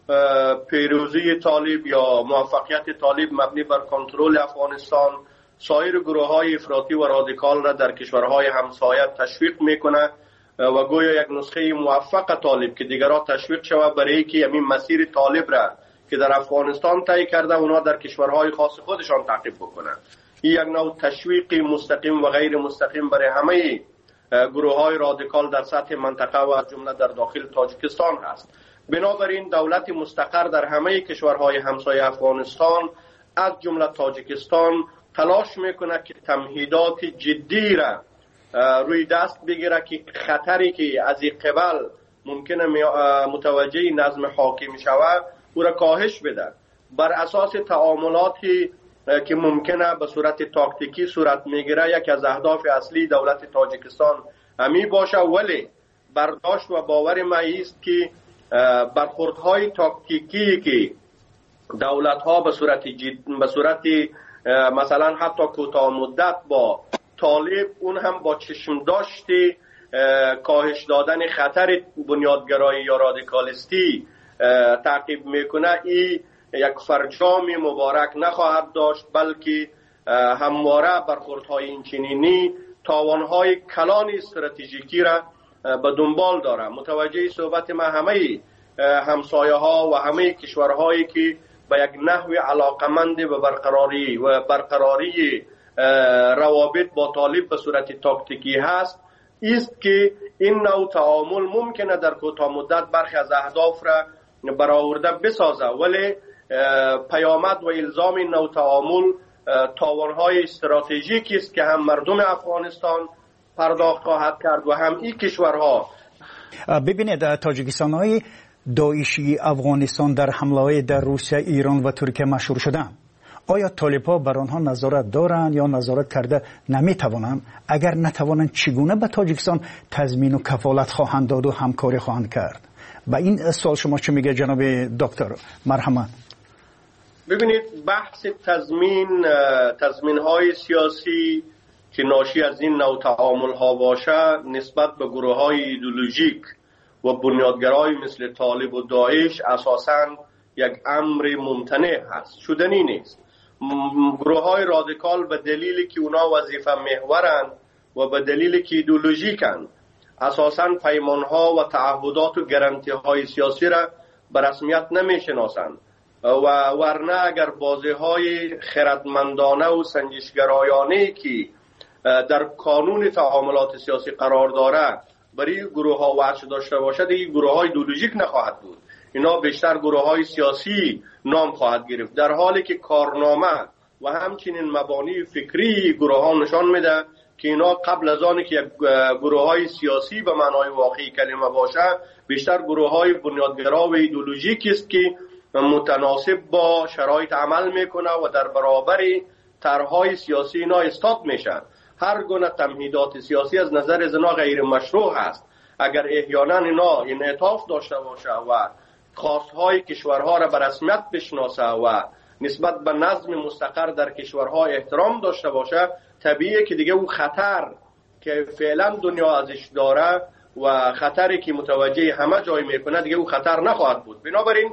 پیروزی طالب یا موفقیت طالب مبنی بر کنترل افغانستان سایر گروه‌های افراطی و رادیکال را در کشورهای همسایه تشویق میکنه و گویا یک نسخه موفق طالب که دیگران تشویق شود برای اینکه همین مسیر طالب را که در افغانستان طی کرده اونا در کشورهای خاص خودشان تعقیب بکنه. این یک نوع تشویق مستقیم و غیر مستقیم برای همه گروه‌های رادیکال در سطح منطقه و از جمله در داخل تاجیکستان هست. بنابراین دولت مستقر در همه کشورهای همسایه افغانستان از جمله تاجیکستان تلاش میکنه که تمهیدات جدی را روی دست بگیره که خطری که از این قبل ممکنه متوجه نظم حاکم شود او را کاهش بده بر اساس تعاملاتی که ممکنه به صورت تاکتیکی صورت میگیره. یک از اهداف اصلی دولت تاجیکستان همی باشه، ولی برداشت و باور ما است که برخوردهای تاکتیکی که دولت‌ها به صورت مثلا حتی کوتاه مدت با طالب اون هم با چشم داشتی کاهش دادن خطر بنیادگرایی یا رادیکالیستی تعقیب میکنه، این یک فرجام مبارک نخواهد داشت، بلکه همواره برخوردهای اینچنینی تاوانهای کلان استراتژیکی را به دنبال داره. متوجه صحبت ما همه همسایه ها و همه کشورهایی که به یک نحو علاقمند به برقراری روابط با طالب به صورت تاکتیکی هست است که این نوع تعامل ممکنه در کوتاه مدت برخی از اهداف را برآورده بسازه، ولی پیامد و الزام این نوع تعامل تاوانهای استراتژیکی است که هم مردم افغانستان پرداخت خواهد کرد و هم این کشورها. ببینید، تاجیکستان‌های داعشی افغانستان در حمله‌های در روسیه، ایران و ترکیه مشهور شدند. آیا طالب‌ها بر آنها نظارت دارند یا نظارت کرده نمی‌توانند؟ اگر نتوانند چگونه به تاجیکستان تضمین و کفالت خواهند داد و همکاری خواهند کرد؟ با این سوال شما چه میگه جناب دکتر؟ مرحمت. ببینید، بحث تضمین‌های سیاسی که ناشی از این نوع تعامل‌ها باشه نسبت به گروه‌های ایدئولوژیک و بنیادگرای مثل طالب و داعش اساساً یک امر ممتنع هست، شدنی نیست. گروه‌های رادیکال به دلیلی که اونا وظیفه محورند و به دلیلی که ایدئولوژیکند اساساً پیمان‌ها و تعهدات و گارانتی‌های سیاسی را به رسمیت نمی‌شناسند و ورنه اگر بازی‌های خردمندانه و سنجشگرایانه‌ای که در قانون تعاملات سیاسی قرار داره برای گروه ها وجه داشته باشد، این گروه های ایدئولوژیک نخواهد بود. اینا بیشتر گروه های سیاسی نام خواهد گرفت، در حالی که کارنامه و همچنین مبانی فکری گروه ها نشان میده که اینا قبل از آن که یک گروه های سیاسی به معنای واقعی کلمه باشه بیشتر گروه های بنیادگرا و ایدئولوژیکی است که متناسب با شرایط عمل میکنه و در برابر طرحهای سیاسی اینا استاد میشن. هر گونه تمهیدات سیاسی از نظر زنا غیر مشروع است. اگر احیانا اینا انعطاف داشته باشه و خواستهای کشورها را به رسمیت بشناسه و نسبت به نظم مستقر در کشورها احترام داشته باشه، طبیعیه که دیگه اون خطر که فعلا دنیا ازش داره و خطری که متوجه همه جای میکنه دیگه اون خطر نخواهد بود. بنابراین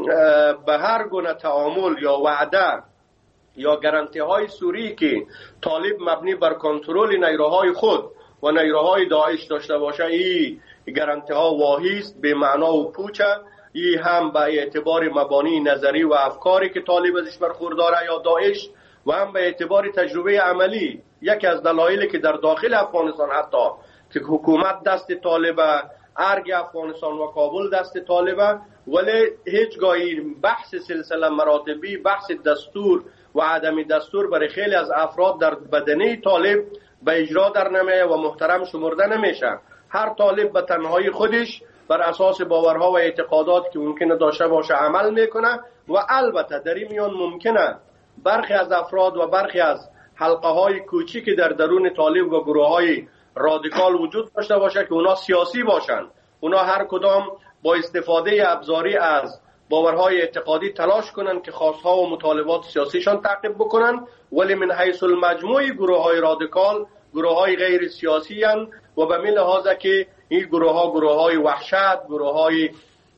به هر گونه تعامل یا وعده یا گارانتی های سوری که طالب مبنی بر کنترل نیروهای خود و نیروهای داعش داشته باشه، این گارانتی ها واهی است، به معنا و پوچه. این هم به اعتبار مبانی نظری و افکاری که طالب ازش برخورداره یا داعش و هم به اعتبار تجربه عملی. یکی از دلایلی که در داخل افغانستان حتی که حکومت دست طالبه، ارگ افغانستان و کابل دست طالبه، ولی هیچگاهی بحث سلسله مراتبی، بحث دستور و عدم دستور برای خیلی از افراد در بدنه طالب به اجرا در نمیه و محترم شمرده نمیشه. هر طالب به تنهایی خودش بر اساس باورها و اعتقادات که ممکنه داشته باشه عمل میکنه و البته در این میان ممکنه برخی از افراد و برخی از حلقه های کوچیکی در درون طالب و گروه های رادیکال وجود داشته باشه که اونا سیاسی باشن. اونا هر کدام با استفاده ابزاری از باورهای اعتقادی تلاش کنن که خواستها و مطالبات سیاسیشان تعقیب بکنن، ولی من حیث المجموع گروه های رادیکال گروه های غیر سیاسی هن و به این لحاظ که این گروه های وحشت، گروه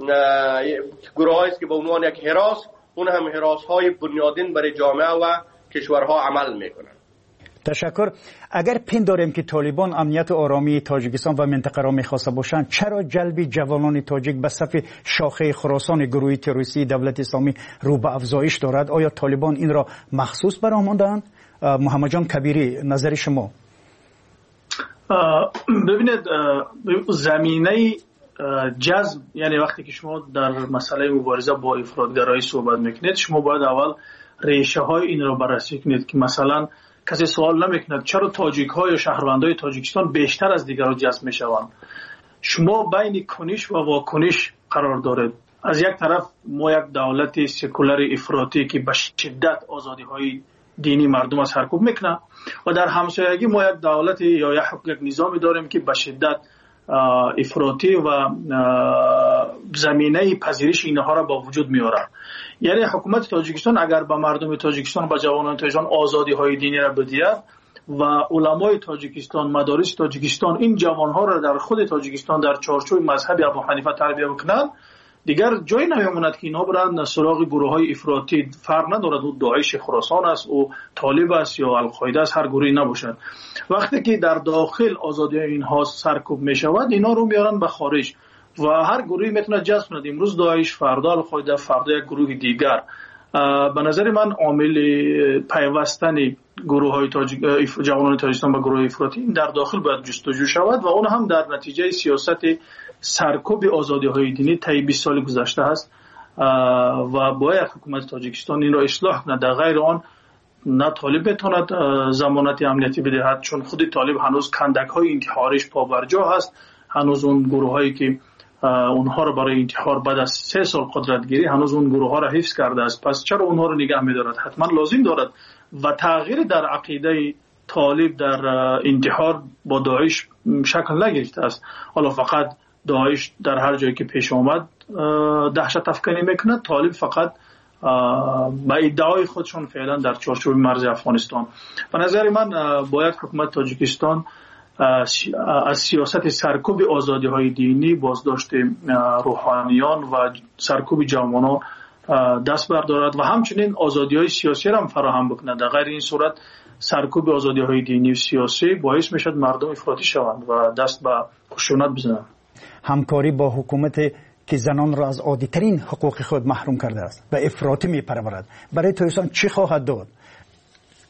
است که به عنوان یک هراس، اون هم هراس های بنیادین برای جامعه و کشورها عمل میکنن. تشکر. اگر پنداریم که طالبان امنیت و آرامی تاجیکستان و منطقه را میخواسته باشند، چرا جلب جوانان تاجیک به صف شاخه خراسان گروه تروریستی دولت اسلامی رو به افزایش دارد؟ آیا طالبان این را مخصوص برآمدند؟ محمد جان کبیری، نظر شما؟ ببینید، زمینه جذب، یعنی وقتی که شما در مسئله مبارزه با افراطگرایی صحبت میکنید، شما باید اول ریشه های این را بررسی کنید که مثلا کسی سوال نمیکند چرا تاجیک ها یا شهروندای تاجیکستان بیشتر از دیگران جذب میشوند. شما بین کنش و واکنش قرار دارید. از یک طرف ما یک دولت سکولار افراطی که به شدت آزادی های دینی مردم از سرکوب میکنه و در همسایگی ما یک دولت یا یک نظامی داریم که به شدت افراطی و زمینه پذیرش اینها را با وجود میاره. یعنی حکومت تاجیکستان اگر به مردم تاجیکستان و جوانان تاجیکستان آزادی های دینی را بدهد و علمای تاجیکستان، مدارس تاجیکستان این جوانها را در خود تاجیکستان در چارچوب مذهب ابو حنیفه تربیت بکنند، دیگر جایی نمیماند که اینا برند سراغ گروه های افراطی. فرق ندارد او داعش خراسان است، او طالب است یا القاعده است، هر گروهی نباشد. وقتی که در داخل آزادی اینها سرکوب می شود، اینا رو میارن به خارج و هر گروهی میتونه جذب کند. امروز داعش، فردا القاعده، فردا یک گروه دیگر. به نظر من عامل پیوستن گروه های جوانان تاجیکستان به گروه افراطی در داخل باید جستجو شود و اون هم در نتیجه سیاست سرکوب آزادی های دینی طی 20 سال گذشته است و باید حکومت تاجیکستان این را اصلاح کند. در غیر آن نه طالب بتواند ضمانت امنیتی بدهد، چون خود طالب هنوز کندک های انتحاریش پابرجا هست. هنوز اون گروه هایی که اونها را برای انتحار بعد از 3 سال قدرت گیری هنوز اون گروه ها را حفظ کرده است. پس چرا اونها را نگه می‌دارد؟ حتما لازم دارد و تغییر در عقیده طالب در انتحار با داعش شکل نگرفته است. حالا فقط داعش در هر جایی که پیش آمد دهشت افکنی میکنه، طالب فقط با ادعای خودشون فعلا در چارچوب مرز افغانستان. به نظر من باید حکومت تاجیکستان از سیاست سرکوب آزادی های دینی، بازداشت روحانیان و سرکوب جوانان دست بردارد و همچنین آزادی های سیاسی را هم فراهم بکند. در غیر این صورت سرکوب آزادی های دینی و سیاسی باعث میشد مردم افراطی شوند و دست به خشونت بزنند. همکاری با حکومت که زنان را از عادی‌ترین حقوق خود محروم کرده است و افراطی می‌پرورد برای تاجیکستان چی خواهد داد؟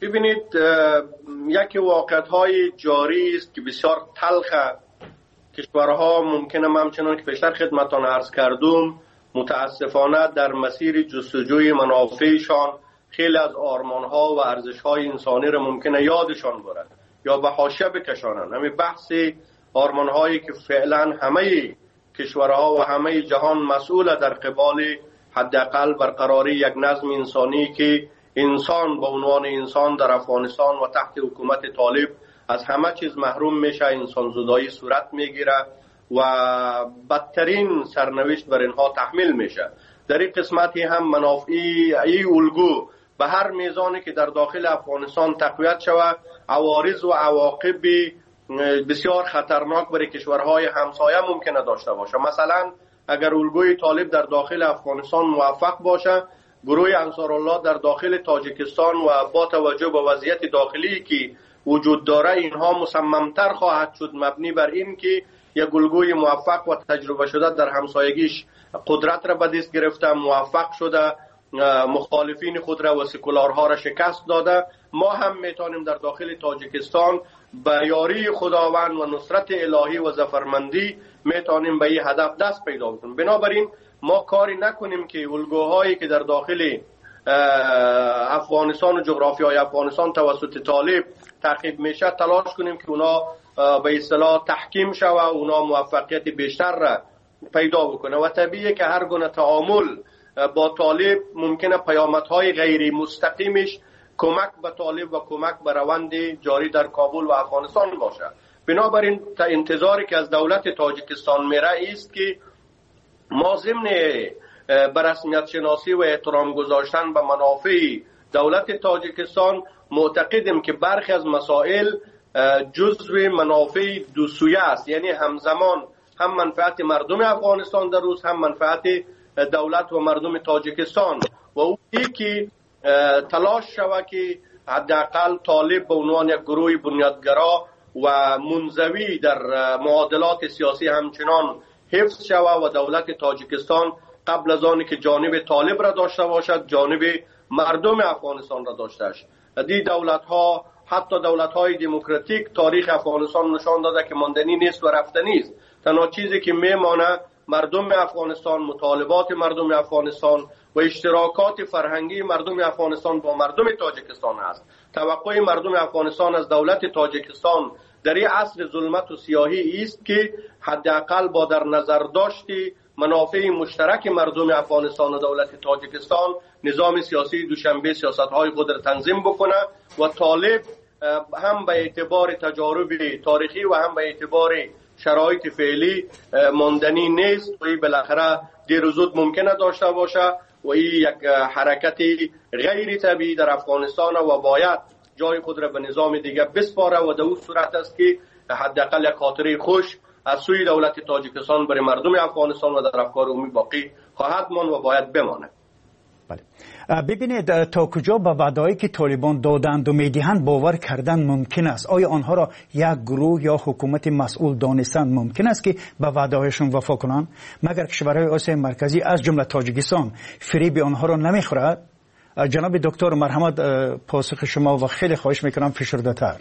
ببینید یکی واقعیت‌های جاری است که بسیار تلخه. کشورها ممکنه همچنان که پیشتر خدمتان عرض کردم متاسفانه در مسیر جستجوی منافعشان خیلی از آرمان‌ها و ارزش‌های انسانی را ممکنه یادشان برد یا به حاشیه بکشانند. همین بحث آرمان‌هایی که فعلا همه کشورها و همه جهان مسئول در قبال حداقل برقراری یک نظم انسانی که انسان به عنوان انسان در افغانستان و تحت حکومت طالب از همه چیز محروم میشه، انسان زدایی صورت میگیره و بدترین سرنوشت بر اینها تحمیل میشه. در این قسمتی هم منافعی ای الگو به هر میزانی که در داخل افغانستان تقویت شود عوارض و عواقب بسیار خطرناک برای کشورهای همسایه ممکنه داشته باشه. مثلا اگر الگوی طالب در داخل افغانستان موفق باشه، گروه انصارالله در داخل تاجیکستان و با توجه به وضعیت داخلی که وجود داره اینها مصممتر خواهد شد مبنی بر این که یک الگوی موفق و تجربه شده در همسایگیش قدرت را به دست گرفته، موفق شده، مخالفین خود را و سکولارها را شکست داده. ما هم میتونیم در داخل تاجیکستان به یاری خداوند و نصرت الهی و ظفرمندی میتونیم به این هدف دست پیدا کنیم. بنابراین ما کاری نکنیم که الگوهایی که در داخل افغانستان و جغرافیای افغانستان توسط طالب تعقیب میشه تلاش کنیم که اونا به اصطلاح تحکیم شوه و اونا موفقیت بیشتر را پیدا بکنه و طبیعیه که هر گونه تعامل با طالب ممکنه پیامدهای غیر مستقیمش کمک به طالب و کمک به روند جاری در کابل و افغانستان باشه. بنابراین انتظاری که از دولت تاجیکستان میره است که ما ضمن به رسمیت شناسی و احترام گذاشتن به منافع دولت تاجیکستان معتقدیم که برخی از مسائل جزو منافع دو سویه است، یعنی همزمان هم منفعت مردم افغانستان در روز هم منفعت دولت و مردم تاجیکستان و او که تلاش شود که حداقل طالب به عنوان یک گروه بنیادگرا و منزوی در معادلات سیاسی همچنان حفظ شود و دولت تاجیکستان قبل از آنی که جانب طالب را داشته باشد جانب مردم افغانستان را داشته است. دی دولت ها حتی دولت های دموکراتیک تاریخ افغانستان نشان داده که ماندنی نیست و رفتنی است. تنها چیزی که میمانه مردم افغانستان، مطالبات مردم افغانستان و اشتراکات فرهنگی مردم افغانستان با مردم تاجیکستان است. توقع مردم افغانستان از دولت تاجیکستان در این عصر ظلمت و سیاهی است که حداقل با در نظر داشتی منافع مشترک مردم افغانستان و دولت تاجیکستان نظام سیاسی دوشنبه سیاست‌های خود را تنظیم بکنه و طالب هم به اعتبار تجارب تاریخی و هم به اعتبار شرایط فعلی ماندنی نیست و این بالاخره دیر و زود ممکنه داشته باشه و این یک حرکت غیر طبیعی در افغانستان و باید جای خود را به نظام دیگه بسپاره و در اون صورت است که حداقل یک خاطره خوش از سوی دولت تاجیکستان برای مردم افغانستان و در افکار عمومی باقی خواهد ماند و باید بماند. ببینید تا کجا به وعده‌ای که طالبان دادند و میدهند باور کردن ممکن است؟ آیا آنها را یک گروه یا حکومت مسئول دانستند ممکن است که به وعده‌هایشان وفا کنند؟ مگر کشورهای آسیای مرکزی از جمله تاجیکستان فریب آنها را نمیخورد؟ جناب دکتر مرحمت پاسخ شما و خیلی خواهش میکنم فشرده‌تر.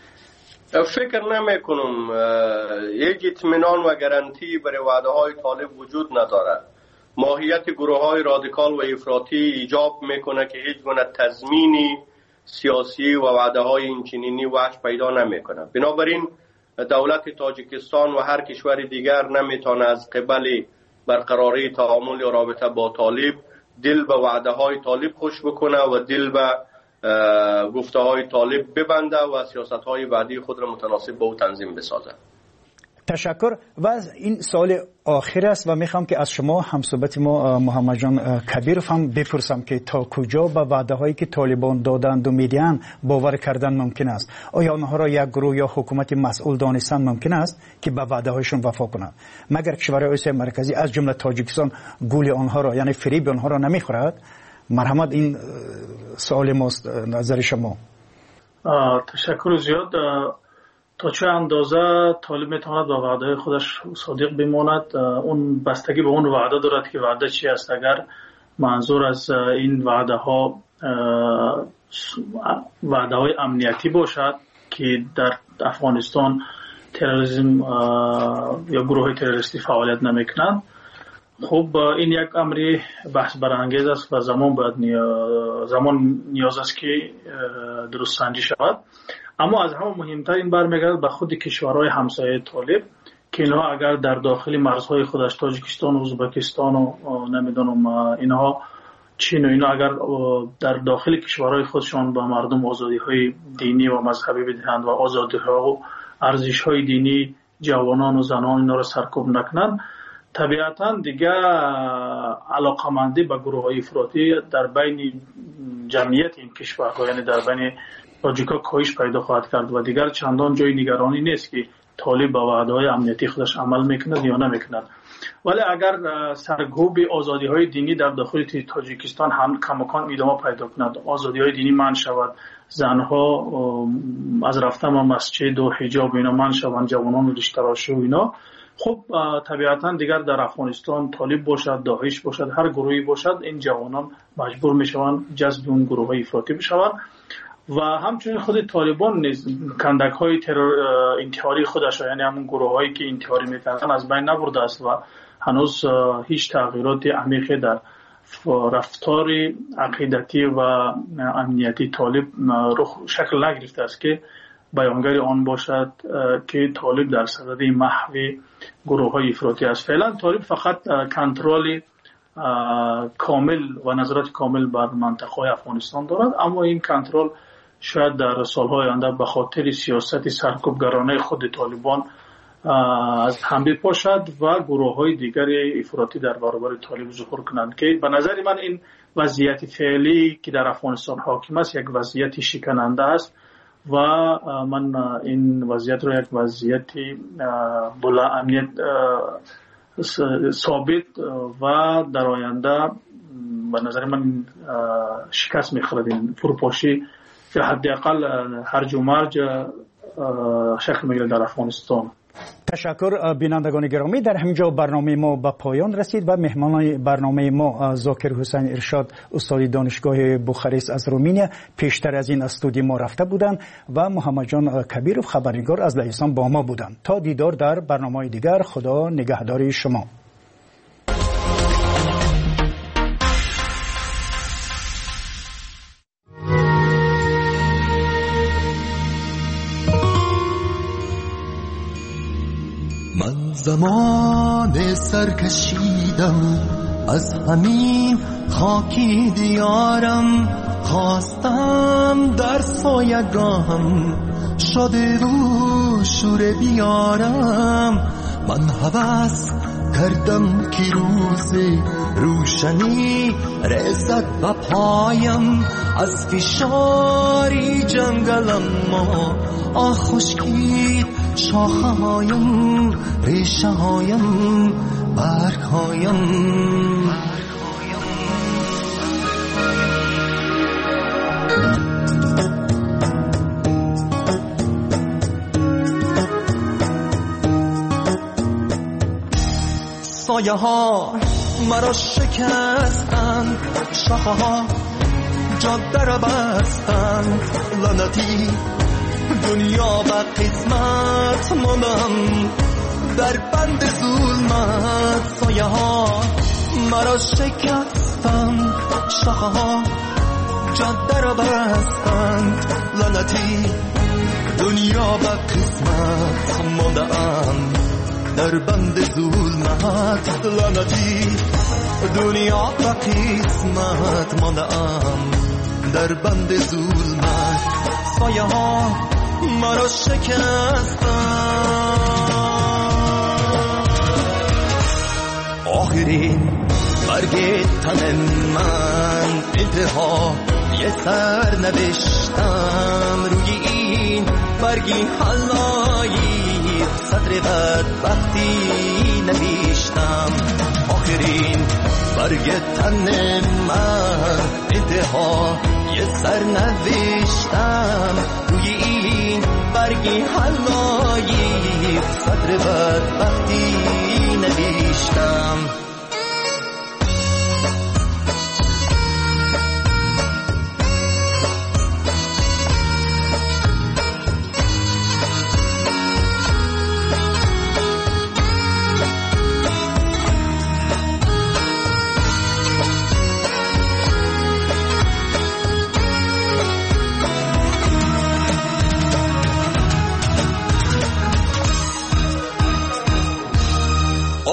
فکر نمی کنم یک اطمینان و گارانتی برای وعده های طالب وجود ندارد. ماهیت گروه های رادیکال و افراطی ایجاب میکنه که هیچ گونه تضمینی سیاسی و وعده های اینچنینی وجه پیدا نمیکنه. بنابراین دولت تاجیکستان و هر کشور دیگر نمیتونه از قبل برقراری تعامل یا رابطه با طالب دل به وعده های طالب خوش بکنه و دل به گفته های طالب ببنده و سیاست های بعدی خود را متناسب با او تنظیم بسازه. تشکر. و این سوال آخر است و میخوام که از شما همصحبت ما محمد جان کبیرов هم بپرسم که تا کجا به وعده هایی که طالبان دادند و میدهند باور کردن ممکن است؟ آیا آنها را یک گروه یا حکومت مسئول دانستن ممکن است که به وعده هایشون وفا کنند؟ مگر کشورهای آسیای مرکزی از جمله تاجیکستان گول آنها را یعنی فریب آنها را نمیخورد؟ مرحمت این سوال ماست، نظر شما. تشکر زیاد. تا چه اندازه طالب میتواند با وعده خودش صادق بماند اون بستگی به اون وعده دارد که وعده چی است. اگر منظور از این وعده ها وعده‌های امنیتی باشد که در افغانستان تروریسم یا گروه تروریستی فعالیت نمیکنند. خب این یک امر بحث برانگیز است و زمان نیاز است که درست سنجی شود. اما از همه مهمتر این برمیگردد به خود کشورهای همسایه طالب که اینها اگر در داخل مرزهای خودش تاجیکستان و ازبکستان و نمیدونم اینها چین و اینا اگر در داخل کشورهای خودشان با مردم آزادی‌های دینی و مذهبی بدهند و آزادی‌ها و ارزش‌های دینی جوانان و زنان اینا را سرکوب نکنند، طبیعتاً دیگه علاقمندی به گروه‌های افراطی در بین جمعیت این کشورها یعنی در بین تاجیک‌ها کاهش پیدا خواهد کرد و دیگر چندان جای نگرانی نیست که طالب با وعده‌های امنیتی خودش عمل میکند یا نمیکند. ولی اگر سرکوب آزادی‌های دینی در داخل تاجیکستان هم کماکان ادامه پیدا کند، آزادی‌های دینی منع شود، زنها از رفتن به مسجد و حجاب اینا منع شوند، جوانان ریش‌تراشی و اینا، خب طبیعتاً دیگر در افغانستان طالب باشد، داعش باشد، هر گروهی باشد، این جوانان مجبور میشوند جذب اون گروه‌های افراطی بشوند. و همچنین خود طالبان نیز کندک‌های انتحاری خودش یعنی همون گروه‌هایی که انتحاری می‌کردن از بین نبرده است و هنوز هیچ تغییرات عمیقی در رفتار عقیدتی و امنیتی طالب شکل نگرفته است که بیانگر آن باشد که طالب در صدد محو گروه‌های افراطی است. فعلا طالب فقط کنترل کامل و نظارت کامل بر منطقه افغانستان دارد، اما این کنترل شاید در سالهای آینده به خاطر سیاست سرکوبگرانه خود طالبان از هم بپاشد و گروه‌های دیگر افراطی در برابر طالب ظهور کنند که به نظر من این وضعیت فعلی که در افغانستان حاکم است یک وضعیت شکننده است و من این وضعیت را یک وضعیت بلا امنیت ثابت و در آینده به نظر من شکست می‌خورد این فروپاشی یا حداقل هرج و مرج شکل می‌گیرد در افغانستان. تشکر بینندگان گرامی، در همینجا برنامه ما به پایان رسید و مهمان برنامه ما ذاکر حسین ارشاد استاد دانشگاه بوخارست از رومانیا پیشتر از این استودیو ما رفته بودند و محمد جان کبیرов خبرنگار از لهستان با ما بودند. تا دیدار در برنامه دیگر، خدا نگهدار شما. زمان سرکشیدم از همین خاکی دیارم، خواستم در سایگاهم شده رو شوره بیارم. من هوس کردم که روز روشنی رسد به پایم، از فشاری جنگلم ما خشکید شاخه هایم، ریشه هایم، برگ هایم. سایه ها مرا شکستند، شاخه ها جاده را بستند، لعنتی دنیا و قسمت ماندم در بند ظلمت. سایه ها مرا شکستند، شاخه ها جاده را بستند، لعنتی دنیا و قسمت ماندم در بند ظلمت. لعنتی دنیا و قسمت ماندم در بند ظلمت. سایه ها مرا شکستند. آخرین برگ تن من انتها یه سر نوشتم، روی این برگی حلایی صدر بدبختی نوشتم. آخرین برگ تن من انتها یه سر نوشتم، روی این برگی حلایی صدر بدبختی نوشتم.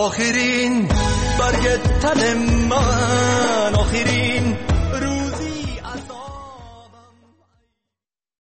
آخرین برگ تن من